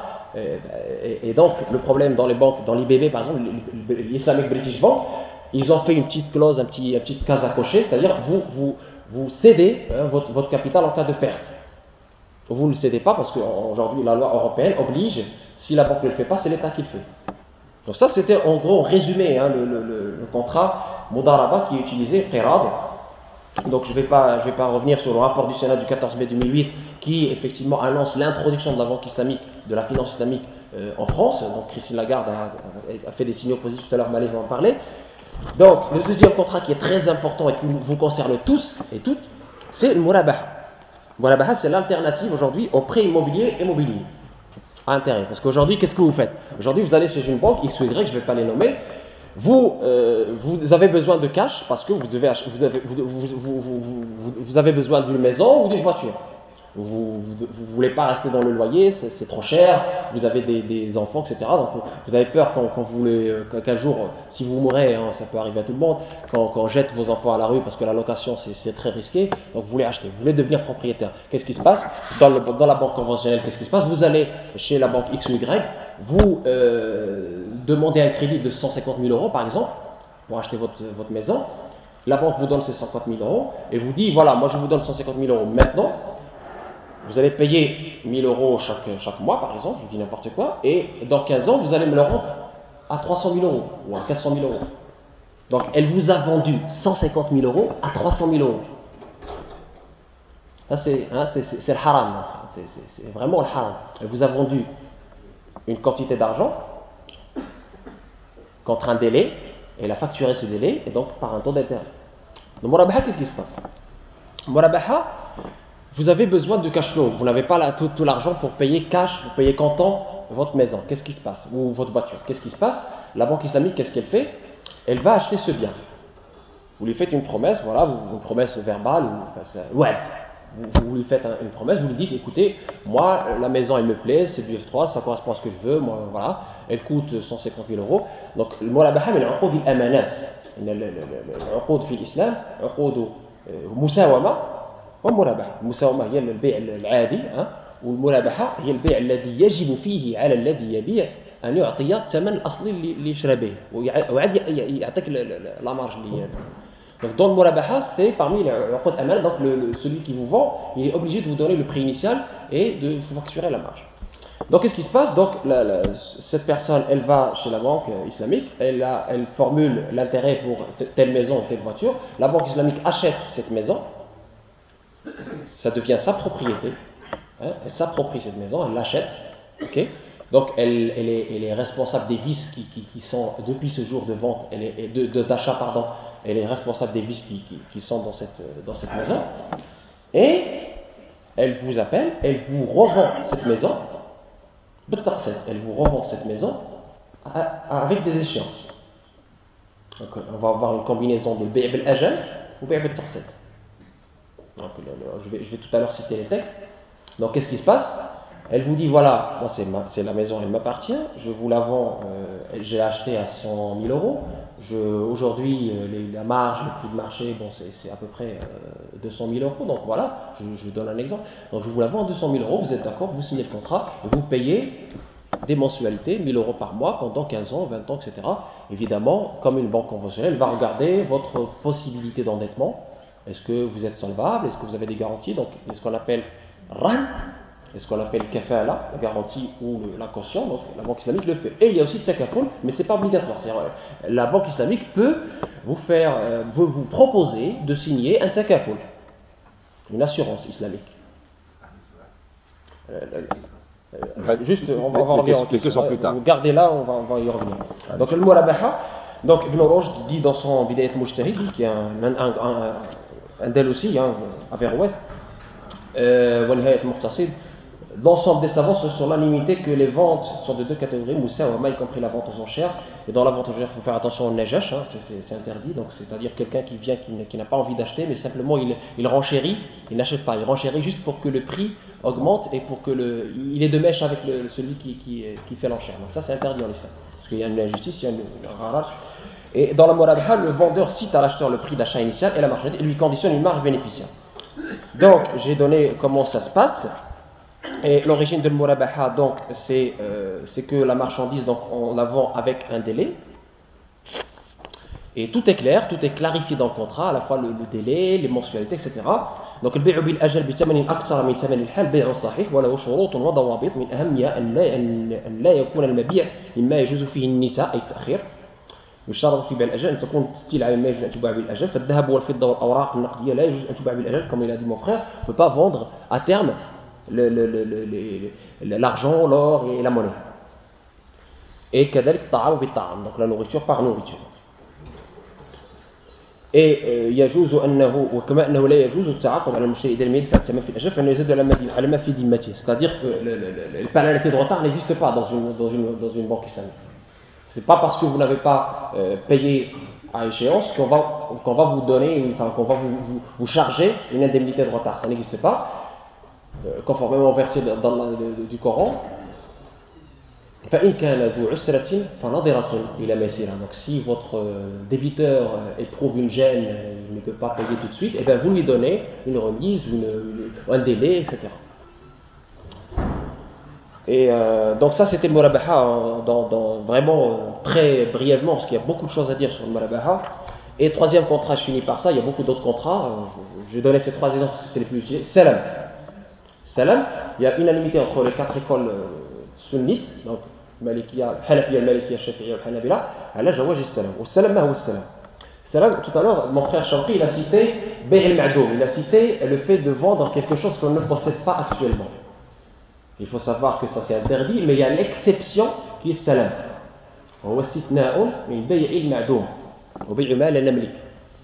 Et, et donc, le problème dans les banques, dans l'I B B par exemple, l'Islamic British Bank, ils ont fait une petite clause, un petit, une petite case à cocher, c'est-à-dire vous, vous vous cédez hein, votre, votre capital en cas de perte. Vous ne le cédez pas parce qu'aujourd'hui la loi européenne oblige, si la banque ne le fait pas, c'est l'État qui le fait. Donc ça c'était en gros résumé hein, le, le, le contrat Mudaraba qui est utilisé, Qirad. Donc je ne vais pas, je vais pas revenir sur le rapport du Sénat du quatorze mai deux mille huit qui effectivement annonce l'introduction de la banque islamique, de la finance islamique euh, en France. Donc Christine Lagarde a, a fait des signaux positifs tout à l'heure, Malé va en parler. Donc, le deuxième contrat qui est très important et qui vous concerne tous et toutes, c'est le Murabaha. Le Murabaha, c'est l'alternative aujourd'hui au prêt immobilier et immobilier à intérêt. Parce qu'aujourd'hui, qu'est-ce que vous faites? Aujourd'hui, vous allez chez une banque, X ou Y, je ne vais pas les nommer, vous, euh, vous avez besoin de cash parce que vous, devez ach- vous, avez, vous, vous, vous, vous, vous avez besoin d'une maison ou d'une voiture. Vous ne voulez pas rester dans le loyer, c'est, c'est trop cher, vous avez des, des enfants, et cetera. Donc vous, vous avez peur quand, quand vous voulez, qu'un jour, si vous mourrez, hein, ça peut arriver à tout le monde, quand, quand on jette vos enfants à la rue parce que la location c'est, c'est très risqué, donc vous voulez acheter, vous voulez devenir propriétaire. Qu'est-ce qui se passe dans, le, dans la banque conventionnelle? Qu'est-ce qui se passe? Vous allez chez la banque X ou Y, vous euh, demandez un crédit de cent cinquante mille euros par exemple pour acheter votre, votre maison. La banque vous donne ces cent cinquante mille euros et vous dit voilà, moi je vous donne cent cinquante mille euros maintenant. Vous allez payer mille euros chaque, chaque mois, par exemple, je vous dis n'importe quoi, et dans quinze ans, vous allez me le rendre à trois cent mille euros ou à quatre cent mille euros. Donc, elle vous a vendu cent cinquante mille euros à trois cent mille euros. Ça, c'est, hein, c'est, c'est, c'est le haram. C'est, c'est, c'est vraiment le haram. Elle vous a vendu une quantité d'argent contre un délai, et elle a facturé ce délai, et donc par un taux d'intérêt. Le Murabaha, qu'est-ce qui se passe? Le Murabaha, vous avez besoin de cash flow, vous n'avez pas la, tout, tout l'argent pour payer cash, pour payer comptant votre maison. Qu'est-ce qui se passe? Ou votre voiture. Qu'est-ce qui se passe? La banque islamique, qu'est-ce qu'elle fait? Elle va acheter ce bien. Vous lui faites une promesse, voilà, une promesse verbale, ou, enfin, c'est, ouais, vous, vous lui faites une promesse, vous lui dites, écoutez, moi, la maison, elle me plaît, c'est du F trois, ça correspond à ce que je veux, moi, voilà, elle coûte cent cinquante mille euros. Donc, le murabaha, من عقود الأمانات. العقود في الإسلام عقود مساومة ومرابحة. المساومة هي البيع العادي، والمرابحة هي البيع الذي يجب فيه على الذي يبيع أن يعطي الثمن الأصلي اللي يشرى به ويعاد يعطيك la marge اللي. Donc dans le murabaha, c'est parmi les uqud amana, donc le, le, celui qui vous vend, il est obligé de vous donner le prix initial et de vous facturer la marge. Donc qu'est-ce qui se passe? Donc la, la, cette personne, elle va chez la banque islamique, elle, a, elle formule l'intérêt pour telle maison ou telle voiture, la banque islamique achète cette maison, ça devient sa propriété, hein, elle s'approprie cette maison, elle l'achète, ok. Donc elle, elle, est, elle est responsable des vices qui, qui, qui sont depuis ce jour de vente, elle est, de, de, d'achat pardon, elle est responsable des vices qui, qui, qui sont dans cette, dans cette maison, et elle vous appelle, elle vous revend cette maison, elle vous revend cette maison avec des échéances. Donc on va avoir une combinaison de bay' al-ajal ou bay' al-taqsid. Donc je vais, je vais tout à l'heure citer les textes. Donc qu'est-ce qui se passe? Elle vous dit voilà, moi c'est, ma, c'est la maison, elle m'appartient, je vous la vends, euh, j'ai acheté à cent mille euros. Je, aujourd'hui, euh, les, la marge, le prix de marché, bon, c'est, c'est à peu près euh, deux cent mille euros. Donc voilà, je, je vous donne un exemple. Donc je vous la vends à deux cent mille euros, vous êtes d'accord, vous signez le contrat, et vous payez des mensualités, mille euros par mois pendant quinze ans, vingt ans, et cetera. Évidemment, comme une banque conventionnelle, elle va regarder votre possibilité d'endettement. Est-ce que vous êtes solvable? Est-ce que vous avez des garanties? Donc, c'est ce qu'on appelle RAN, c'est ce qu'on appelle kafala, la garantie ou le, la caution. Donc, la banque islamique le fait. Et il y a aussi tsakaful, mais ce n'est pas obligatoire. C'est-à-dire, la banque islamique peut vous faire, euh, vous, vous proposer de signer un tsakaful, une assurance islamique. Euh, euh, juste, on va, on va revenir en question. Plus tard. Vous gardez là, on va, on va y revenir. Donc, le murabaha, donc Ibn Rushd dit dans son Bidayat al-Mujtahid, qui est un, un, un, un, un d'elle aussi, hein, à Vers-Ouest, euh, l'ensemble des savants sont sur l'unanimité que les ventes sont de deux catégories, Moussa ou Ama, y compris la vente aux enchères. Et dans la vente aux enchères, il faut faire attention au najash, hein, c'est, c'est, c'est interdit. Donc, c'est-à-dire quelqu'un qui vient, qui, qui n'a pas envie d'acheter, mais simplement il, il renchérit, il n'achète pas, il renchérit juste pour que le prix augmente et pour que le, il est de mèche avec le, celui qui, qui, qui fait l'enchère. Donc ça, c'est interdit en islam, parce qu'il y a une injustice, il y a une, une rara. Et dans la murabaha, le vendeur cite à l'acheteur le prix d'achat initial et la marchandise et lui conditionne une marge bénéficiaire. Donc, j'ai donné comment ça se passe. Et l'origine de murabaha, donc, c'est, euh, c'est que la marchandise, donc, on la vend avec un délai. Et tout est clair, tout est clarifié dans le contrat, à la fois le, le délai, les mensualités, et cetera. Donc, le bay'u bil ajal bi thamanin akthar min thaman al-hal bay'un sahih wa lahu shurut wa dawabit min ahammiha an la an la yakuna al-mabi' mimma yajuzu fihi an-nisa ay at-ta'khir. يشترط في بيع الأجل أن تكون تستيل على ما يجوز أن تباع بالأجل فالذهب والفضة والأوراق النقدية لا يجوز أن تباع بالأجل comme il a dit mon frère, on ne peut pas vendre à terme le, le, le, le, l'argent, l'or et la monnaie. Et كذلك الطعام بالطعام, donc la nourriture par nourriture. Et يجوز أنه وكما أنه لا يجوز التعاقد على المشتري إذا لم يدفع الثمن في الأجل فإنه يزاد على ما في ذمته, c'est-à-dire que le, le, le, le pénalité de retard n'existe pas dans une, dans une, dans une banque islamique. C'est pas parce que vous n'avez pas euh, payé à échéance qu'on va, qu'on va vous donner, enfin qu'on va vous, vous, vous charger une indemnité de retard. Ça n'existe pas. Euh, conformément au verset dans, dans, dans, du Coran. فَإِنْ كَانَ ذُو عُسْرَةٍ فَنَظِرَةٌ إِلَى مَيْسِرَةٍ. Donc si votre débiteur éprouve une gêne, il ne peut pas payer tout de suite, et bien vous lui donnez une remise, une, une, un délai, et cetera. Et euh, donc ça c'était le murabaha, hein, dans, dans, vraiment euh, très brièvement, parce qu'il y a beaucoup de choses à dire sur le murabaha. Et troisième contrat, je finis par ça, il y a beaucoup d'autres contrats, euh, je, je donné ces trois exemples parce que c'est les plus utilisés. Salam. Salam, il y a unanimité entre les quatre écoles euh, sunnites, donc Malikiya, Hanafiya, Malikiya, Shafi'iyya, Hanabila, ala jawaj as-salam. Wa salam ma huwa as-salam. Salam, tout à l'heure, mon frère Shawqi, il a cité bay' al-ma'doum, il a cité le fait de vendre quelque chose qu'on ne possède pas actuellement. Il faut savoir que ça c'est interdit, mais il y a l'exception qui est salam. وهو استثناء من بيع المعدوم وبيع ما لا نملك.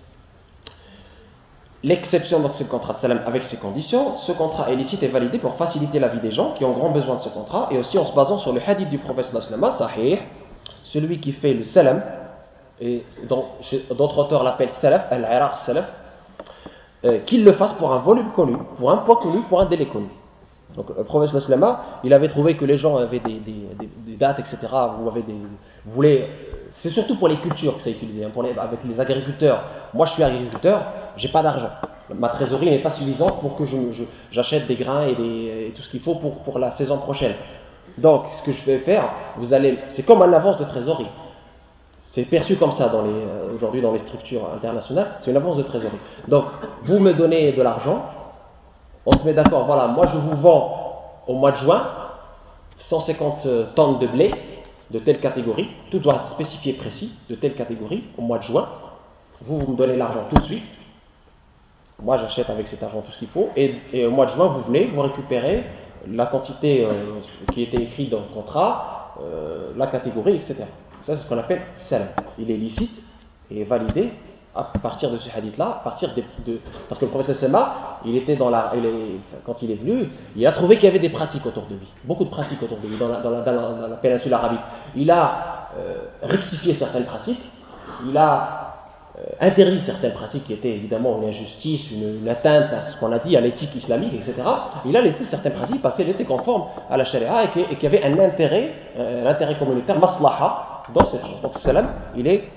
L'exception donc c'est le contrat de salam avec ses conditions. Ce contrat est licite et validé pour faciliter la vie des gens qui ont grand besoin de ce contrat, et aussi en se basant sur le hadith du prophète sallallahu alayhi wa sallam, sahih, celui qui fait le salam, et dont, d'autres auteurs l'appellent salaf, al-iraq salaf, euh, qu'il le fasse pour un volume connu, pour un poids connu, pour un délai connu. Donc le prophète sallallahu alayhi wa sallam, il avait trouvé que les gens avaient des, des, des, des dates, et cetera. Vous avez des, vous voulez, c'est surtout pour les cultures que c'est utilisé, hein, pour les, avec les agriculteurs. Moi, je suis agriculteur, j'ai pas d'argent. Ma trésorerie n'est pas suffisante pour que je, je, j'achète des grains et, des, et tout ce qu'il faut pour, pour la saison prochaine. Donc, ce que je vais faire, vous allez, c'est comme un avance de trésorerie. C'est perçu comme ça dans les, euh, aujourd'hui dans les structures internationales. C'est une avance de trésorerie. Donc, vous me donnez de l'argent. On se met d'accord, voilà, moi je vous vends au mois de juin cent cinquante tonnes de blé de telle catégorie, tout doit être spécifié précis, de telle catégorie, au mois de juin. Vous, vous me donnez l'argent tout de suite. Moi j'achète avec cet argent tout ce qu'il faut. Et, et au mois de juin, vous venez, vous récupérez la quantité euh, qui était écrite dans le contrat, euh, la catégorie, et cetera. Ça c'est ce qu'on appelle salam. Il est licite et validé à partir de ce hadith-là, à partir de, de, parce que le prophète sallallahu alayhi wa sallam, il était dans la, il est, quand il est venu, il a trouvé qu'il y avait des pratiques autour de lui, beaucoup de pratiques autour de lui dans la, dans la, dans la, dans la péninsule arabique. Il a euh, rectifié certaines pratiques il a euh, interdit certaines pratiques qui étaient évidemment une injustice, une, une atteinte à ce qu'on a dit, à l'éthique islamique, et cetera. Il a laissé certaines pratiques parce qu'elles étaient conformes à la charia et qu'il y avait un intérêt, euh, un intérêt communautaire, maslaha, dans cette chose. Donc, salam, il est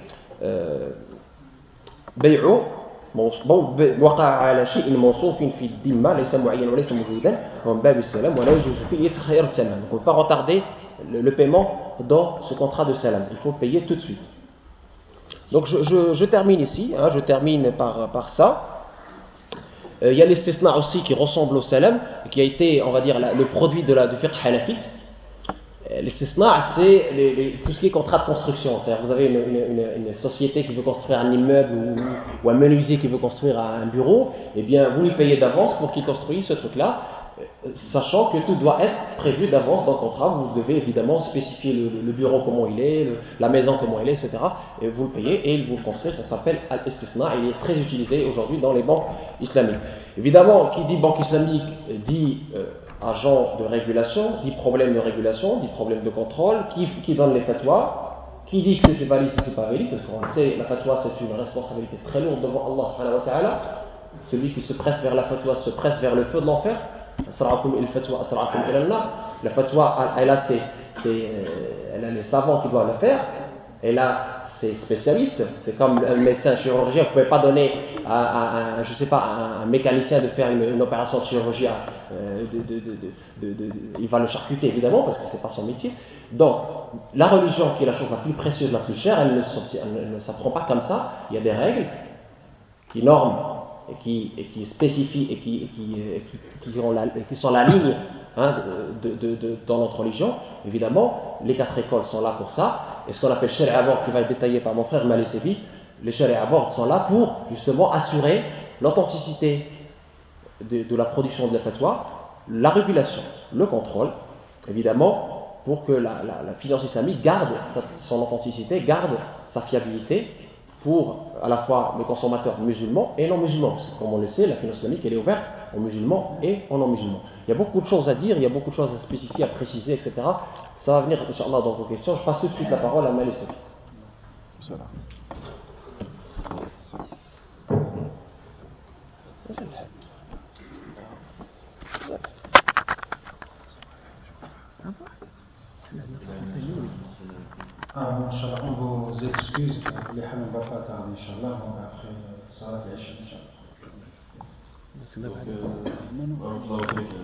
bay'u وقع على شيء موصوف في الذمة ليس معين وليس موجودا ومن باب السلام ولا يجوز فيه تخير الثمن. Donc on ne peut pas retarder le, le paiement dans ce contrat de salam. Il faut le payer tout de suite. Donc je, je, je termine ici. Hein, je termine par, par ça. Euh, il y a l'istisna aussi qui ressemble au salam, qui a été, on va dire, la, le produit de la, du fiqh hanafite. L'istisna, c'est les, les, tout ce qui est contrat de construction. C'est-à-dire, vous avez une, une, une société qui veut construire un immeuble ou, ou un menuisier qui veut construire un bureau, eh bien, vous lui payez d'avance pour qu'il construise ce truc-là, sachant que tout doit être prévu d'avance dans le contrat. Vous devez évidemment spécifier le, le bureau comment il est, le, la maison comment elle est, et cetera. Et vous le payez et il vous le construit. Ça s'appelle al-istisna. Il est très utilisé aujourd'hui dans les banques islamiques. Évidemment, qui dit banque islamique dit euh, agent de régulation, dit problème de régulation, dit problème de contrôle, qui, qui donne les fatwas, qui dit que c'est valide, c'est pas valide, parce qu'on le sait, la fatwa c'est une responsabilité très lourde devant Allah subhanahu wa ta'ala. Celui qui se presse vers la fatwa se presse vers le feu de l'enfer. La fatwa, elle a, ses, ses, elle a les savants qui doivent le faire. Et là, c'est spécialiste. C'est comme un médecin, un chirurgien. Vous ne pouvez pas donner à, à, à je sais pas, à un mécanicien de faire une, une opération de chirurgie. Euh, de, de, de, de, de, de, il va le charcuter évidemment parce que c'est pas son métier. Donc, la religion qui est la chose la plus précieuse, la plus chère, elle ne, elle ne s'apprend pas comme ça. Il y a des règles qui norment et qui, et qui spécifient et qui, et qui, et qui, qui, ont la, qui sont la ligne hein, de, de, de, dans notre religion. Évidemment, les quatre écoles sont là pour ça. Et ce qu'on appelle sharia abord, qui va être détaillé par mon frère Mali Sebi, les sharia abord sont là pour justement assurer l'authenticité de, de la production de la fatwa, la régulation, le contrôle, évidemment, pour que la, la, la finance islamique garde sa, son authenticité, garde sa fiabilité pour à la fois les consommateurs musulmans et non musulmans. Parce que, comme on le sait, la finance islamique elle est ouverte aux musulmans et aux non musulmans. Il y a beaucoup de choses à dire, il y a beaucoup de choses à spécifier, à préciser, et cetera. Ça va venir, Inch'Allah, dans vos questions. Je passe tout de suite la parole à Mali Sebi. Ah, Inch'Allah, on vous excuse, les Hamad va pas tarder, Inch'Allah, après Salat al-Isha, Inch'Allah. Donc,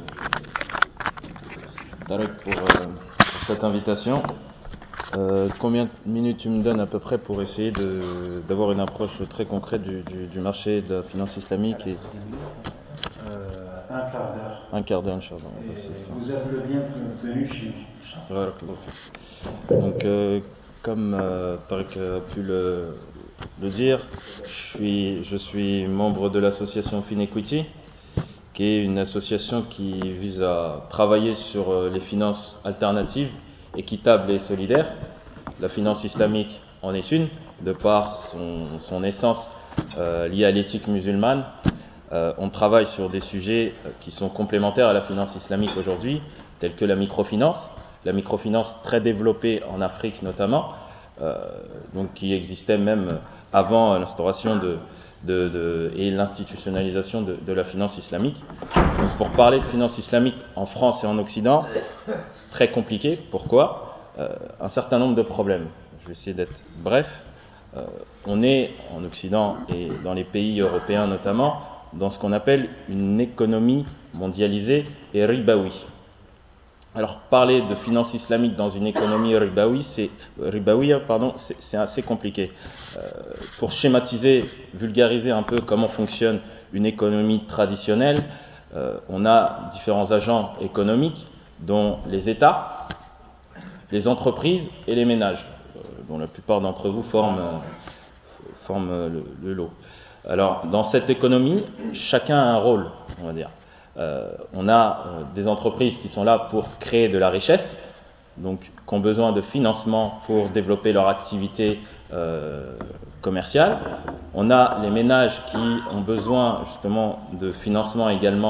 euh, Tarek, pour, euh, pour cette invitation, euh, combien de minutes tu me donnes à peu près pour essayer de, d'avoir une approche très concrète du, du, du marché de la finance islamique et... euh, Un quart d'heure. Un quart d'heure, Inch'Allah. Vous êtes le bienvenu chez nous. Donc, euh, comme euh, Tarek a pu le, le dire, je suis, je suis membre de l'association FinEquity, qui est une association qui vise à travailler sur les finances alternatives, équitables et solidaires. La finance islamique en est une, de par son, son essence euh, liée à l'éthique musulmane. Euh, on travaille sur des sujets qui sont complémentaires à la finance islamique aujourd'hui, tels que la microfinance, la microfinance très développée en Afrique notamment, euh, donc qui existait même avant l'instauration de, de, de, et l'institutionnalisation de, de la finance islamique. Donc pour parler de finance islamique en France et en Occident, très compliqué. Pourquoi ? euh, Un certain nombre de problèmes. Je vais essayer d'être bref. Euh, on est en Occident et dans les pays européens notamment, dans ce qu'on appelle une économie mondialisée et ribaoui. Alors parler de finance islamique dans une économie ribaoui, c'est, ribaouia, pardon, c'est, c'est assez compliqué. Euh, pour schématiser, vulgariser un peu comment fonctionne une économie traditionnelle, euh, on a différents agents économiques, dont les États, les entreprises et les ménages, euh, dont la plupart d'entre vous forment, euh, forment le, le lot. Alors, dans cette économie, chacun a un rôle, on va dire. Euh, on a euh, des entreprises qui sont là pour créer de la richesse, donc qui ont besoin de financement pour développer leur activité euh, commerciale. On a les ménages qui ont besoin justement de financement également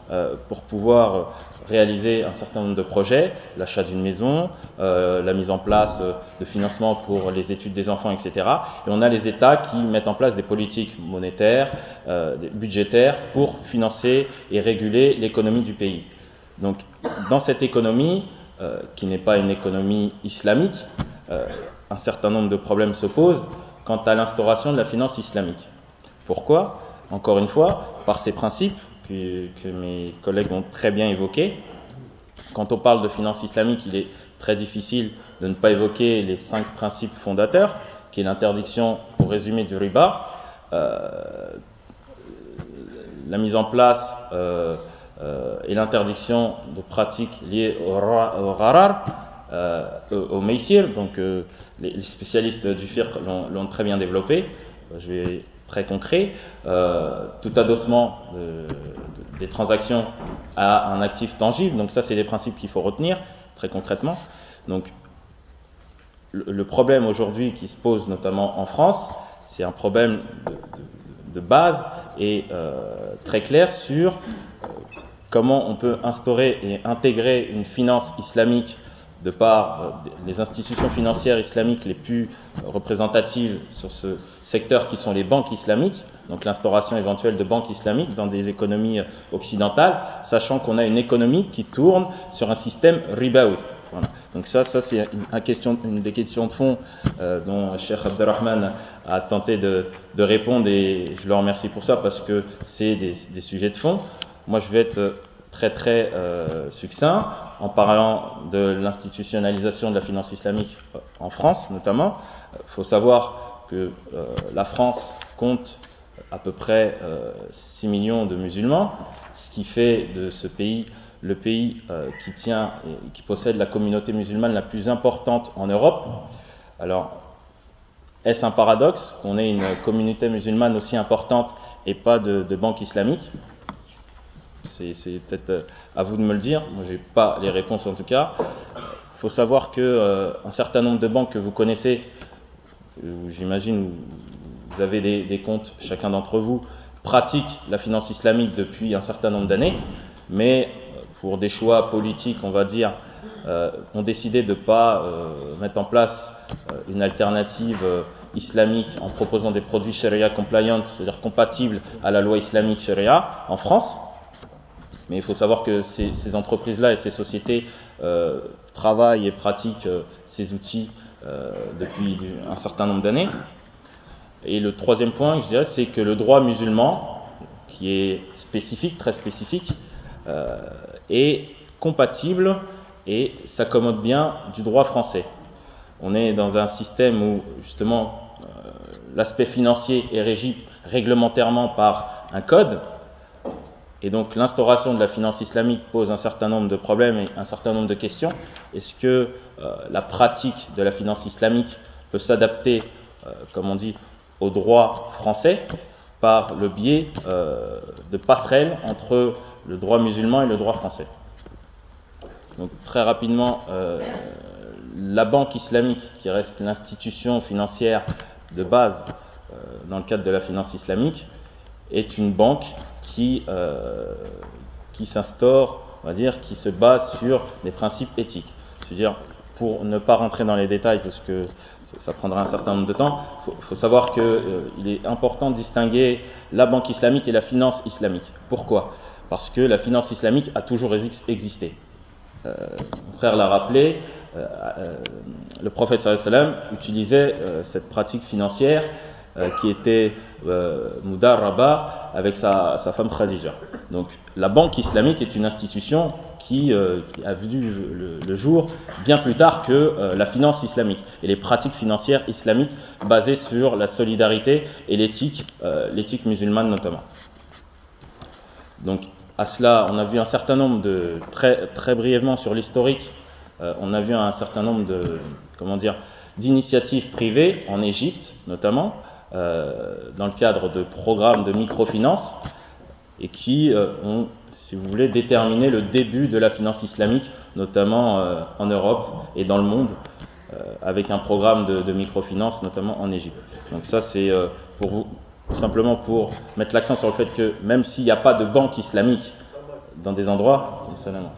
euh, pour pouvoir réaliser un certain nombre de projets, l'achat d'une maison, euh, la mise en place de financement pour les études des enfants, et cetera. Et on a les États qui mettent en place des politiques monétaires, euh, budgétaires pour financer et réguler l'économie du pays. Donc, dans cette économie, euh, qui n'est pas une économie islamique, euh, un certain nombre de problèmes se posent quant à l'instauration de la finance islamique. Pourquoi ? Encore une fois, par ces principes que, que mes collègues ont très bien évoqués. Quand on parle de finance islamique, il est très difficile de ne pas évoquer les cinq principes fondateurs, qui est l'interdiction, pour résumer, du riba, euh, la mise en place euh, euh, et l'interdiction de pratiques liées au, au gharar, euh, au, au meysir. Donc euh, les, les spécialistes du fiqh l'ont, l'ont très bien développé. Je vais très concret, euh, tout adossement de, de, des transactions à un actif tangible. Donc ça, c'est des principes qu'il faut retenir très concrètement. Donc le, le problème aujourd'hui qui se pose notamment en France, c'est un problème de, de, de base et euh, très clair sur euh, comment on peut instaurer et intégrer une finance islamique de par euh, les institutions financières islamiques les plus euh, représentatives sur ce secteur qui sont les banques islamiques, donc l'instauration éventuelle de banques islamiques dans des économies euh, occidentales, sachant qu'on a une économie qui tourne sur un système ribaoui. Voilà. Donc ça, ça c'est une, une, question, une des questions de fond euh, dont Cheikh Abdelrahman a tenté de, de répondre et je le remercie pour ça parce que c'est des, des sujets de fond. Moi je vais être très très euh, succinct en parlant de l'institutionnalisation de la finance islamique en France notamment. Il faut savoir que euh, la France compte à peu près euh, six millions de musulmans, ce qui fait de ce pays le pays euh, qui tient et qui possède la communauté musulmane la plus importante en Europe. Alors, est-ce un paradoxe qu'on ait une communauté musulmane aussi importante et pas de, de banque islamique ? C'est, c'est peut-être à vous de me le dire. Moi, j'ai pas les réponses en tout cas. Il faut savoir que euh, un certain nombre de banques que vous connaissez, où j'imagine vous avez des, des comptes, chacun d'entre vous, pratiquent la finance islamique depuis un certain nombre d'années, mais pour des choix politiques, on va dire, euh, ont décidé de ne pas euh, mettre en place euh, une alternative euh, islamique en proposant des produits sharia compliant, c'est-à-dire compatibles à la loi islamique sharia en France. Mais il faut savoir que ces, ces entreprises-là et ces sociétés euh, travaillent et pratiquent euh, ces outils euh, depuis un certain nombre d'années. Et le troisième point, je dirais, c'est que le droit musulman, qui est spécifique, très spécifique, euh, est compatible et s'accommode bien du droit français. On est dans un système où, justement, euh, l'aspect financier est régi réglementairement par un code. Et donc l'instauration de la finance islamique pose un certain nombre de problèmes et un certain nombre de questions. Est-ce que euh, la pratique de la finance islamique peut s'adapter, euh, comme on dit, au droit français par le biais euh, de passerelles entre le droit musulman et le droit français? Donc très rapidement, euh, la banque islamique, qui reste l'institution financière de base euh, dans le cadre de la finance islamique, est une banque qui, euh, qui s'instaure, on va dire, qui se base sur des principes éthiques. C'est-à-dire, pour ne pas rentrer dans les détails, parce que ça prendra un certain nombre de temps, il faut, faut savoir qu'il euh, est important de distinguer la banque islamique et la finance islamique. Pourquoi ? Parce que la finance islamique a toujours existé. Euh, mon frère l'a rappelé, euh, euh, le prophète sallallahu alayhi wa sallam utilisait euh, cette pratique financière euh, qui était euh, mudarraba avec sa, sa femme Khadija. Donc la banque islamique est une institution qui, euh, qui a vu le, le jour bien plus tard que euh, la finance islamique et les pratiques financières islamiques basées sur la solidarité et l'éthique, euh, l'éthique musulmane notamment. Donc à cela, on a vu un certain nombre de, très, très brièvement sur l'historique, euh, on a vu un certain nombre de, comment dire, d'initiatives privées en Égypte notamment, euh, dans le cadre de programmes de microfinance, et qui euh, ont, si vous voulez, déterminé le début de la finance islamique, notamment euh, en Europe et dans le monde, euh, avec un programme de, de microfinance, notamment en Égypte. Donc ça, c'est euh, pour vous, simplement pour mettre l'accent sur le fait que même s'il n'y a pas de banque islamique dans des endroits,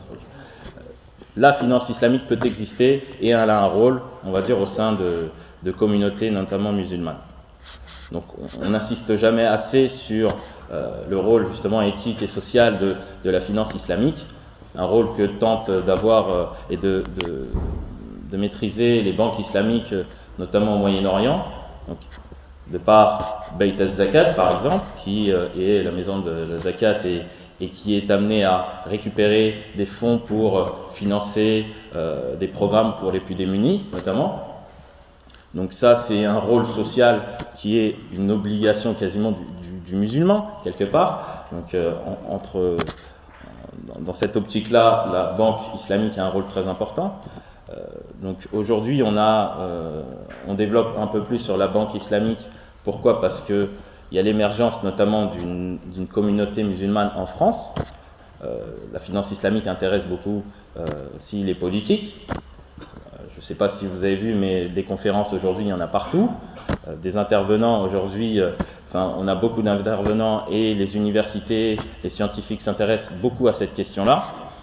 la finance islamique peut exister et elle a un rôle, on va dire, au sein de, de communautés, notamment musulmanes. Donc on n'insiste jamais assez sur euh, le rôle justement éthique et social de, de la finance islamique, un rôle que tentent d'avoir euh, et de, de, de maîtriser les banques islamiques, notamment au Moyen-Orient. Donc, de par Beit al-Zakat par exemple, qui euh, est la maison de la Zakat et, et qui est amenée à récupérer des fonds pour euh, financer euh, des programmes pour les plus démunis notamment. Donc ça, c'est un rôle social qui est une obligation quasiment du, du, du musulman, quelque part. Donc euh, en, entre, dans, dans cette optique-là, la banque islamique a un rôle très important. Euh, donc aujourd'hui, on, a, euh, on développe un peu plus sur la banque islamique. Pourquoi ? Parce qu'il y a l'émergence notamment d'une, d'une communauté musulmane en France. Euh, la finance islamique intéresse beaucoup euh, aussi les politiques. Je ne sais pas si vous avez vu, mais des conférences aujourd'hui, il y en a partout. Euh, des intervenants aujourd'hui, euh, enfin, on a beaucoup d'intervenants et les universités, les scientifiques s'intéressent beaucoup à cette question-là.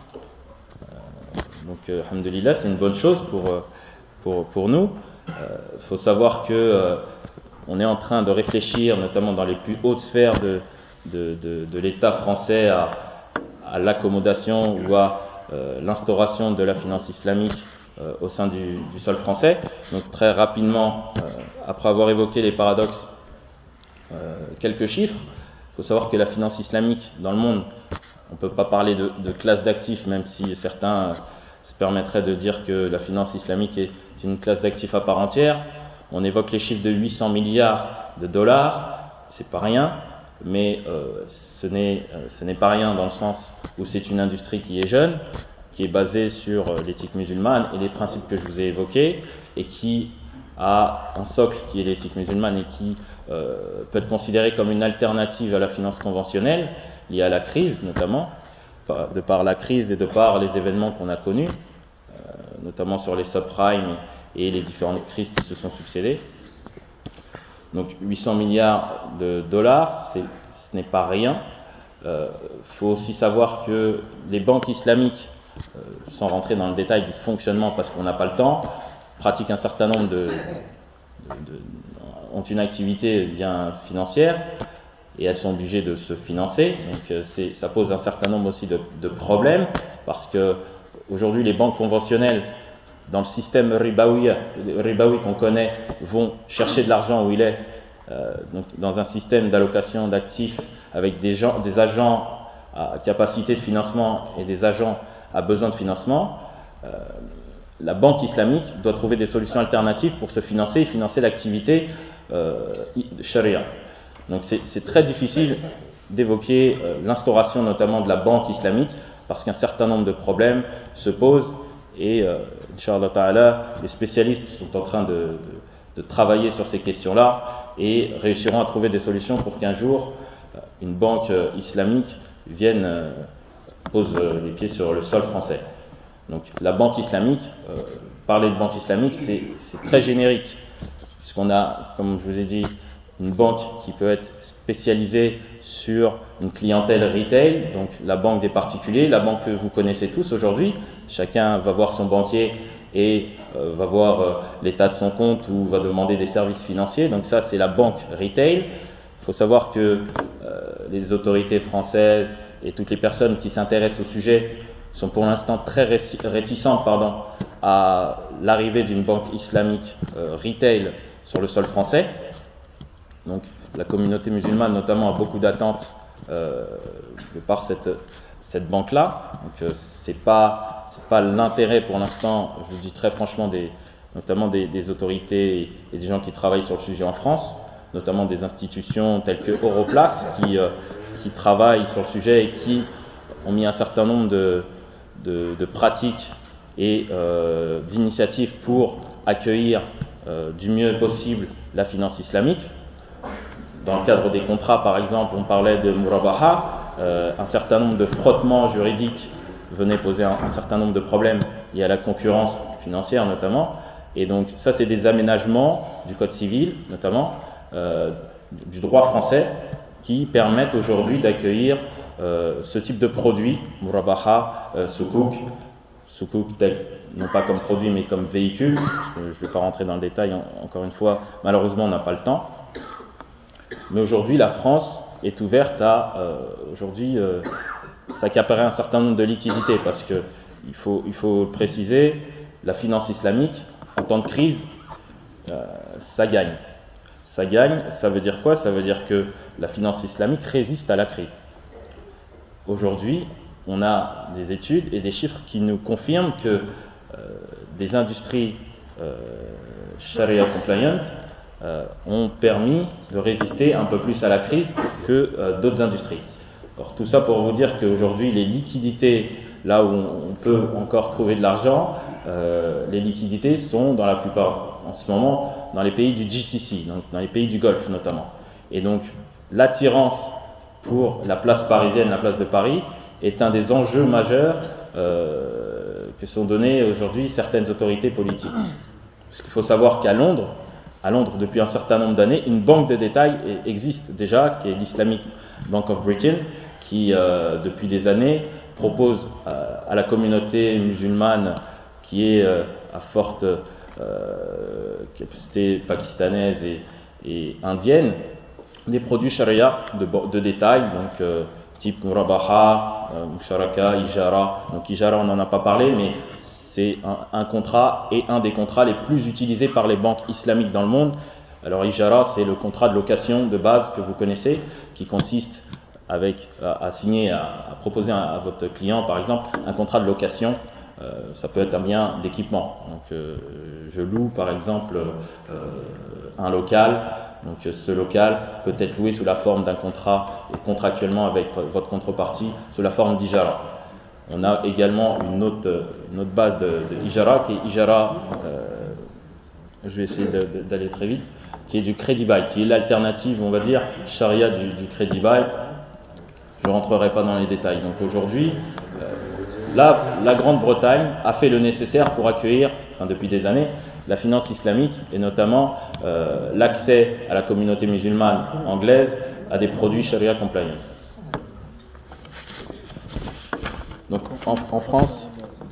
Euh, donc, euh, alhamdoulilah, c'est une bonne chose pour, pour, pour nous. Il euh, faut savoir que euh, on est en train de réfléchir, notamment dans les plus hautes sphères de, de, de, de l'État français, à, à l'accommodation ou à euh, l'instauration de la finance islamique Euh, au sein du, du sol français. Donc très rapidement, euh, après avoir évoqué les paradoxes, euh, quelques chiffres. Il faut savoir que la finance islamique dans le monde, on ne peut pas parler de, de classe d'actifs, même si certains euh, se permettraient de dire que la finance islamique est une classe d'actifs à part entière. On évoque les chiffres de huit cents milliards de dollars, c'est pas rien, mais euh, ce n'est, euh, ce n'est pas rien dans le sens où c'est une industrie qui est jeune, qui est basé sur l'éthique musulmane et les principes que je vous ai évoqués, et qui a un socle qui est l'éthique musulmane et qui euh, peut être considéré comme une alternative à la finance conventionnelle, liée à la crise notamment, de par la crise et de par les événements qu'on a connus, euh, notamment sur les subprimes et les différentes crises qui se sont succédées. Donc huit cents milliards de dollars, c'est, ce n'est pas rien. Il euh, faut aussi savoir que les banques islamiques, Euh, sans rentrer dans le détail du fonctionnement parce qu'on n'a pas le temps, pratiquent un certain nombre de, de, de ont une activité bien financière et elles sont obligées de se financer. Donc c'est, ça pose un certain nombre aussi de, de problèmes parce que aujourd'hui les banques conventionnelles dans le système ribaoui, ribaoui qu'on connaît vont chercher de l'argent où il est, euh, donc dans un système d'allocation d'actifs avec des, gens, des agents à capacité de financement et des agents a besoin de financement, euh, la banque islamique doit trouver des solutions alternatives pour se financer et financer l'activité euh, charia. Donc c'est, c'est très difficile d'évoquer euh, l'instauration notamment de la banque islamique parce qu'un certain nombre de problèmes se posent et euh, Inch'Allah ta'ala, les spécialistes sont en train de, de, de travailler sur ces questions-là et réussiront à trouver des solutions pour qu'un jour euh, une banque euh, islamique vienne euh, pose les pieds sur le sol français. Donc la banque islamique, euh, parler de banque islamique, c'est, c'est très générique, puisqu'on a, comme je vous ai dit, une banque qui peut être spécialisée sur une clientèle retail, donc la banque des particuliers, la banque que vous connaissez tous aujourd'hui. Chacun va voir son banquier et euh, va voir euh, l'état de son compte ou va demander des services financiers. Donc ça, c'est la banque retail. Il faut savoir que euh, les autorités françaises et toutes les personnes qui s'intéressent au sujet sont pour l'instant très réticentes pardon, à l'arrivée d'une banque islamique euh, retail sur le sol français. Donc la communauté musulmane notamment a beaucoup d'attentes euh, de par cette, cette banque-là. Donc euh, c'est pas, c'est pas l'intérêt pour l'instant, je vous dis très franchement, des, notamment des, des autorités et des gens qui travaillent sur le sujet en France, notamment des institutions telles que Europlace qui, euh, qui travaillent sur le sujet et qui ont mis un certain nombre de, de, de pratiques et euh, d'initiatives pour accueillir euh, du mieux possible la finance islamique. Dans le cadre des contrats, par exemple, on parlait de Murabaha, euh, un certain nombre de frottements juridiques venaient poser un, un certain nombre de problèmes liés à la concurrence financière notamment. Et donc ça, c'est des aménagements du Code civil, notamment, euh, du droit français, qui permettent aujourd'hui d'accueillir euh, ce type de produit, murabaha, euh, soukouk, soukouk tel, non pas comme produit mais comme véhicule, parce que je ne vais pas rentrer dans le détail, en, encore une fois, malheureusement on n'a pas le temps. Mais aujourd'hui la France est ouverte à, euh, aujourd'hui, euh, s'accaparer un certain nombre de liquidités, parce que il faut, il faut préciser, la finance islamique, en temps de crise, euh, ça gagne. Ça gagne, ça veut dire quoi? Ça veut dire que la finance islamique résiste à la crise. Aujourd'hui, on a des études et des chiffres qui nous confirment que euh, des industries euh, Sharia compliant euh, ont permis de résister un peu plus à la crise que euh, d'autres industries. Alors, tout ça pour vous dire qu'aujourd'hui, les liquidités, là où on peut encore trouver de l'argent, euh, les liquidités sont dans la plupart, en ce moment, dans les pays du G C C, donc dans les pays du Golfe notamment. Et donc, l'attirance pour la place parisienne, la place de Paris, est un des enjeux majeurs euh, que sont donnés aujourd'hui certaines autorités politiques. Parce qu'il faut savoir qu'à Londres, à Londres depuis un certain nombre d'années, une banque de détail existe déjà, qui est l'Islamic Bank of Britain, qui euh, depuis des années propose euh, à la communauté musulmane qui est euh, à forte euh, capacité pakistanaise et, et indienne, des produits sharia de, de détail, donc euh, type murabaha, euh, musharaka, ijara. Donc ijara, on n'en a pas parlé, mais c'est un, un contrat et un des contrats les plus utilisés par les banques islamiques dans le monde. Alors ijara, c'est le contrat de location de base que vous connaissez, qui consiste avec à, à signer, à, à proposer à, à votre client, par exemple, un contrat de location. Euh, ça peut être un bien d'équipement. Donc, euh, je loue, par exemple, euh, un local. Donc, ce local peut être loué sous la forme d'un contrat et contractuellement avec votre contrepartie sous la forme d'ijara. On a également une autre, une autre base de, de ijara qui est ijara. Euh, je vais essayer de, de, d'aller très vite, qui est du crédit bail, qui est l'alternative, on va dire, charia du, du crédit bail. Je ne rentrerai pas dans les détails. Donc aujourd'hui, euh, là, la Grande-Bretagne a fait le nécessaire pour accueillir, enfin depuis des années, la finance islamique et notamment euh, l'accès à la communauté musulmane anglaise à des produits sharia compliant. Donc en, en France,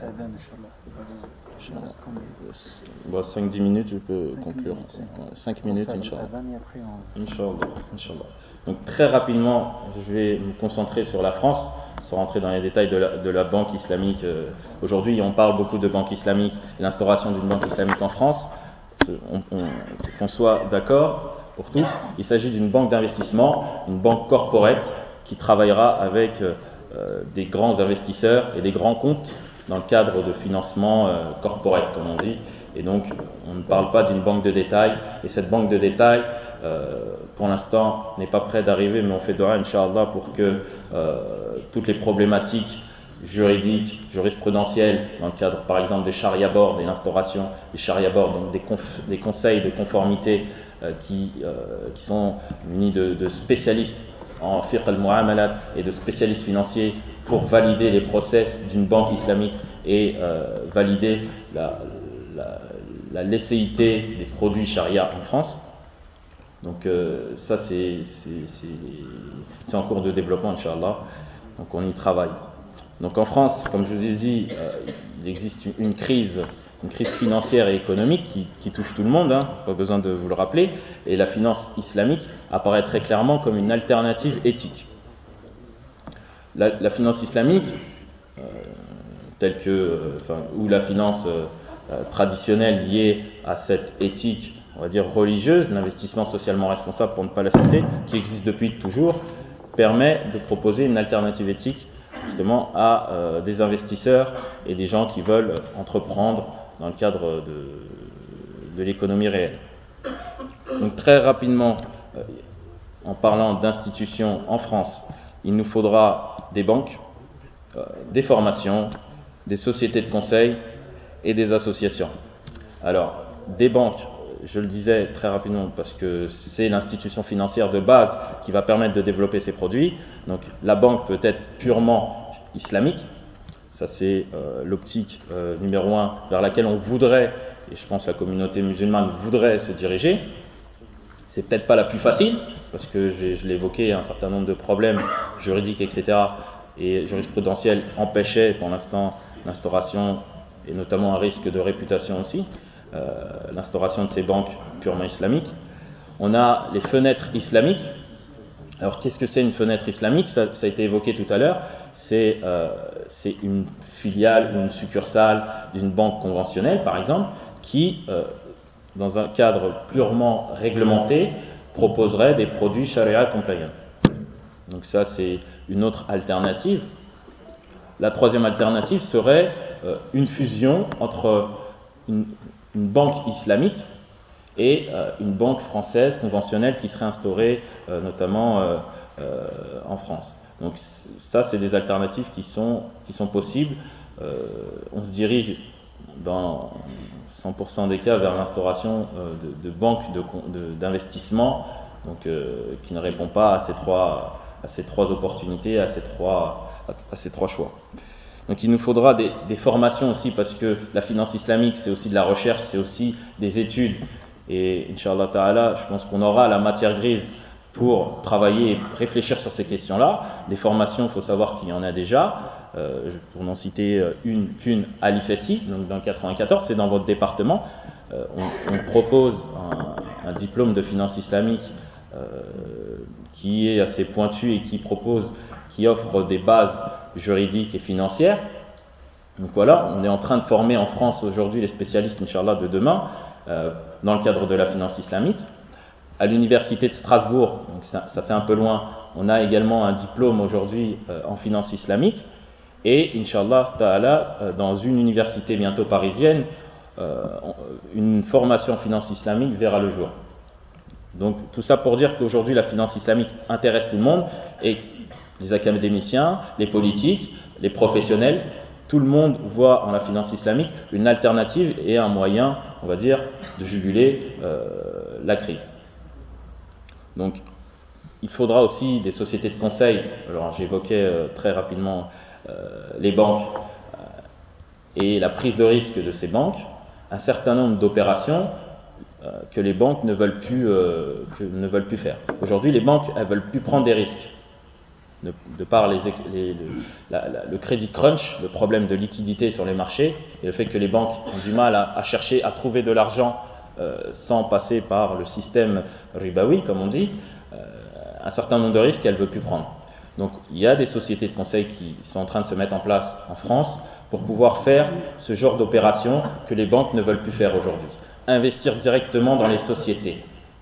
bon, cinq à dix minutes, je peux conclure. cinq minutes, Inch'Allah. Inch'Allah. Inch'Allah. Donc très rapidement, je vais me concentrer sur la France, sans rentrer dans les détails de la, de la banque islamique. Euh, aujourd'hui, on parle beaucoup de banque islamique, l'instauration d'une banque islamique en France. On, on, qu'on soit d'accord pour tous, il s'agit d'une banque d'investissement, une banque corporate qui travaillera avec euh, des grands investisseurs et des grands comptes dans le cadre de financement euh, corporate, comme on dit. Et donc, on ne parle pas d'une banque de détail. Et cette banque de détail, euh, pour l'instant, n'est pas près d'arriver, mais on fait dua, Inch'Allah, pour que euh, toutes les problématiques juridiques, jurisprudentielles, dans le cadre, par exemple, des sharia boards et l'instauration des sharia boards, donc des, conf- des conseils de conformité euh, qui, euh, qui sont munis de, de spécialistes en fiqh al-mu'amalat et de spécialistes financiers pour valider les process d'une banque islamique et euh, valider la, la, la licéité des produits charia en France. Donc euh, ça c'est, c'est, c'est, c'est en cours de développement, Inch'Allah. Donc on y travaille. Donc en France, comme je vous ai dit, euh, il existe une crise, une crise financière et économique qui, qui touche tout le monde, hein, pas besoin de vous le rappeler, et la finance islamique apparaît très clairement comme une alternative éthique. La, la finance islamique, euh, telle que, euh, enfin, ou la finance euh, euh, traditionnelle liée à cette éthique, on va dire religieuse, l'investissement socialement responsable pour ne pas la citer, qui existe depuis toujours, permet de proposer une alternative éthique justement à euh, des investisseurs et des gens qui veulent entreprendre dans le cadre de, de l'économie réelle. Donc très rapidement, euh, en parlant d'institutions en France, il nous faudra des banques, euh, des formations, des sociétés de conseil et des associations. Alors, des banques, je le disais très rapidement parce que c'est l'institution financière de base qui va permettre de développer ces produits. Donc la banque peut être purement islamique, ça c'est euh, l'optique euh, numéro un vers laquelle on voudrait, et je pense que la communauté musulmane voudrait se diriger. C'est peut-être pas la plus facile, parce que je, je l'ai évoqué, un certain nombre de problèmes juridiques, et cetera, et jurisprudentiels empêchaient pour l'instant l'instauration, et notamment un risque de réputation aussi, euh, l'instauration de ces banques purement islamiques. On a les fenêtres islamiques. Alors qu'est-ce que c'est une fenêtre islamique? ça, ça a été évoqué tout à l'heure. C'est, euh, c'est une filiale ou une succursale d'une banque conventionnelle, par exemple, qui, euh, dans un cadre purement réglementé, proposerait des produits sharia compliant. Donc ça, c'est une autre alternative. La troisième alternative serait euh, une fusion entre une, une banque islamique et euh, une banque française conventionnelle qui serait instaurée euh, notamment euh, euh, en France. Donc ça, c'est des alternatives qui sont, qui sont possibles. Euh, on se dirige dans cent pour cent des cas vers l'instauration euh, de, de banques de, de, d'investissement, donc, euh, qui ne répond pas à ces trois, à ces trois opportunités, à ces trois, à ces trois choix. Donc il nous faudra des, des formations aussi, parce que la finance islamique, c'est aussi de la recherche, c'est aussi des études. Et Inch'Allah Ta'ala, je pense qu'on aura la matière grise pour travailler et réfléchir sur ces questions-là. Des formations, il faut savoir qu'il y en a déjà. Euh, pour n'en citer une qu'une à l'I F E S I, donc dans le quatre-vingt-quatorze, c'est dans votre département. Euh, on, on propose un, un diplôme de finance islamique euh, qui est assez pointu et qui propose, qui offre des bases juridiques et financières. Donc voilà, on est en train de former en France aujourd'hui les spécialistes, Inch'Allah, de demain, euh, dans le cadre de la finance islamique. À l'université de Strasbourg, donc ça, ça fait un peu loin, on a également un diplôme aujourd'hui euh, en finance islamique. Et Inch'Allah Ta'ala, euh, dans une université bientôt parisienne, euh, une formation en finance islamique verra le jour. Donc tout ça pour dire qu'aujourd'hui la finance islamique intéresse tout le monde, et les académiciens, les politiques, les professionnels, tout le monde voit en la finance islamique une alternative et un moyen, on va dire, de juguler euh, la crise. Donc il faudra aussi des sociétés de conseil. Alors j'évoquais euh, très rapidement euh, les banques euh, et la prise de risque de ces banques, un certain nombre d'opérations euh, que les banques ne veulent plus, euh, que ne veulent plus faire. Aujourd'hui, les banques, elles veulent plus prendre des risques. De, de par les, les, le, la, la, le crédit crunch, le problème de liquidité sur les marchés, et le fait que les banques ont du mal à, à chercher à trouver de l'argent euh, sans passer par le système ribawi, comme on dit, euh, un certain nombre de risques qu'elles ne veulent plus prendre. Donc il y a des sociétés de conseil qui sont en train de se mettre en place en France pour pouvoir faire ce genre d'opérations que les banques ne veulent plus faire aujourd'hui. Investir directement dans les sociétés.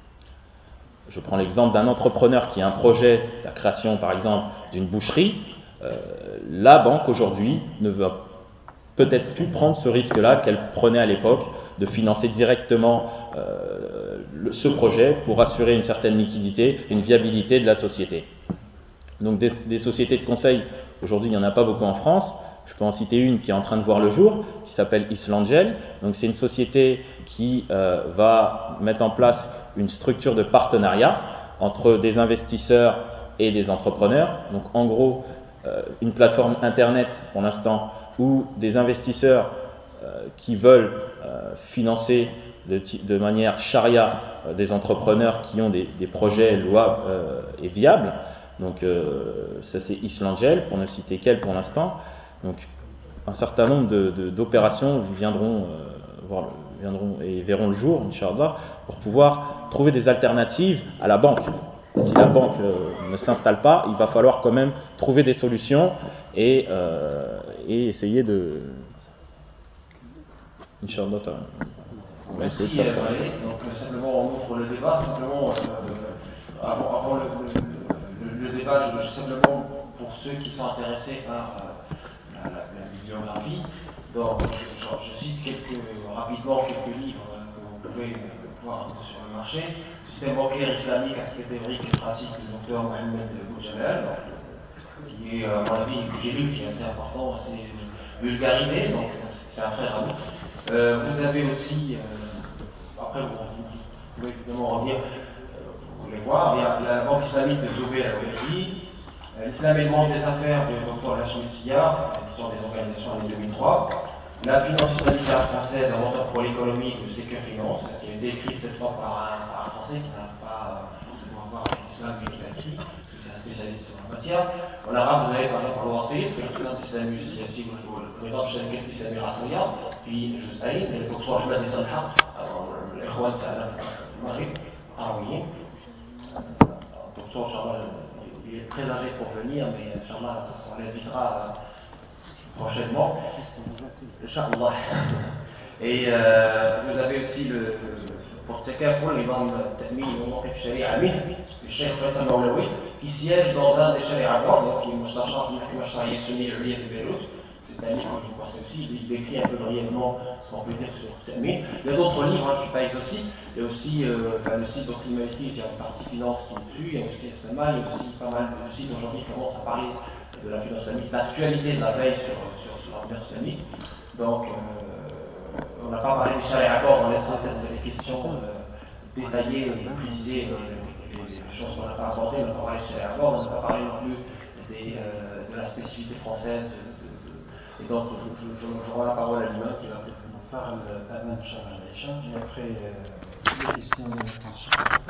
Je prends l'exemple d'un entrepreneur qui a un projet, la création par exemple d'une boucherie. Euh, la banque aujourd'hui ne veut peut-être plus prendre ce risque-là qu'elle prenait à l'époque de financer directement euh, le, ce projet pour assurer une certaine liquidité, une viabilité de la société. Donc des, des sociétés de conseil, aujourd'hui il n'y en a pas beaucoup en France. Je peux en citer une qui est en train de voir le jour, qui s'appelle Islangel. Donc c'est une société qui euh, va mettre en place une structure de partenariat entre des investisseurs et des entrepreneurs. Donc en gros, euh, une plateforme internet pour l'instant où des investisseurs euh, qui veulent euh, financer de, de manière charia euh, des entrepreneurs qui ont des, des projets louables euh, et viables. Donc euh, ça c'est Islangel, pour ne citer qu'elle pour l'instant. Donc un certain nombre de, de, d'opérations viendront, euh, voir, viendront et verront le jour, Inch'Allah, pour pouvoir trouver des alternatives à la banque. Si la banque euh, ne s'installe pas, il va falloir quand même trouver des solutions et, euh, et essayer de... Inch'Allah, on va essayer de faire ça. Donc simplement on ouvre le débat, simplement euh, avant, avant le, le, le, le débat, je, je, simplement pour ceux qui sont intéressés par euh, la, la, la bibliographie, donc je, je cite quelques, rapidement quelques livres que vous pouvez voir sur le marché. Système bancaire islamique, aspect théorique et pratique du docteur Mohamed Boujalal, qui est, à mon avis, que j'ai lu, qui est assez important, assez vulgarisé, donc c'est un frère à vous. Euh, vous avez aussi, euh, après vous, vous, vous pouvez évidemment revenir, euh, vous voulez voir, il y a la banque islamique de Zobé à Belgique, euh, l'islam et le monde des affaires du docteur Lachmi Siyar, édition des organisations en deux mille trois. La finance islamique française, un mentor pour l'économie de Secure Finance, qui a été écrite cette fois par un, par un Français qui n'a pas forcément à voir avec l'islam. l'islam qui est un spécialiste en la matière. En arabe, vous avez par exemple الوسيط في الاقتصاد الإسلامي السياسي ونظام الشركات الإسلامية العصرية في جزئين الدكتور أحمد صالح الإخوان تاعنا في المغرب العربيين. Docteur, Inch'Allah, il est très âgé pour venir, mais Inch'Allah, on l'invitera prochainement. Inch'Allah. Et euh, vous avez aussi le, pour Tsekafou, l'imam Ta'min, le Sharia Amin, le Cheikh Faisal Maulaoui, qui siège dans un des Sharia Board, donc qui est Mustachar du Mahkama Sharia Sunni Uliya de Beyrouth. C'est un livre que je vous conseille aussi, il décrit un peu brièvement ce qu'on peut dire sur Ta'min. Il y a d'autres livres, hein, je ne suis pas exhaustif. Il y a aussi euh, enfin, le site Doctrine Malikies, il y a une partie finance qui est dessus, il y a aussi Islama, il y a aussi pas mal de sites aujourd'hui qui commencent à parler de la finance islamique, l'actualité de la veille sur, sur, sur la finance islamique. Donc, euh, on n'a pas parlé du Sharia Accord, on laisse peut-être les questions euh, détaillées et précisées, les, les, les choses qu'on n'a pas abordées, on n'a pas parlé du Sharia Accord, on n'a pas parlé non plus des, euh, de la spécificité française. Et donc, je, je, je, je rends la parole à l'imam qui va peut-être nous faire un échange. Et après, euh, les questions de réponse.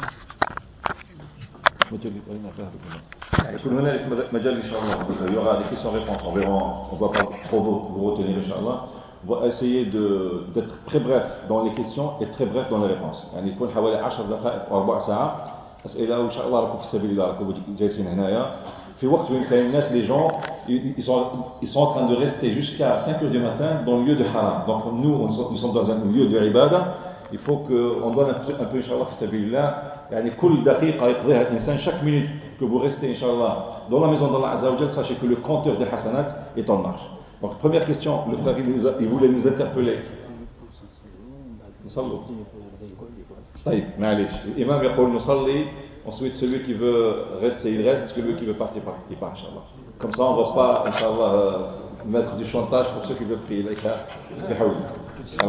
Il y aura des questions-réponses. On verra, on ne va pas trop vous retenir, Inch'Allah. On va essayer de, d'être très bref dans les questions et très bref dans les réponses. يعني يكون حوالي عشر دقائق وأربع ساعات أسئلة وإن شاء الله راكم في سبيل الله راكم جالسين هنايا. في وقت وين كاين الناس les gens ils sont ils sont en train de rester jusqu'à cinq heures du matin dans le lieu de haram. Donc nous nous sommes dans un lieu de ibada. Il faut que on donne un peu un peu inchallah في سبيل الله. يعني كل دقيقة يقضيها الإنسان chaque minute que vous restez inchallah dans la maison d'Allah Azza wa Jal, sachez que le compteur de hasanat est en marche. Donc première question, le frère il, nous a, il voulait nous interpeller. نصلوا. طيب معليش. الإمام يقول نصلي. Ensuite, celui qui veut rester, il reste. Celui qui veut partir, il part, Inch'Allah. Comme ça, on ne va pas, Inch'Allah, mettre du chantage pour ceux qui veulent prier.